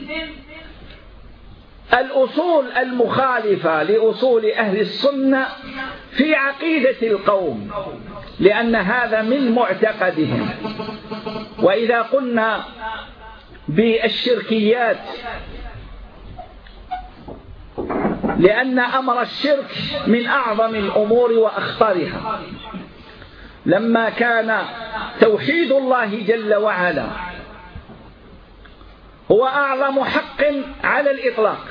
الأصول المخالفة لأصول أهل السنة في عقيدة القوم، لأن هذا من معتقدهم. وإذا قلنا بالشركيات، لأن أمر الشرك من أعظم الأمور وأخطرها، لما كان توحيد الله جل وعلا هو أعظم حق على الإطلاق،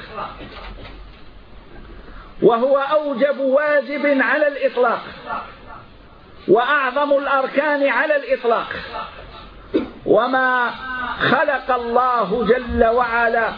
وهو أوجب واجب على الإطلاق، وأعظم الأركان على الإطلاق، وما خلق الله جل وعلا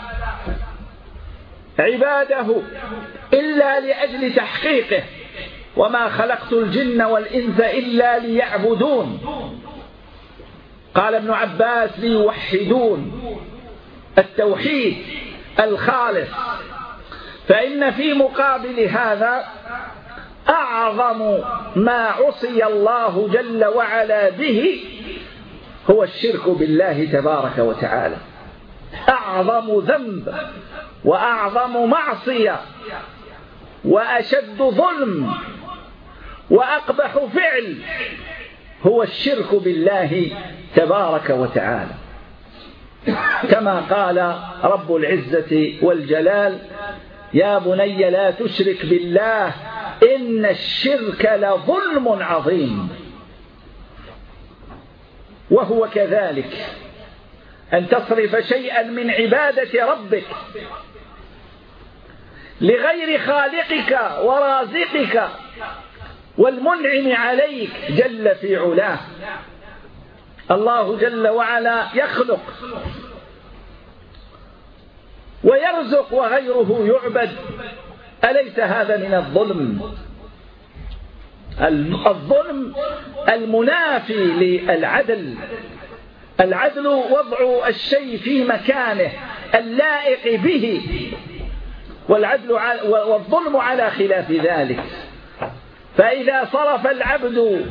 عباده إلا لأجل تحقيقه، وما خلقت الجن والإنس إلا ليعبدون. قال ابن عباس ليوحدون، التوحيد الخالص. فإن في مقابل هذا أعظم ما عصي الله جل وعلا به هو الشرك بالله تبارك وتعالى، أعظم ذنب وأعظم معصية وأشد ظلم وأقبح فعل هو الشرك بالله تبارك وتعالى، كما قال رب العزة والجلال: يا بني لا تشرك بالله إن الشرك لظلم عظيم. وهو كذلك أن تصرف شيئا من عبادة ربك لغير خالقك ورازقك والمنعم عليك جل في علاه. الله جل وعلا يخلق ويرزق وغيره يعبد، أليس هذا من الظلم؟ الظلم المنافي للعدل. العدل وضع الشيء في مكانه اللائق به، والعدل والظلم على خلاف ذلك. فإذا صرف العبد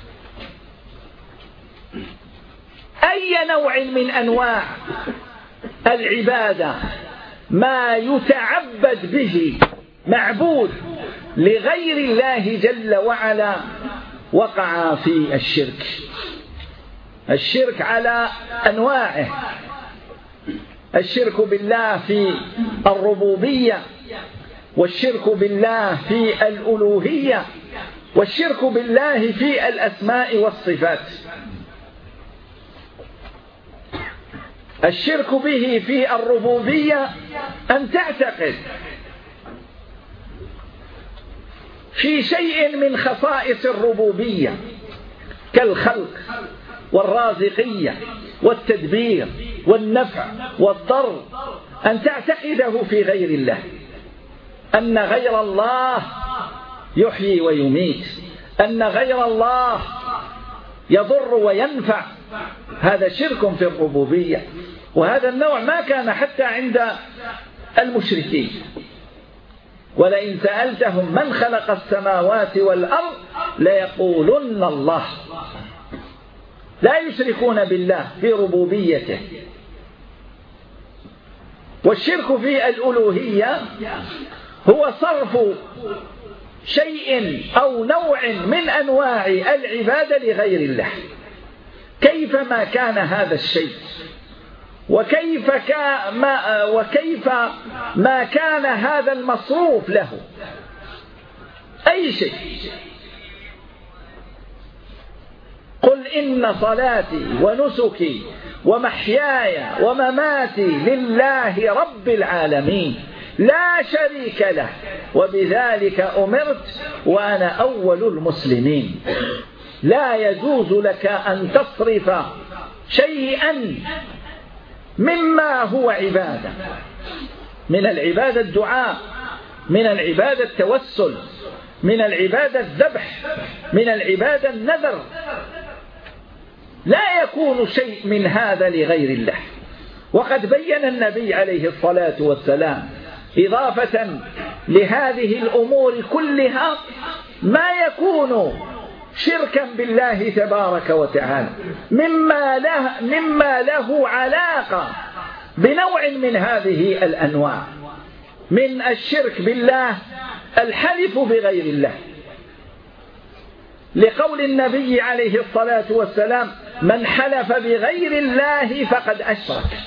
أي نوع من أنواع العبادة ما يتعبد به معبود لغير الله جل وعلا وقع في الشرك. الشرك على أنواعه: الشرك بالله في الربوبية، والشرك بالله في الألوهية، والشرك بالله في الأسماء والصفات. الشرك به في الربوبية أن تعتقد في شيء من خصائص الربوبية كالخلق والرازقية والتدبير والنفع والضر، أن تعتقده في غير الله، أن غير الله يحيي ويميت، أن غير الله يضر وينفع. هذا شرك في الربوبية، وهذا النوع ما كان حتى عند المشركين. ولئن سألتهم من خلق السماوات والأرض ليقولن الله. لا يشركون بالله في ربوبيته. والشرك في الألوهية هو صرف شيء أو نوع من أنواع العبادة لغير الله، كيفما كان هذا الشيء، وكيف ما وكيف ما كان هذا المصروف له، أي شيء. قل إن صلاتي ونسكي ومحياي ومماتي لله رب العالمين لا شريك له وبذلك أمرت وأنا أول المسلمين. لا يجوز لك أن تصرف شيئا مما هو عبادة، من العبادة الدعاء، من العبادة التوسل، من العبادة الذبح، من العبادة النذر، لا يكون شيء من هذا لغير الله. وقد بين النبي عليه الصلاة والسلام إضافة لهذه الأمور كلها ما يكون شركا بالله تبارك وتعالى مما له, مما له علاقة بنوع من هذه الأنواع. من الشرك بالله الحلف بغير الله، لقول النبي عليه الصلاة والسلام من حلف بغير الله فقد أشرك.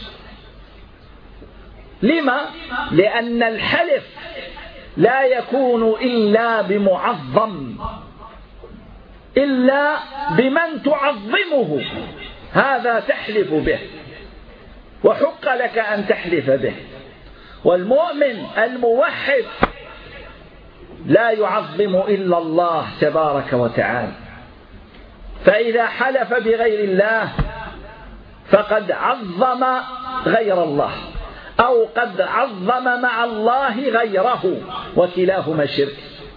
لما؟ لأن الحلف لا يكون إلا بمعظم، إلا بمن تعظمه، هذا تحلف به وحق لك أن تحلف به. والمؤمن الموحد لا يعظم إلا الله تبارك وتعالى، فإذا حلف بغير الله فقد عظم غير الله أو قد عظم مع الله غيره، وكلاهما شرك.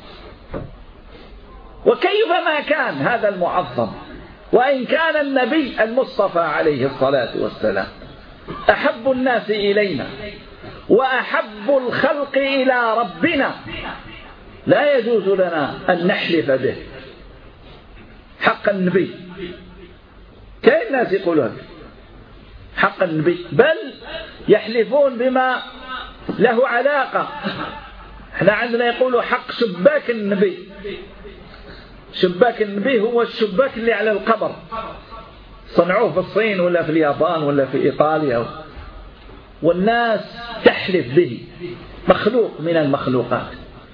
وكيفما كان هذا المعظم، وإن كان النبي المصطفى عليه الصلاة والسلام أحب الناس إلينا وأحب الخلق إلى ربنا، لا يجوز لنا أن نحلف به حق النبي. كاين ناس يقولون حق النبي، بل يحلفون بما له علاقة. احنا عندنا يقولوا حق شباك النبي. شباك النبي هو الشباك اللي على القبر، صنعوه في الصين ولا في اليابان ولا في إيطاليا، والناس تحلف به، مخلوق من المخلوقات.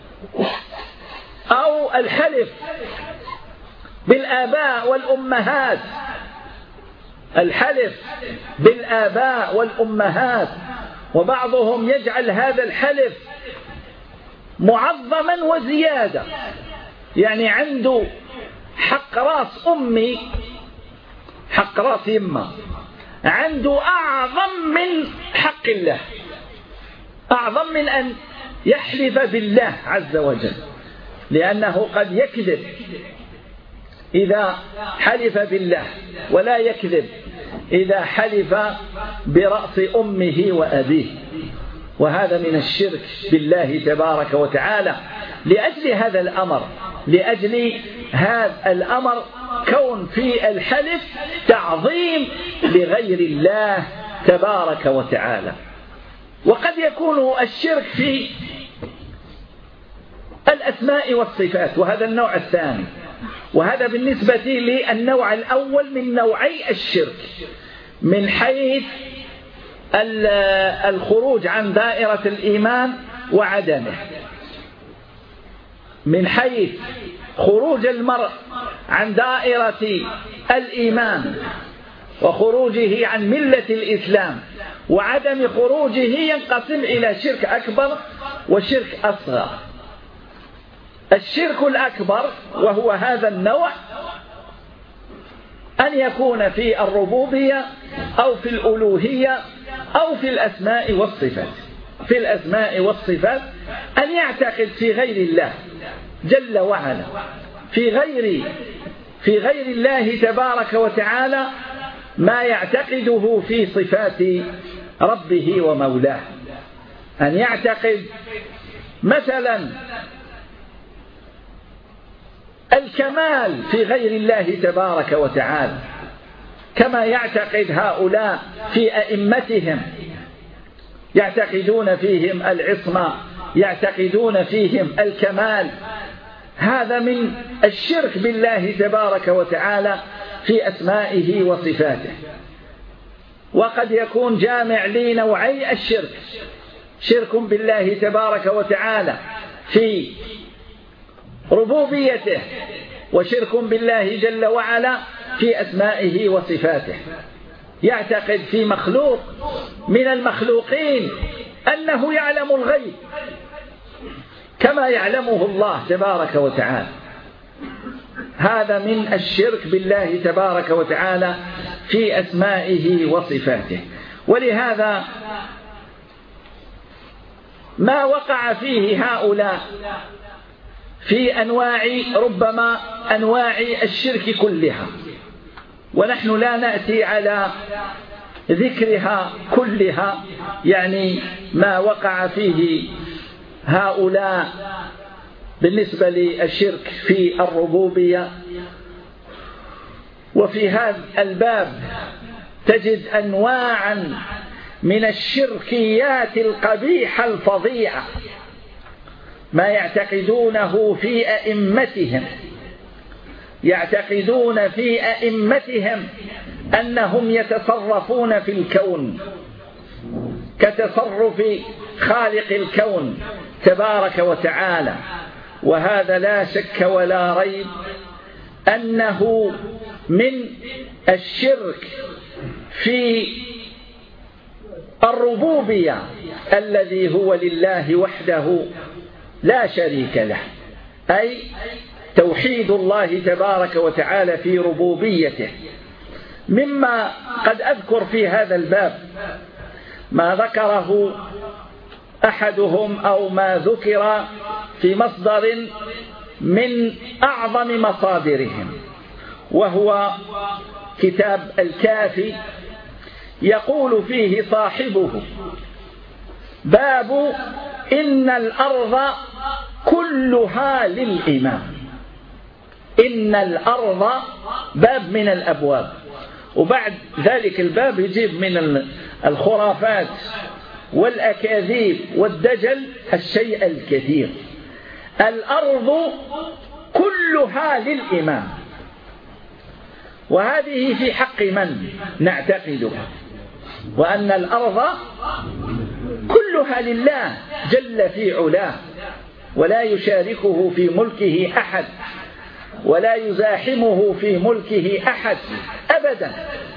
أو الحلف بالآباء والأمهات، الحلف بالآباء والأمهات، وبعضهم يجعل هذا الحلف معظما وزيادة، يعني عنده حق راس أمي، حق راس يمه، عنده أعظم من حق الله، أعظم من أن يحلف بالله عز وجل، لأنه قد يكذب إذا حلف بالله، ولا يكذب إذا حلف برأس أمه وأبيه، وهذا من الشرك بالله تبارك وتعالى. لأجل هذا الأمر، لأجل هذا الأمر كون في الحلف تعظيم لغير الله تبارك وتعالى. وقد يكون الشرك في الأسماء والصفات، وهذا النوع الثاني، وهذا بالنسبة للنوع الأول من نوعي الشرك، من حيث الخروج عن دائرة الإيمان وعدمه، من حيث خروج المرء عن دائرة الإيمان وخروجه عن ملة الإسلام وعدم خروجه، ينقسم إلى شرك أكبر وشرك أصغر. الشرك الأكبر وهو هذا النوع، أن يكون في الربوبية أو في الألوهية أو في الأسماء والصفات. في الأسماء والصفات أن يعتقد في غير الله جل وعلا، في غير في غير الله تبارك وتعالى ما يعتقده في صفات ربه ومولاه. أن يعتقد مثلا الكمال في غير الله تبارك وتعالى، كما يعتقد هؤلاء في أئمتهم يعتقدون فيهم العصمة، يعتقدون فيهم الكمال. هذا من الشرك بالله تبارك وتعالى في أسمائه وصفاته. وقد يكون جامع لنوعي الشرك: شرك بالله تبارك وتعالى في ربوبيته، وشرك بالله جل وعلا في أسمائه وصفاته. يعتقد في مخلوق من المخلوقين أنه يعلم الغيب كما يعلمه الله تبارك وتعالى. هذا من الشرك بالله تبارك وتعالى في أسمائه وصفاته. ولهذا ما وقع فيه هؤلاء في أنواع ربما أنواع الشرك كلها، ونحن لا نأتي على ذكرها كلها، يعني ما وقع فيه هؤلاء بالنسبة للشرك في الربوبية. وفي هذا الباب تجد أنواعا من الشركيات القبيحة الفظيعة، ما يعتقدونه في أئمتهم. يعتقدون في أئمتهم أنهم يتصرفون في الكون كتصرف خالق الكون تبارك وتعالى، وهذا لا شك ولا ريب أنه من الشرك في الربوبية الذي هو لله وحده لا شريك له، أي توحيد الله تبارك وتعالى في ربوبيته. مما قد أذكر في هذا الباب ما ذكره أحدهم أو ما ذكر في مصدر من أعظم مصادرهم، وهو كتاب الكافي. يقول فيه صاحبه: باب إن الأرض كلها للإمام. إن الأرض باب من الأبواب، وبعد ذلك الباب يجيب من الخرافات والأكاذيب والدجل الشيء الكثير. الأرض كلها للإمام، وهذه في حق من نعتقدها، وأن الأرض كلها لله جل في علاه، ولا يشاركه في ملكه أحد، ولا يزاحمه في ملكه أحد أبدا.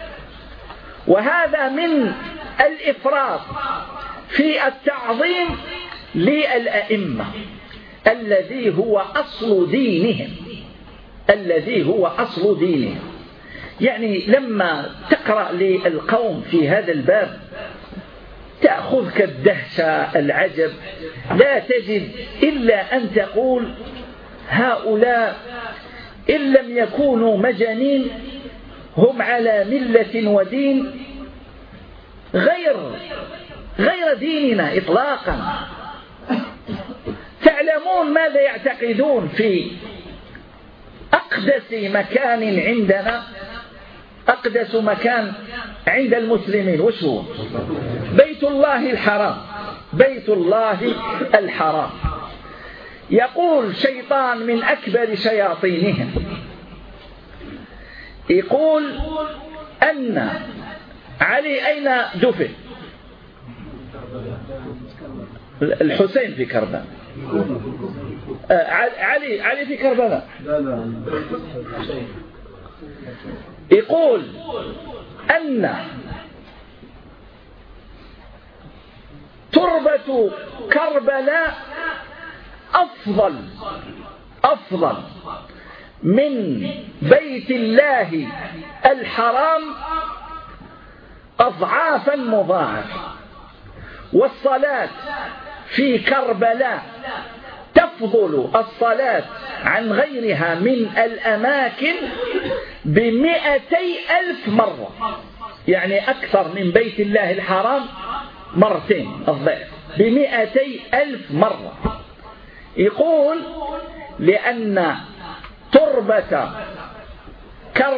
وهذا من الإفراط في التعظيم للأئمة الذي هو أصل دينهم، الذي هو أصل دينهم. يعني لما تقرأ للقوم في هذا الباب تأخذك الدهشة العجب، لا تجد إلا أن تقول: هؤلاء إن لم يكونوا مجانين هم على ملة ودين غير غير ديننا إطلاقا. تعلمون ماذا يعتقدون في أقدس مكان عندنا؟ أقدس مكان عند المسلمين وش هو؟ بيت الله الحرام. بيت الله الحرام. يقول شيطان من أكبر شياطينهم، يقول أن علي أين دفن؟ الحسين في كربلاء. علي علي في كربلاء. يقول أن تربة كربلاء أفضل أفضل من بيت الله الحرام أضعافا مضاعفة، والصلاة في كربلاء تفضل الصلاة عن غيرها من الأماكن بمئتي ألف مرة، يعني أكثر من بيت الله الحرام مرتين الضعف، بمئتي ألف مرة. يقول لأن تربة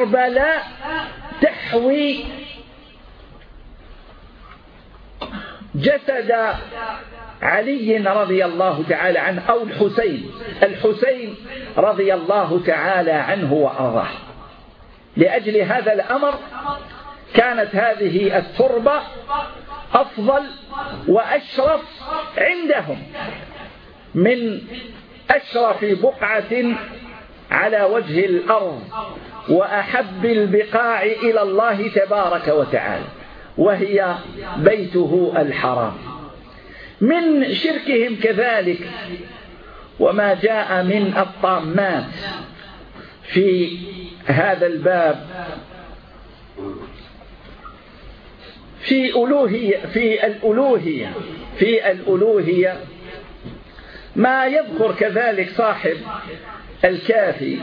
كربلاء تحوي جسد علي رضي الله تعالى عنه أو الحسين الحسين رضي الله تعالى عنه وأرضاه. لأجل هذا الأمر كانت هذه التربة أفضل وأشرف عندهم من أشرف بقعة على وجه الأرض وأحب البقاع إلى الله تبارك وتعالى، وهي بيته الحرام. من شركهم كذلك وما جاء من الطامات في هذا الباب في ألوهية في الألوهية في الألوهية ما يذكر كذلك صاحب الكافي،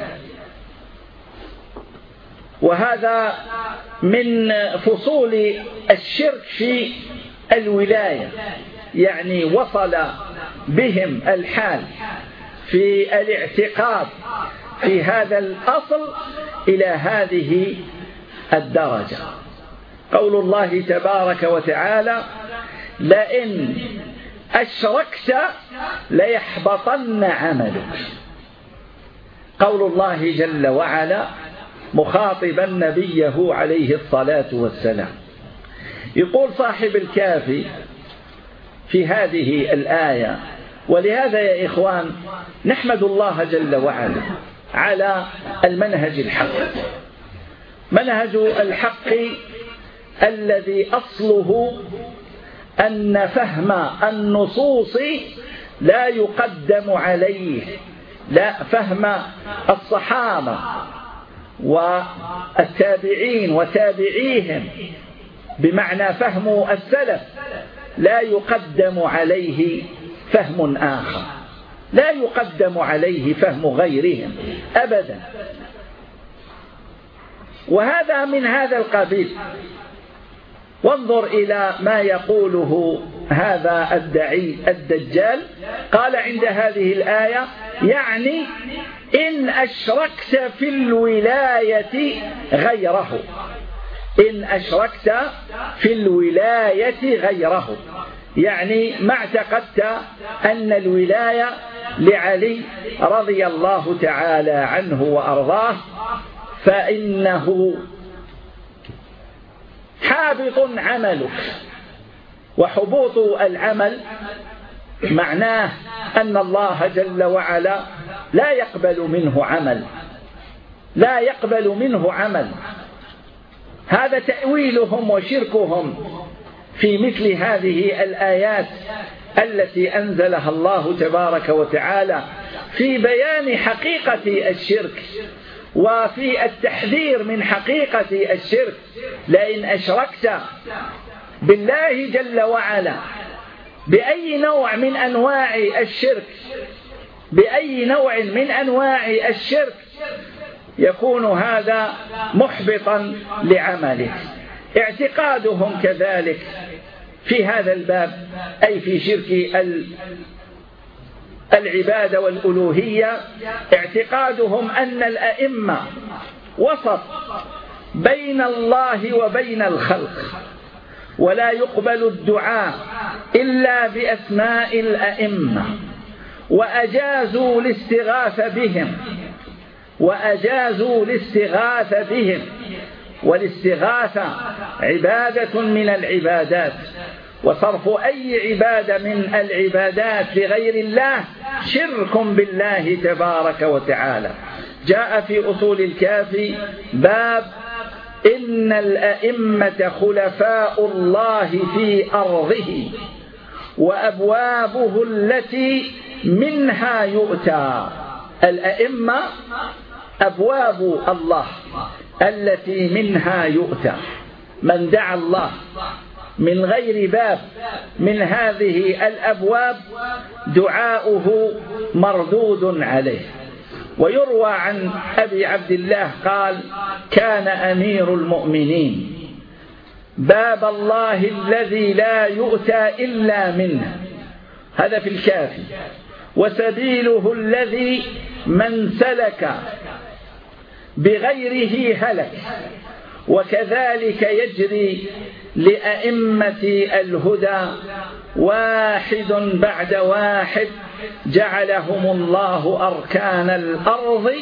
وهذا من فصول الشرك في الولاية، يعني وصل بهم الحال في الاعتقاد في هذا الأصل إلى هذه الدرجة. قول الله تبارك وتعالى: لئن أشركت ليحبطن عملك. قول الله جل وعلا مخاطبا نبيه عليه الصلاة والسلام. يقول صاحب الكافي في هذه الآية، ولهذا يا إخوان نحمد الله جل وعلا على المنهج الحق، منهج الحق الذي أصله أن فهم النصوص لا يقدم عليه، لا فهم الصحابة والتابعين وتابعيهم بمعنى فهم السلف لا يقدم عليه فهم آخر، لا يقدم عليه فهم غيرهم أبدا. وهذا من هذا القبيل. وانظر إلى ما يقوله هذا الدعي الدجال، قال عند هذه الآية: يعني إن أشركت في الولاية غيره، إن أشركت في الولاية غيره، يعني ما اعتقدت أن الولاية لعلي رضي الله تعالى عنه وأرضاه، فإنه حابط عملك. وحبوط العمل معناه أن الله جل وعلا لا يقبل منه عمل، لا يقبل منه عمل. هذا تأويلهم وشركهم في مثل هذه الآيات التي أنزلها الله تبارك وتعالى في بيان حقيقة الشرك وفي التحذير من حقيقة الشرك. لئن أشركت بالله جل وعلا بأي نوع من أنواع الشرك، بأي نوع من أنواع الشرك، يكون هذا محبطا لعملك. اعتقادهم كذلك في هذا الباب، أي في شرك العبادة والألوهية، اعتقادهم أن الأئمة وسط بين الله وبين الخلق، ولا يقبل الدعاء إلا بأسماء الأئمة، وأجازوا الاستغاثة بهم وأجازوا الاستغاثة بهم والاستغاثة عبادة من العبادات، وصرف أي عبادة من العبادات لغير الله شرك بالله تبارك وتعالى. جاء في أصول الكافي باب إن الأئمة خلفاء الله في أرضه وأبوابه التي منها يؤتى. الأئمة أبواب الله التي منها يؤتى، من دعا الله من غير باب من هذه الأبواب دعاؤه مردود عليه. ويروى عن أبي عبد الله قال: كان أمير المؤمنين باب الله الذي لا يؤتى إلا منه، هذا في الكافي، وسبيله الذي من سلك بغيره هلك، وكذلك يجري لأئمة الهدى واحد بعد واحد جعلهم الله أركان الأرض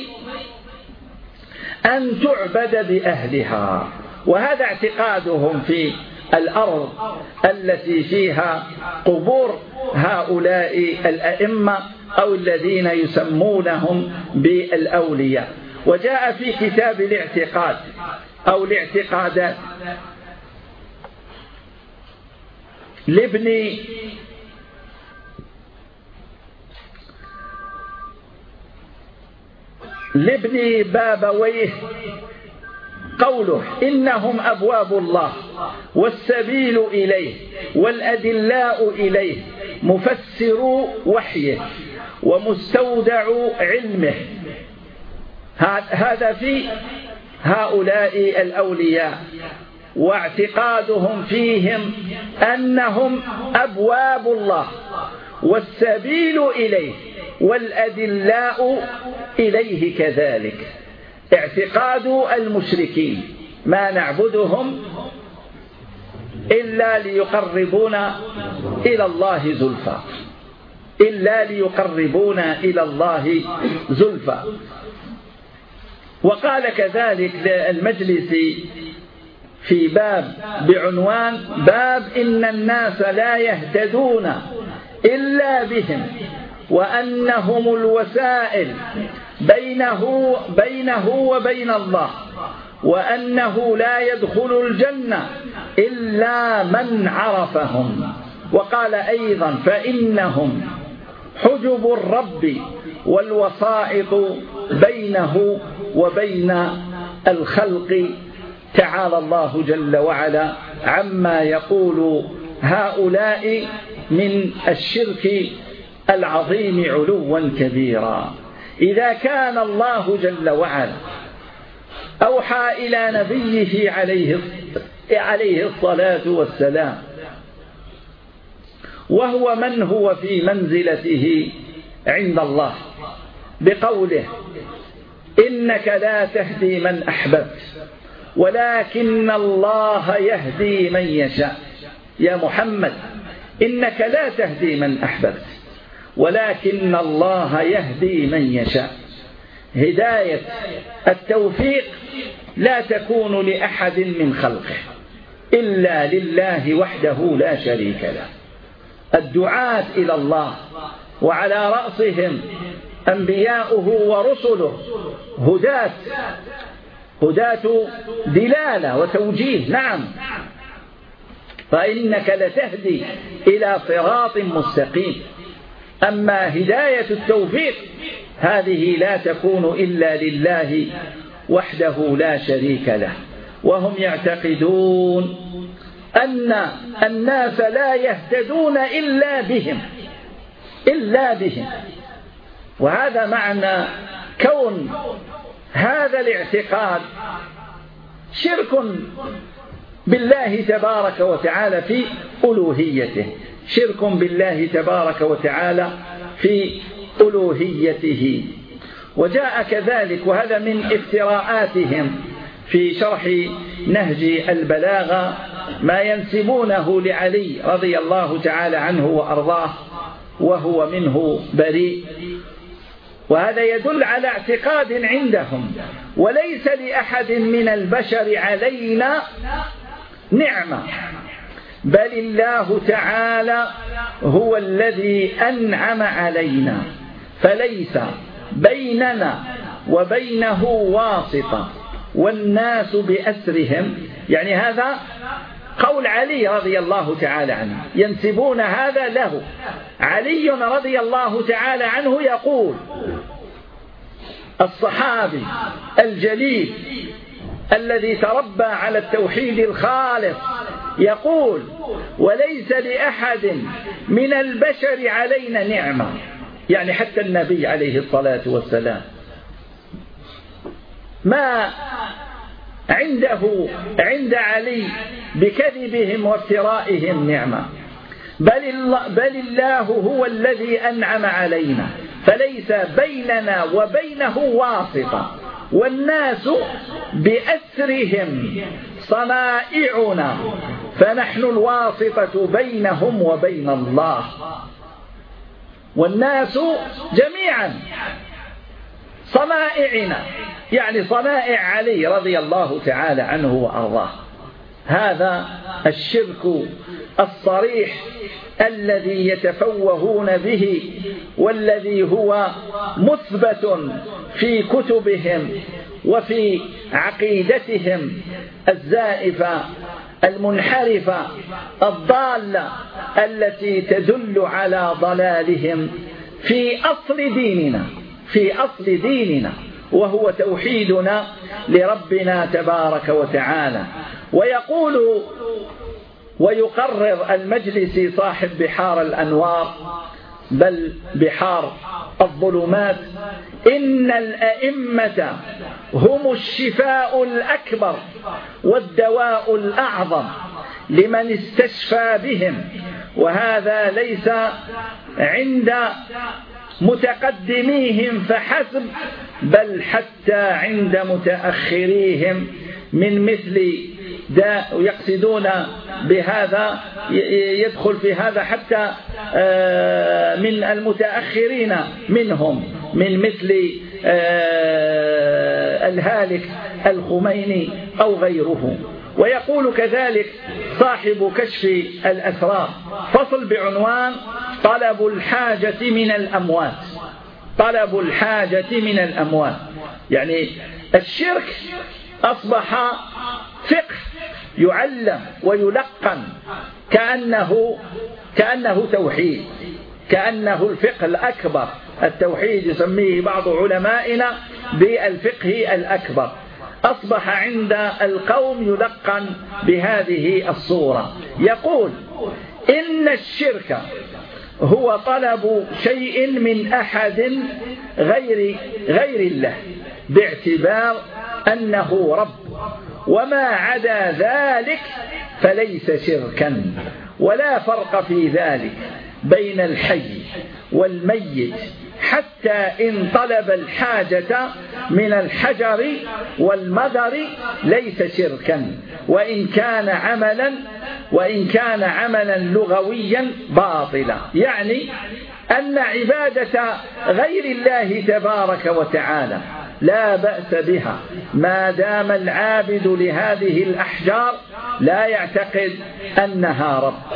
أن تعبد بأهلها. وهذا اعتقادهم في الأرض التي فيها قبور هؤلاء الأئمة أو الذين يسمونهم بالأولياء. وجاء في كتاب الاعتقاد أو الاعتقادات لابن لابن بابويه قوله: إنهم أبواب الله والسبيل إليه والأدلاء إليه مفسر وحيه ومستودع علمه. هذا في هؤلاء الأولياء، واعتقادهم فيهم أنهم أبواب الله والسبيل إليه والأدلاء إليه كذلك. اعتقاد المشركين: ما نعبدهم إلا ليقربونا إلى الله زلفى، إلا ليقربونا إلى الله زلفى. وقال كذلك المجلسي في باب بعنوان: باب إن الناس لا يهتدون إلا بهم وأنهم الوسائل بينه, بينه وبين الله، وأنه لا يدخل الجنة إلا من عرفهم. وقال أيضا: فإنهم حجب الرب والوسائط بينه وبين الخلق، تعالى الله جل وعلا عما يقول هؤلاء من الشرك العظيم علوا كبيرا. إذا كان الله جل وعلا أوحى إلى نبيه عليه عليه الصلاة والسلام، وهو من هو في منزلته عند الله، بقوله: إنك لا تهدي من أحببت ولكن الله يهدي من يشاء. يا محمد، إنك لا تهدي من أحببت ولكن الله يهدي من يشاء. هداية التوفيق لا تكون لأحد من خلقه إلا لله وحده لا شريك له. الدعاة إلى الله وعلى رأسهم أنبياؤه ورسله هداة هداة دلالة وتوجيه، نعم، فإنك لتهدي إلى صراط مستقيم. أما هداية التوفيق هذه لا تكون إلا لله وحده لا شريك له. وهم يعتقدون أن الناس لا يهتدون إلا بهم إلا بهم وهذا معنى كون هذا الاعتقاد شرك بالله تبارك وتعالى في ألوهيته، شرك بالله تبارك وتعالى في ألوهيته. وجاء كذلك، وهذا من افتراءاتهم في شرح نهج البلاغة، ما ينسبونه لعلي رضي الله تعالى عنه وأرضاه وهو منه بريء. وهذا يدل على اعتقاد عندهم: وليس لأحد من البشر علينا نعمة، بل الله تعالى هو الذي أنعم علينا، فليس بيننا وبينه واسطة والناس بأسرهم. يعني هذا قول علي رضي الله تعالى عنه، ينسبون هذا له. علي رضي الله تعالى عنه يقول، الصحابي الجليل الذي تربى على التوحيد الخالص، يقول: وليس لأحد من البشر علينا نعمة، يعني حتى النبي عليه الصلاة والسلام ما عنده عند علي بكذبهم وافترائهم نعمة، بل الله, بل الله هو الذي أنعم علينا، فليس بيننا وبينه واسطة، والناس بأسرهم صنائعنا، فنحن الواسطة بينهم وبين الله، والناس جميعا صنائعنا، يعني صنائع علي رضي الله تعالى عنه وأرضاه. هذا الشرك الصريح الذي يتفوهون به، والذي هو مثبت في كتبهم وفي عقيدتهم الزائفة المنحرفة الضالة التي تدل على ضلالهم في أصل ديننا في أصل ديننا وهو توحيدنا لربنا تبارك وتعالى. ويقول ويقرر المجلسي صاحب بحار الأنوار بل بحار الظلمات: إن الأئمة هم الشفاء الأكبر والدواء الأعظم لمن استشفى بهم، وهذا ليس عند متقدميهم فحسب، بل حتى عند متأخريهم من مثل دا يقصدون بهذا يدخل في هذا حتى من المتأخرين منهم، من مثل الهالك الخميني أو غيره. ويقول كذلك صاحب كشف الأسرار فصل بعنوان: طلب الحاجة من الأموات. طلب الحاجة من الأموات، يعني الشرك أصبح فقه يعلم ويلقن كأنه كأنه توحيد، كأنه الفقه الأكبر. التوحيد يسميه بعض علمائنا بالفقه الأكبر. أصبح عند القوم يلقن بهذه الصورة. يقول: إن الشرك هو طلب شيء من أحد غير غير الله باعتبار أنه رب، وما عدا ذلك فليس شركا. ولا فرق في ذلك بين الحي والميت، حتى إن طلب الحاجة من الحجر والمدر ليس شركا، وإن كان عملا وإن كان عملا لغويا باطلا. يعني أن عبادة غير الله تبارك وتعالى لا بأس بها ما دام العابد لهذه الأحجار لا يعتقد أنها رب.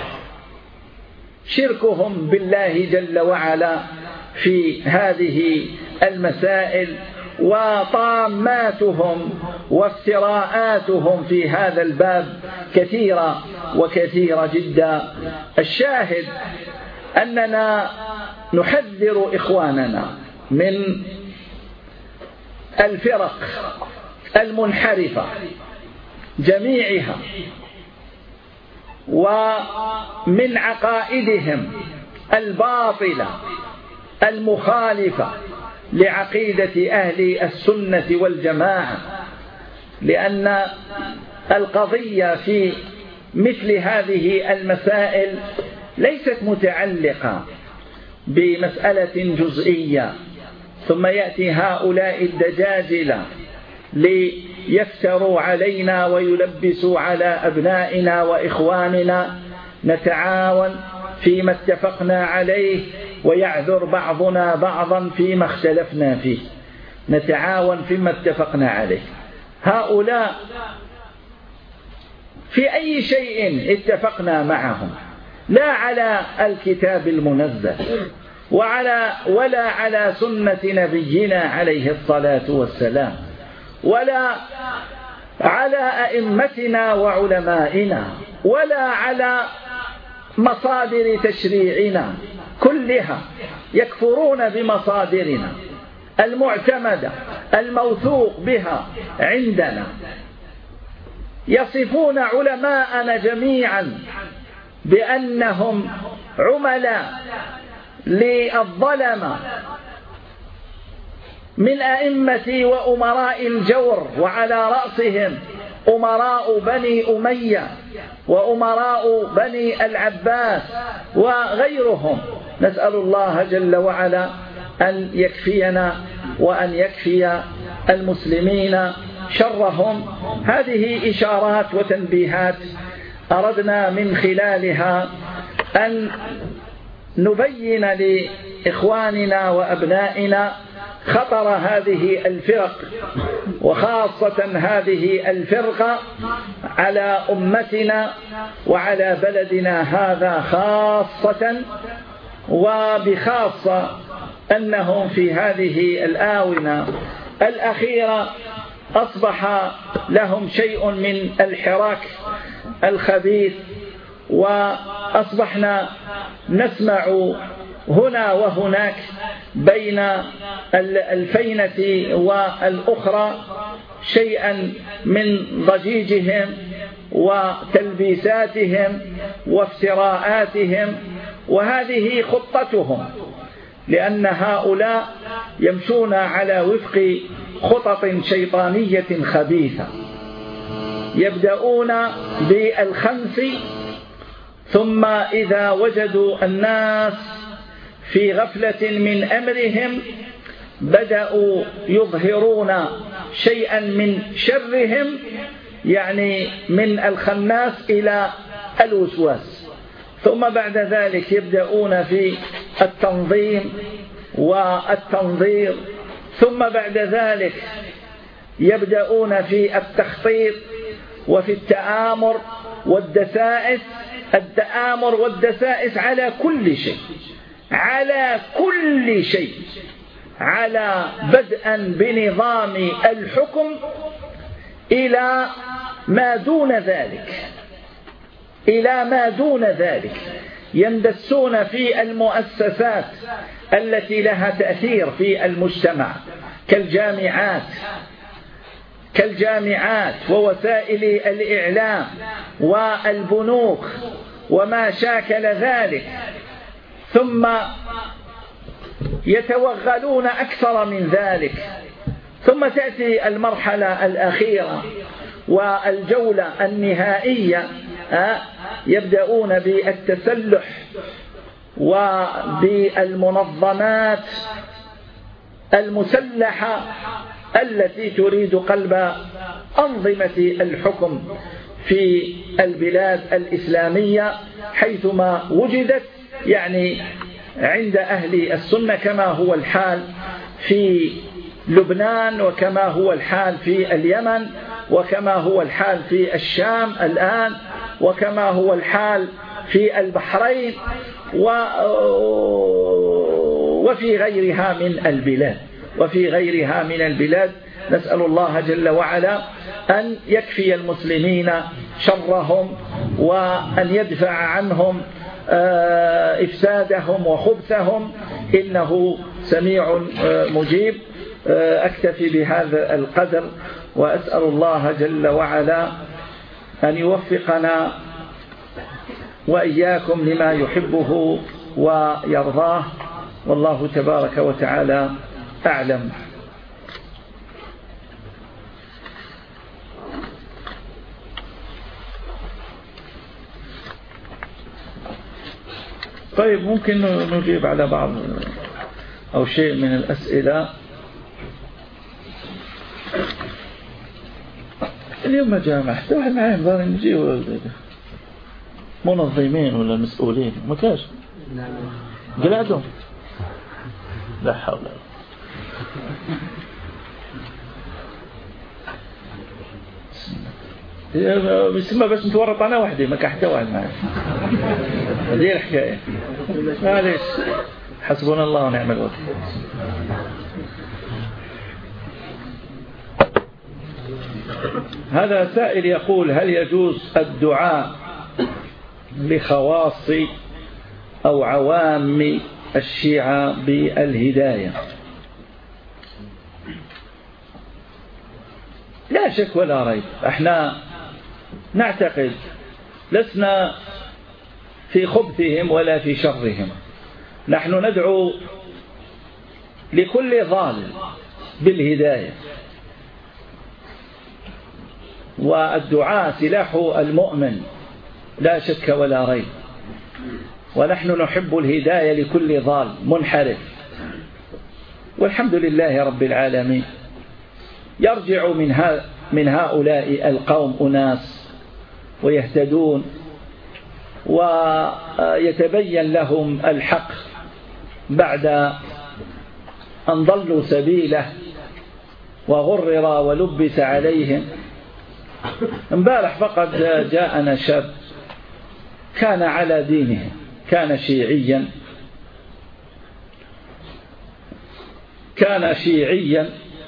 شركهم بالله جل وعلا في هذه المسائل وطاماتهم وافتراءاتهم في هذا الباب كثيرة وكثيرة جدا. الشاهد أننا نحذر إخواننا من الفرق المنحرفة جميعها ومن عقائدهم الباطلة المخالفة لعقيدة أهل السنة والجماعة، لأن القضية في مثل هذه المسائل ليست متعلقة بمسألة جزئية ثم يأتي هؤلاء الدجاجلة ليفتروا علينا ويلبسوا على أبنائنا وإخواننا. نتعاون فيما اتفقنا عليه ويعذر بعضنا بعضا فيما اختلفنا فيه. نتعاون فيما اتفقنا عليه. هؤلاء في أي شيء اتفقنا معهم، لا على الكتاب المنزل وعلى ولا على سنة نبينا عليه الصلاة والسلام، ولا على أئمتنا وعلمائنا، ولا على مصادر تشريعنا كلها. يكفرون بمصادرنا المعتمدة الموثوق بها عندنا. يصفون علماءنا جميعا بأنهم عملاء للظلمة من أئمة وأمراء الجور، وعلى رأسهم أمراء بني أمية وأمراء بني العباس وغيرهم. نسأل الله جل وعلا أن يكفينا وأن يكفي المسلمين شرهم. هذه إشارات وتنبيهات أردنا من خلالها أن نبين لإخواننا وأبنائنا خطر هذه الفرق، وخاصة هذه الفرقة على أمتنا وعلى بلدنا هذا خاصة، وبخاصة أنهم في هذه الآونة الأخيرة أصبح لهم شيء من الحراك الخبيث، وأصبحنا نسمع هنا وهناك بين الفينة والأخرى شيئا من ضجيجهم وتلبيساتهم وافتراءاتهم، وهذه خطتهم، لأن هؤلاء يمشون على وفق خطط شيطانية خبيثة. يبدأون بالخنس، ثم إذا وجدوا الناس في غفلة من أمرهم بدأوا يظهرون شيئا من شرهم، يعني من الخناس إلى الوسواس، ثم بعد ذلك يبدأون في التنظيم والتنظير، ثم بعد ذلك يبدأون في التخطيط وفي التآمر والدسائس. التآمر والدسائس على كل شيء، على كل شيء، على بدءا بنظام الحكم إلى ما دون ذلك، إلى ما دون ذلك. يندسون في المؤسسات التي لها تأثير في المجتمع كالجامعات كالجامعات ووسائل الإعلام والبنوك وما شاكل ذلك، ثم يتوغلون أكثر من ذلك، ثم تأتي المرحلة الأخيرة والجولة النهائية، يبدأون بالتسلح وبالمنظمات المسلحة التي تريد قلب أنظمة الحكم في البلاد الإسلامية حيثما وجدت، يعني عند أهل السنة، كما هو الحال في لبنان، وكما هو الحال في اليمن، وكما هو الحال في الشام الآن، وكما هو الحال في البحرين وفي غيرها من البلاد وفي غيرها من البلاد. نسأل الله جل وعلا أن يكفي المسلمين شرهم، وأن يدفع عنهم إفسادهم وخبثهم، إنه سميع مجيب. أكتفي بهذا القدر، وأسأل الله جل وعلا أن يوفقنا وإياكم لما يحبه ويرضاه، والله تبارك وتعالى أعلم. طيب، ممكن نجيب على بعض أو شيء من الأسئلة. اليوم ما جاء محتوى واحد معاهم ظهر نجي منظمين ولا مسؤولين ما كاش قلعدهم، لا حول ولا قوة. بيسمى باش نتورط انا وحدي، ما كان حتى واحد معايا. هذه الحكايه، معليش، حسبنا الله ونعم الوكيل. هذا سائل يقول: هل يجوز الدعاء لخواص أو عوام الشيعة بالهداية؟ لا شك ولا ريب، احنا نعتقد لسنا في خبثهم ولا في شرهم، نحن ندعو لكل ضال بالهداية، والدعاء سلاح المؤمن لا شك ولا ريب، ونحن نحب الهداية لكل ضال منحرف، والحمد لله رب العالمين. يرجع من من هؤلاء القوم أناس ويهتدون ويتبين لهم الحق بعد أن ضلوا سبيله وغرر ولبس عليهم. امبارح فقط جاءنا شاب كان على دينه، كان شيعيا كان شيعيا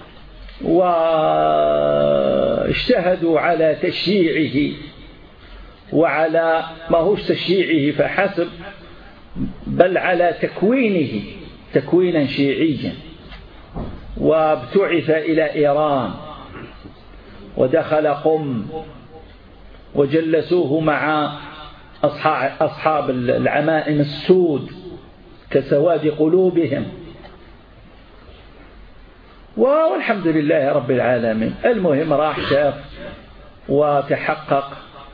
واجتهدوا على تشييعه وعلى ما هوش تشييعه فحسب، بل على تكوينه تكوينا شيعيا، وابتعث إلى إيران ودخل قم وجلسوه مع أصحاب العمائم السود كسواد قلوبهم، والحمد لله رب العالمين. المهم راح شاف وتحقق،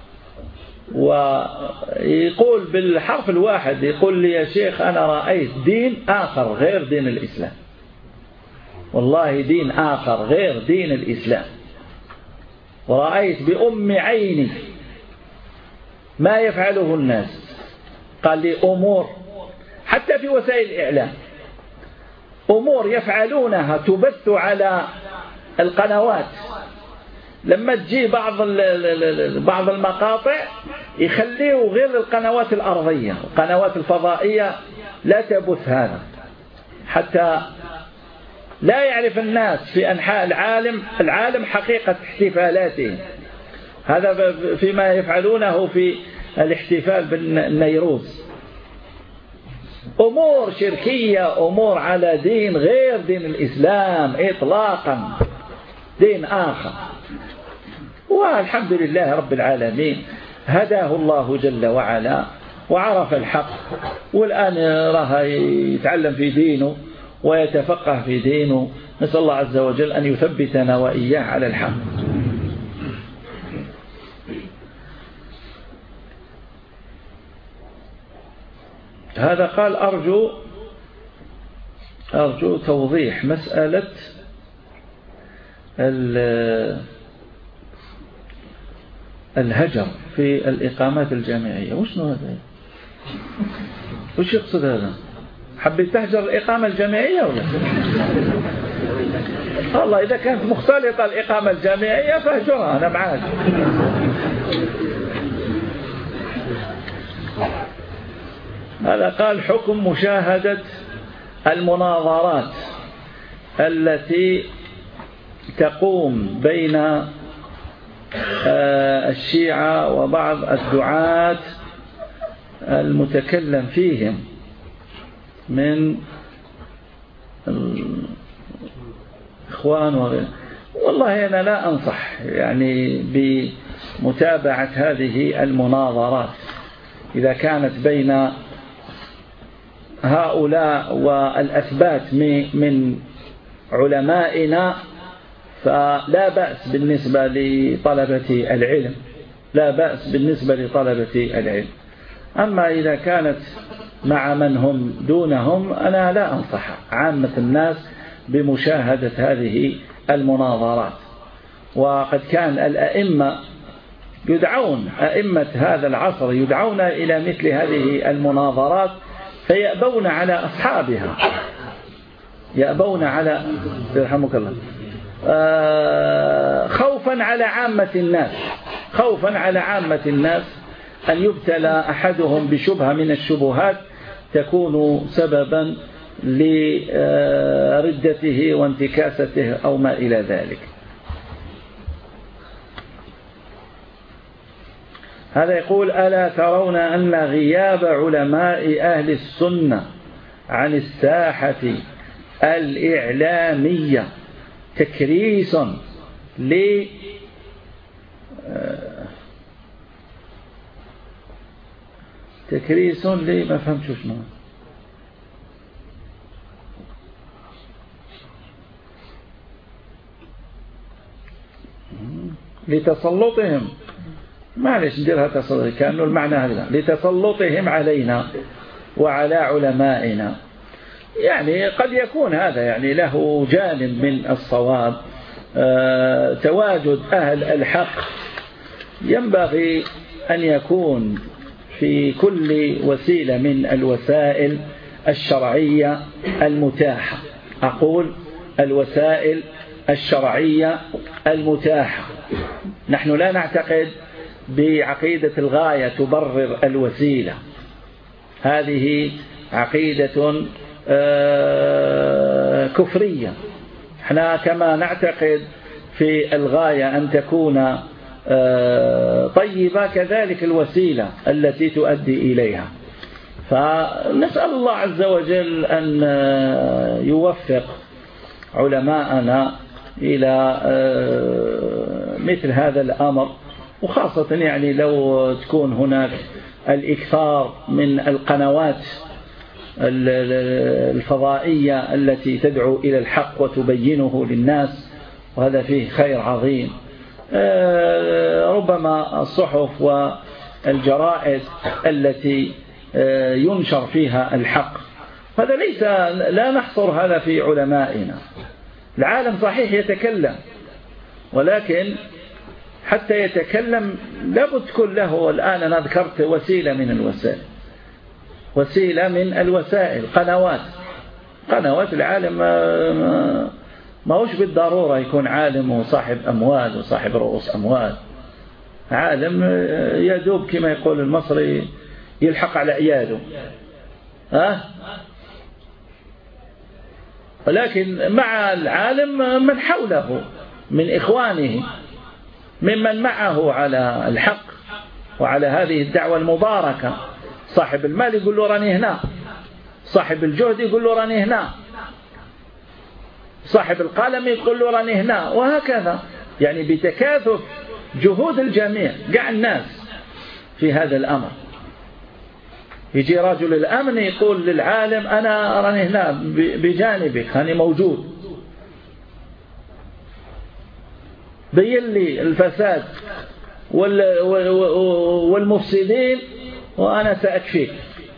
ويقول بالحرف الواحد، يقول لي يا شيخ أنا رأيت دين آخر غير دين الإسلام، والله دين آخر غير دين الإسلام، ورأيت بأم عيني ما يفعله الناس. قال لي أمور حتى في وسائل الإعلام، أمور يفعلونها تبث على القنوات، لما تجي بعض بعض المقاطع يخليه غير القنوات الأرضية، القنوات الفضائية لا تبث هذا، حتى لا يعرف الناس في أنحاء العالم العالم حقيقة احتفالاتهم. هذا فيما يفعلونه في الاحتفال بالنيروز، أمور شركية، أمور على دين غير دين الإسلام إطلاقا، دين آخر. والحمد لله رب العالمين هداه الله جل وعلا وعرف الحق، والآن راه يتعلم في دينه ويتفقه في دينه. نسأل الله عز وجل أن يثبتنا وإياه على الحق. هذا قال أرجو أرجو توضيح مسألة الهجر في الإقامات الجامعية. وش هذا؟ وش يقصد هذا؟ حبيت تهجر الإقامة الجامعية ولا؟ والله إذا كانت مختلطة الإقامة الجامعية فاهجرها، أنا معاك. هذا قال حكم مشاهدة المناظرات التي تقوم بين الشيعة وبعض الدعاة المتكلم فيهم من الإخوان وغيره. والله أنا لا أنصح يعني بمتابعة هذه المناظرات إذا كانت بين هؤلاء والأثبات من علمائنا، فلا بأس بالنسبة لطلبة العلم، لا بأس بالنسبة لطلبة العلم. أما إذا كانت مع من هم دونهم أنا لا أنصح عامة الناس بمشاهدة هذه المناظرات. وقد كان الأئمة يدعون، أئمة هذا العصر يدعون إلى مثل هذه المناظرات فيأبون على أصحابها، يأبون على يرحمك الله خوفا على عامة الناس، خوفا على عامة الناس أن يبتلى أحدهم بشبهة من الشبهات تكون سببا لردته وانتكاسته أو ما إلى ذلك. هذا يقول ألا ترون أن غياب علماء أهل السنة عن الساحة الإعلامية تكريس ل تكريس لي ما فهمت شنو لتسلطهم، معلش نديرها تسلط كأنه المعنى هذا، لتسلطهم علينا وعلى علمائنا. يعني قد يكون هذا يعني له جانب من الصواب، أه تواجد أهل الحق ينبغي أن يكون في كل وسيلة من الوسائل الشرعية المتاحة، أقول الوسائل الشرعية المتاحة. نحن لا نعتقد بعقيدة الغاية تبرر الوسيلة، هذه عقيدة كفرية. احنا كما نعتقد في الغاية أن تكون طيبة، كذلك الوسيلة التي تؤدي إليها. فنسأل الله عز وجل أن يوفق علماءنا إلى مثل هذا الأمر، وخاصة يعني لو تكون هناك الإكثار من القنوات الفضائية التي تدعو إلى الحق وتبينه للناس، وهذا فيه خير عظيم. ربما الصحف والجرائد التي ينشر فيها الحق، هذا ليس، لا نحصر هذا في علمائنا. العالم صحيح يتكلم، ولكن حتى يتكلم لابد تكون له، الآن أنا ذكرت وسيلة من الوسائل، وسيلة من الوسائل، قنوات قنوات العالم ما, ما هوش بالضرورة يكون عالم وصاحب أموال وصاحب رؤوس أموال. عالم يدوب كما يقول المصري يلحق على عياده، ها؟ ولكن مع العالم من حوله من إخوانه ممن معه على الحق وعلى هذه الدعوة المباركة. صاحب المال يقول له راني هنا، صاحب الجهد يقول له راني هنا، صاحب القلم يقول له راني هنا، وهكذا. يعني بتكاثف جهود الجميع قاع الناس في هذا الأمر. يجي رجل الأمن يقول للعالم أنا راني هنا بجانبك، أنا موجود، بين لي الفساد والمفسدين وأنا سأكفيك.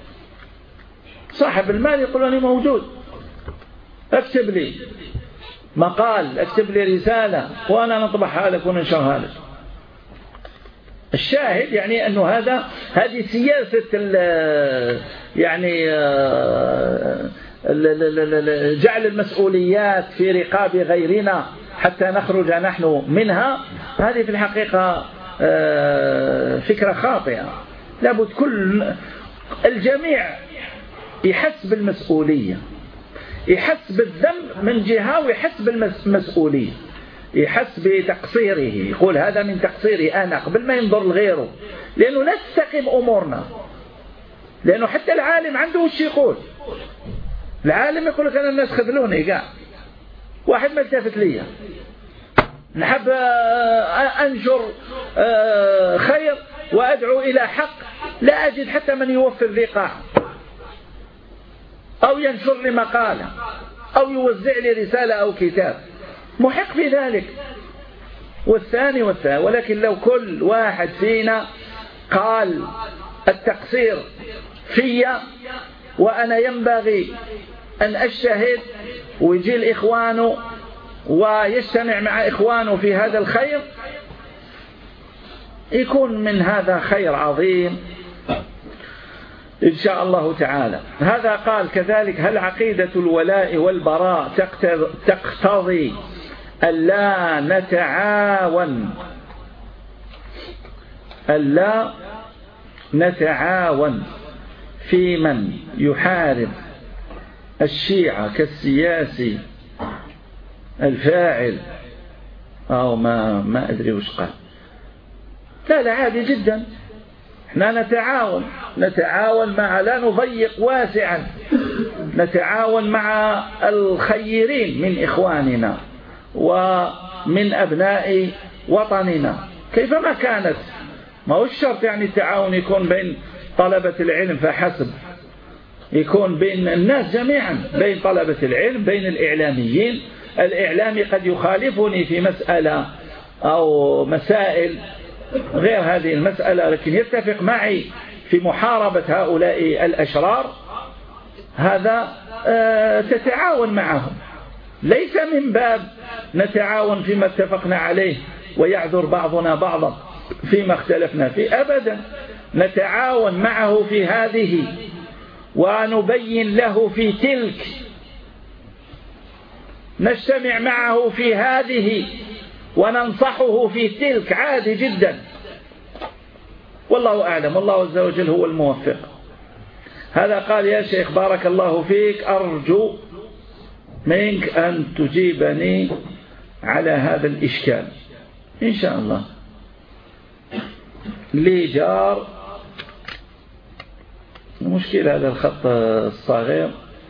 صاحب المال يقول أنا موجود، اكتب لي مقال، اكتب لي رسالة وأنا نطبعها لك وننشرها لك. الشاهد يعني أنه هذا هذه سياسة يعني جعل المسؤوليات في رقاب غيرنا حتى نخرج نحن منها. هذه في الحقيقة فكرة خاطئة. لابد كل الجميع يحس بالمسؤولية، يحس بالذنب من جهة ويحس بالمسؤولية، يحس بتقصيره، يقول هذا من تقصيري أنا قبل ما ينظر لغيره، لأنه لا تستقيم أمورنا. لأنه حتى العالم عنده وش يقول. العالم يقول لك أنا الناس خذلوني قاع، واحد ما التفت لي، نحب أنشر خير وأدعو إلى حق، لا أجد حتى من يوفر لي قاع أو ينشر لي مقالة أو يوزع لي رسالة أو كتاب، محق في ذلك. والثاني والثاني. ولكن لو كل واحد فينا قال التقصير في وأنا ينبغي أن أجتهد، ويجي الإخوان ويجتمع مع إخوانه في هذا الخير، يكون من هذا خير عظيم إن شاء الله تعالى. هذا قال كذلك: هل عقيدة الولاء والبراء تقتضي ألا نتعاون ألا نتعاون في من يحارب الشيعة كالسياسي الفاعل أو ما ما أدري وش قال؟ لا لا، عادي جدا. احنا نتعاون نتعاون مع، لا نضيق واسعا، نتعاون مع الخيرين من إخواننا ومن أبناء وطننا كيفما كانت. ما هو الشرط يعني التعاون يكون بين طلبة العلم فحسب، يكون بين الناس جميعا، بين طلبة العلم، بين الإعلاميين. الإعلامي قد يخالفني في مسألة أو مسائل غير هذه المسألة، لكن يتفق معي في محاربة هؤلاء الأشرار، هذا آه تتعاون معهم. ليس من باب نتعاون فيما اتفقنا عليه ويعذر بعضنا بعضا، فيما اختلفنا فيه أبدا، نتعاون معه في هذه ونبين له في تلك، نجتمع معه في هذه وننصحه في تلك، عادي جدا. والله أعلم، والله عز وجل هو الموفق. هذا قال: يا شيخ بارك الله فيك، أرجو منك أن تجيبني على هذا الإشكال إن شاء الله. لي جار، المشكلة هذا الخط الصغير،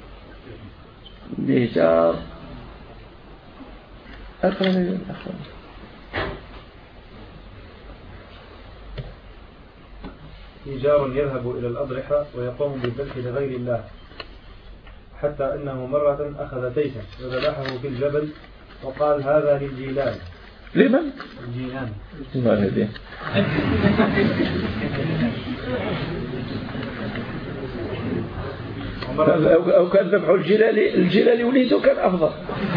لي جار أقرأ الأخوة. جار يذهب إلى الأضرحة ويقوم بالذبح لغير الله، حتى أنه مرة أخذ تيسا وذبحه في الجبل وقال: هذا للجيلان. لمن؟ الجيلان. أو كان ذبح الجلالي الجلالي وليده كان أفضل.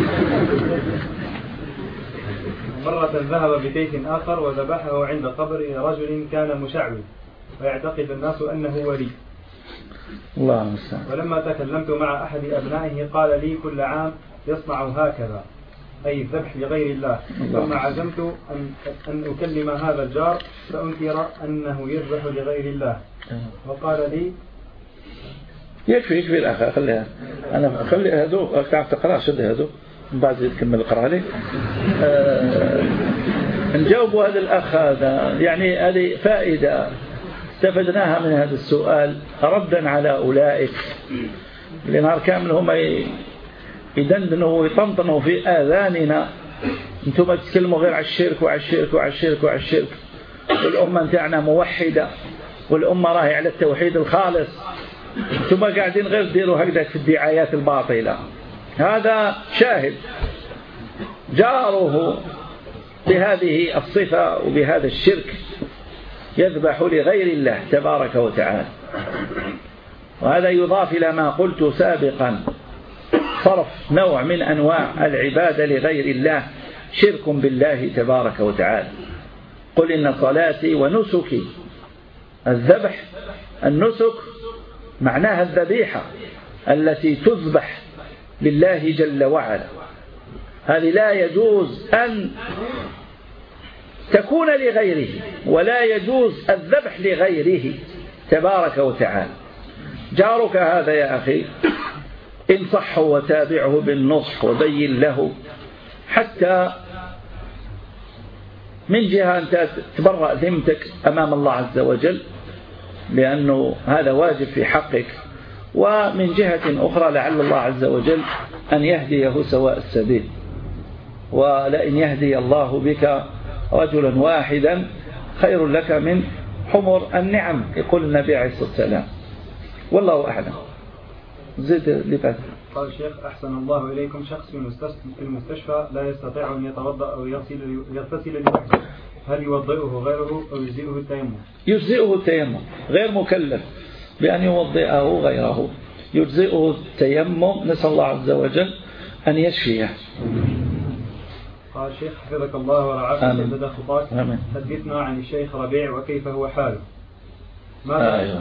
مرة ذهب بتيس آخر وذبحه عند قبر رجل كان مشعوذ ويعتقد الناس أنه ولي. الله المستعان. ولما تكلمت مع أحد أبنائه قال لي: كل عام يصنع هكذا، أي الذبح لغير الله. ثم عزمت أن أن أكلم هذا الجار فأنكر أنه يذبح لغير الله، وقال لي: يكفي يكفي الأخ، خليها أنا خلي هذو تعرف تقرأ شد هذو من بعد تكمل القراءة لي. أه نجاوب هذا الأخ هذا، يعني هذه فائدة استفدناها من هذا السؤال ردا على أولئك اللي نهار كامل هم يدندنوا ويطنطنوا في آذاننا: أنتم تتكلموا غير على الشرك وعلى الشرك وعلى الشرك وعلى الشرك، والأمة نتاعنا موحدة، والأمة راهي على التوحيد الخالص، أنتم قاعدين غير ديروا هكذا في الدعايات الباطلة. هذا شاهد جاره بهذه الصفة وبهذا الشرك يذبح لغير الله تبارك وتعالى. وهذا يضاف إلى ما قلت سابقا: صرف نوع من أنواع العبادة لغير الله شرك بالله تبارك وتعالى. قل إن صلاتي ونسكي، الذبح النسك معناها الذبيحة التي تذبح لله جل وعلا، هذه لا يجوز أن تكون لغيره، ولا يجوز الذبح لغيره تبارك وتعالى. جارك هذا يا أخي انصحه وتابعه بالنصح وبين له، حتى من جهة أنت تبرأ ذمتك أمام الله عز وجل لأنه هذا واجب في حقك، ومن جهة أخرى لعل الله عز وجل أن يهديه سواء السبيل. ولئن يهدي الله بك رجلا واحدا خير لك من حمر النعم، يقول النبي عليه الصلاة والسلام. والله أعلم. زيد لبعض. قال الشيخ: أحسن الله إليكم، شخص في المستشفى لا يستطيع أن يتوضأ أو يغسل يغتسل لوحده، هل يوضئه غيره أو يجزئه التيمم؟ يجزئه التيمم، غير مكلف بأن يوضئه غيره، يجزئه التيمم. نسأل الله عز وجل أن يشفيه. قال الشيخ: حفظك الله ورعاك وسدد خطاك، حدثنا عن الشيخ ربيع وكيف هو حاله. ماذا آه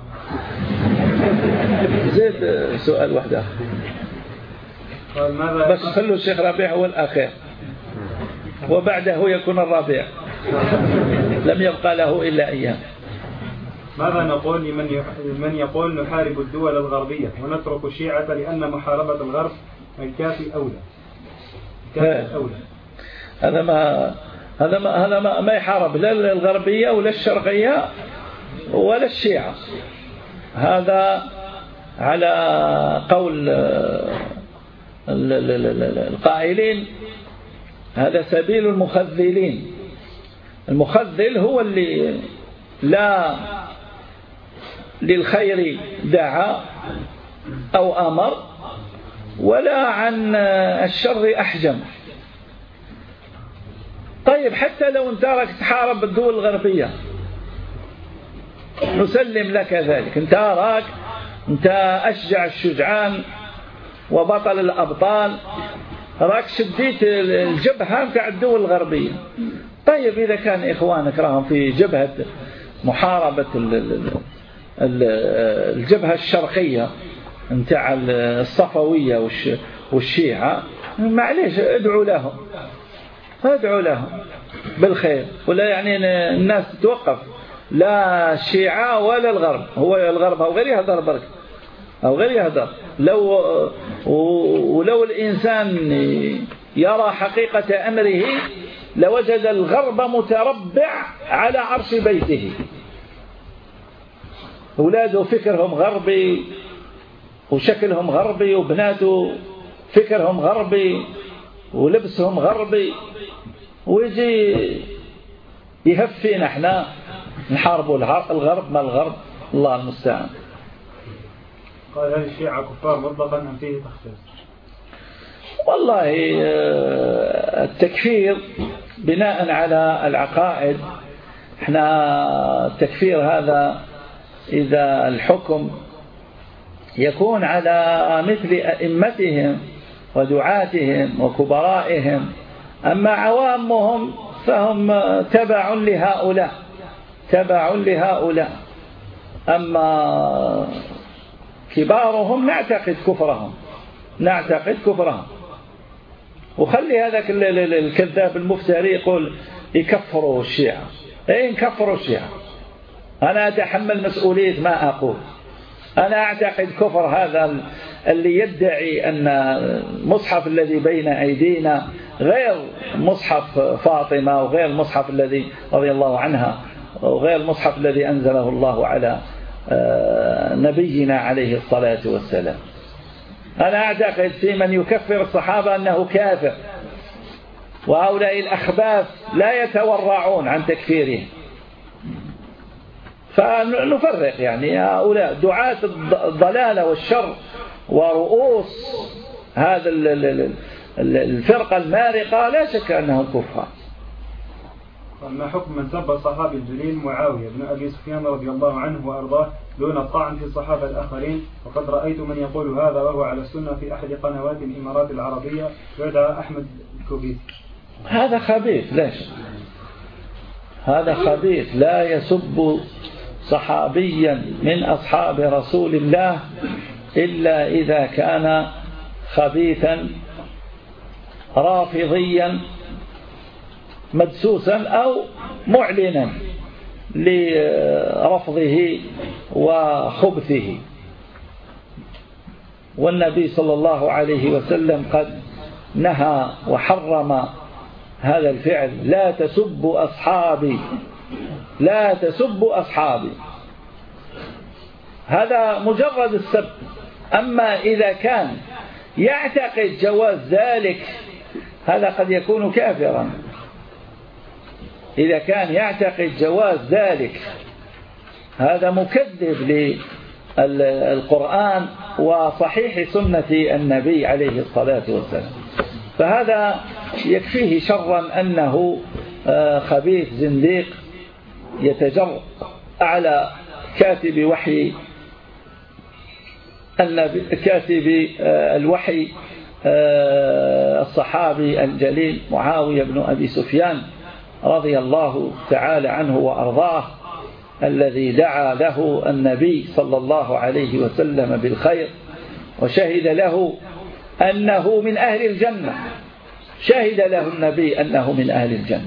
زيد سؤال واحد آخر. قال: ماذا بس خلوا الشيخ ربيع هو الأخير وبعده يكون الربيع، لم يبقى له إلا أيام. ماذا نقول لمن من يقول نحارب الدول الغربية ونترك الشيعة لأن محاربة الغرب الكافي أولى؟ الكافي أولى. هذا ما هذا ما هذا ما, ما يحارب لا الغربية ولا الشرقية ولا الشيعة. هذا على قول القائلين هذا سبيل المخذلين. المخذل هو اللي لا للخير دعا أو أمر ولا عن الشر أحجم. طيب حتى لو انت راك تحارب بالدول الغربية نسلم لك ذلك، انت راك انت أشجع الشجعان وبطل الأبطال، راك شديت الجبهة متاع الدول الغربية، طيب إذا كان إخوانك راهم في جبهة محاربة الجبهة الشرقية نتاع الصفوية والشيعة، معليش ادعوا لهم، ادعوا لهم بالخير، ولا يعني الناس تتوقف، لا الشيعة ولا الغرب. هو الغرب أو غير يهدر برك أو غير يهدر. لو ولو الإنسان يرى حقيقة أمره لوجد الغرب متربع على عرش بيته، أولاده فكرهم غربي وشكلهم غربي، وبناته فكرهم غربي ولبسهم غربي، ويجي يهفينا احنا نحاربوا الغرب ما الغرب. الله المستعان. قال هل الشيعة كفار مطلقا أم فيه تخصيص؟ والله التكفير بناء على العقائد، احنا التكفير هذا إذا الحكم يكون على مثل أئمتهم ودعاتهم وكبرائهم، أما عوامهم فهم تبع لهؤلاء تبع لهؤلاء أما كبارهم نعتقد كفرهم نعتقد كفرهم وخلي هذاك الكذاب المفتري يقول يكفروا الشيعة. ايه نكفروا الشيعة، أنا أتحمل مسؤولية ما أقول. أنا أعتقد كفر هذا اللي يدعي أن المصحف الذي بين أيدينا غير مصحف فاطمة وغير المصحف الذي رضي الله عنها وغير المصحف الذي أنزله الله على نبينا عليه الصلاة والسلام. أنا أعتقد في من يكفر الصحابة أنه كافر، وهؤلاء الأخباث لا يتورعون عن تكفيرهم. فنفرق يعني هؤلاء دعاة الضلالة والشر ورؤوس هذا الفرقة المارقة لا شك أنهم كفار. ما حكم من سب الصحابي الجليل معاوية بن أبي سفيان رضي الله عنه وأرضاه دون الطعن في الصحابة الآخرين؟ وقد رأيت من يقول هذا وهو على السنة في أحد قنوات الإمارات العربية يدعى أحمد الكوبيت. هذا خبيث، لا شك هذا خبيث، لا يسب صحابيا من أصحاب رسول الله إلا إذا كان خبيثا رافضيا مدسوسا أو معلنا لرفضه وخبثه. والنبي صلى الله عليه وسلم قد نهى وحرم هذا الفعل: لا تسبوا أصحابي لا تسبوا أصحابي. هذا مجرد السب. أما إذا كان يعتقد جواز ذلك هذا قد يكون كافرا. إذا كان يعتقد جواز ذلك هذا مكذب للقرآن وصحيح سنة النبي عليه الصلاة والسلام. فهذا يكفيه شرا أنه خبيث زنديق يتجرأ على كاتب وحي النبي كاتب الوحي الصحابي الجليل معاوية بن أبي سفيان رضي الله تعالى عنه وأرضاه، الذي دعا له النبي صلى الله عليه وسلم بالخير وشهد له أنه من أهل الجنة. شهد له النبي أنه من أهل الجنة.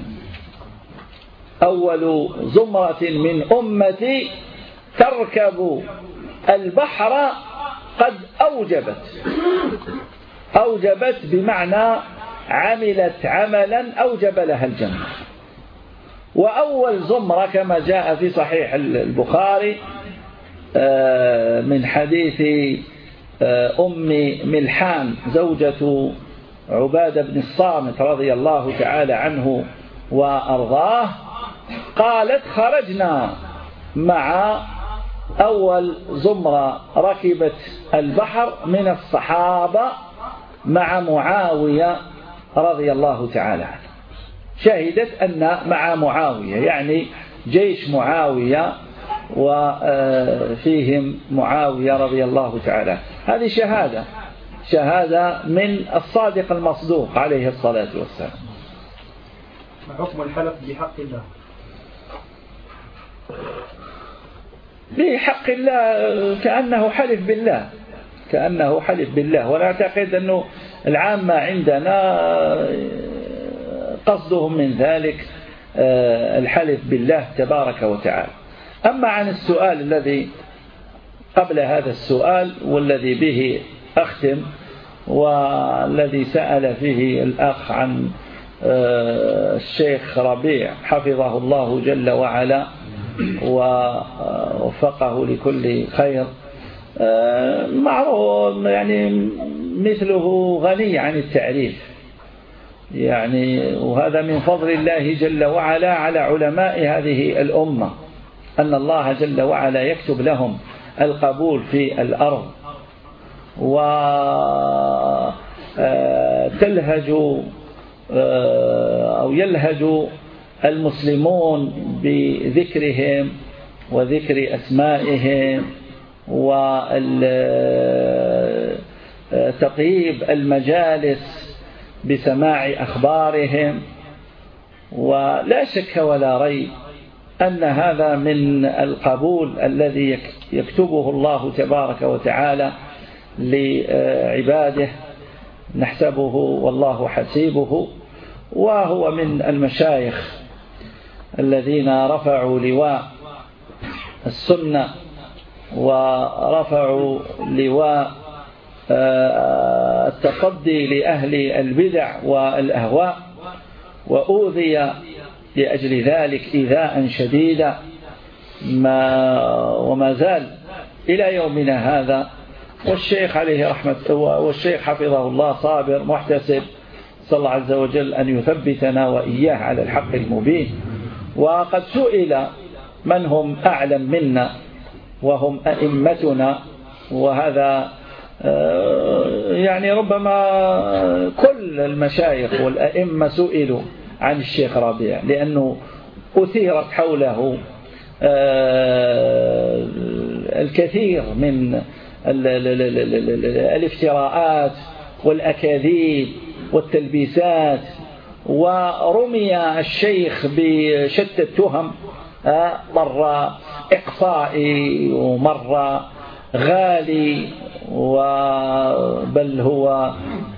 أول زمرة من أمتي تركب البحر قد أوجبت أوجبت بمعنى عملت عملا أوجب لها الجنة. وأول زمرة كما جاء في صحيح البخاري من حديث أم ملحان زوجة عبادة بن الصامت رضي الله تعالى عنه وأرضاه، قالت: خرجنا مع أول زمرة ركبت البحر من الصحابة مع معاوية رضي الله تعالى عنه. شهدت أن مع معاوية يعني جيش معاوية وفيهم معاوية رضي الله تعالى. هذه شهادة شهادة من الصادق المصدوق عليه الصلاة والسلام. حكم الحلف بحق الله؟ بحق الله كأنه حلف بالله، كأنه حلف بالله. ونعتقد أنه العامة عندنا قصدهم من ذلك الحلف بالله تبارك وتعالى. أما عن السؤال الذي قبل هذا السؤال والذي به أختم، والذي سأل فيه الأخ عن الشيخ ربيع حفظه الله جل وعلا ووفقه لكل خير، معروف يعني مثله غني عن التعريف يعني، وهذا من فضل الله جل وعلا على علماء هذه الأمة، أن الله جل وعلا يكتب لهم القبول في الأرض، وتلهج أو يلهج المسلمون بذكرهم وذكر أسمائهم وتطيب المجالس بسماع أخبارهم. ولا شك ولا ريب أن هذا من القبول الذي يكتبه الله تبارك وتعالى لعباده، نحسبه والله حسيبه. وهو من المشايخ الذين رفعوا لواء السنة ورفعوا لواء التصدي لأهل البدع والأهواء، وأوذي لأجل ذلك إيذاء شديدا ما وما زال إلى يومنا هذا. والشيخ عليه رحمة والشيخ حفظه الله صابر محتسب، صلى الله عز وجل أن يثبتنا وإياه على الحق المبين. وقد سئل من هم أعلم منا وهم أئمتنا، وهذا يعني ربما كل المشايخ والأئمة سئلوا عن الشيخ ربيع، لأنه أثيرت حوله الكثير من الافتراءات والأكاذيب والتلبيسات، ورمي الشيخ بشتى التهم، مرة إقصائي ومرة غالي، بل هو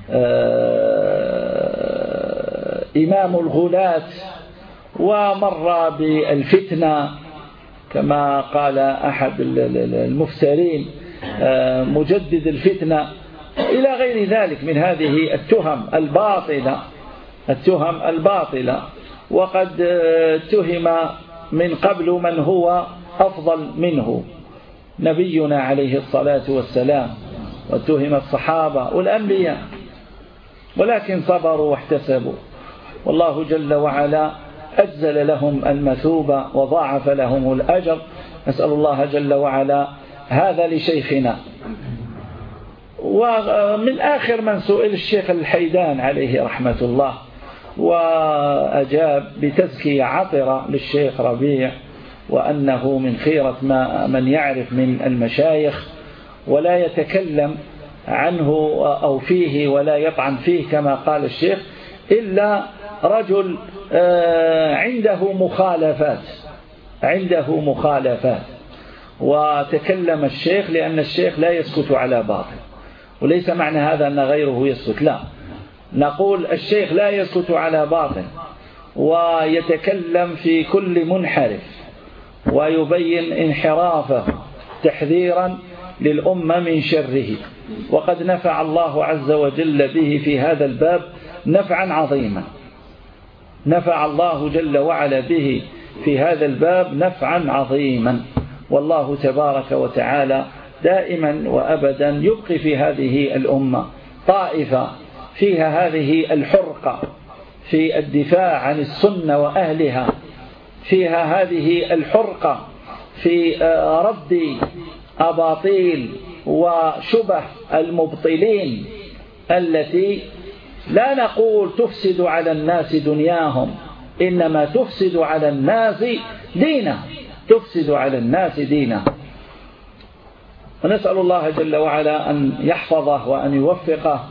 إمام الغلاة، ومر بالفتنة كما قال أحد المفسرين مجدد الفتنة، إلى غير ذلك من هذه التهم الباطلة التهم الباطلة. وقد اتهم من قبل من هو أفضل منه، نبينا عليه الصلاة والسلام، واتهم الصحابة والأنبياء، ولكن صبروا واحتسبوا، والله جل وعلا أجزل لهم المثوبة وضاعف لهم الأجر. نسأل الله جل وعلا هذا لشيخنا. ومن آخر من سئل الشيخ الحيدان عليه رحمة الله، وأجاب بتزكية عطرة للشيخ ربيع، وأنه من خيرة ما من يعرف من المشايخ، ولا يتكلم عنه أو فيه ولا يطعن فيه كما قال الشيخ إلا رجل عنده مخالفات عنده مخالفات وتكلم الشيخ لأن الشيخ لا يسكت على باطل، وليس معنى هذا أن غيره يسكت، لا، نقول الشيخ لا يسكت على باطل ويتكلم في كل منحرف ويبين انحرافه تحذيرا للأمة من شره. وقد نفع الله عز وجل به في هذا الباب نفعا عظيما، نفع الله جل وعلا به في هذا الباب نفعا عظيما. والله تبارك وتعالى دائما وأبدا يبقي في هذه الأمة طائفة فيها هذه الحرقة في الدفاع عن السنة وأهلها، فيها هذه الحرقة في رد أباطيل وشبه المبطلين التي لا نقول تفسد على الناس دنياهم، إنما تفسد على الناس دينه تفسد على الناس دينه. ونسأل الله جل وعلا أن يحفظه وأن يوفقه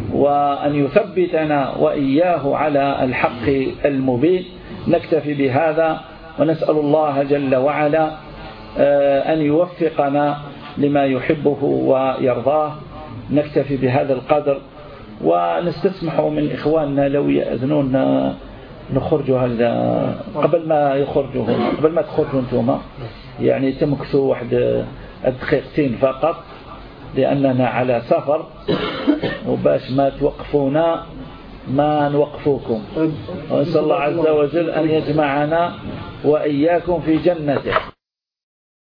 وأن يثبتنا وإياه على الحق المبين. نكتفي بهذا ونسأل الله جل وعلا أن يوفقنا لما يحبه ويرضاه. نكتفي بهذا القدر ونستسمح من إخواننا لو يأذنون نخرجوا هذا قبل ما يخرجوا قبل ما تخرجوا أنتم، يعني تمكثوا واحد دقيقتين فقط لأننا على سفر، وباش ما توقفونا ما نوقفوكم. ونسأل الله عز وجل أن يجمعنا وإياكم في جنته.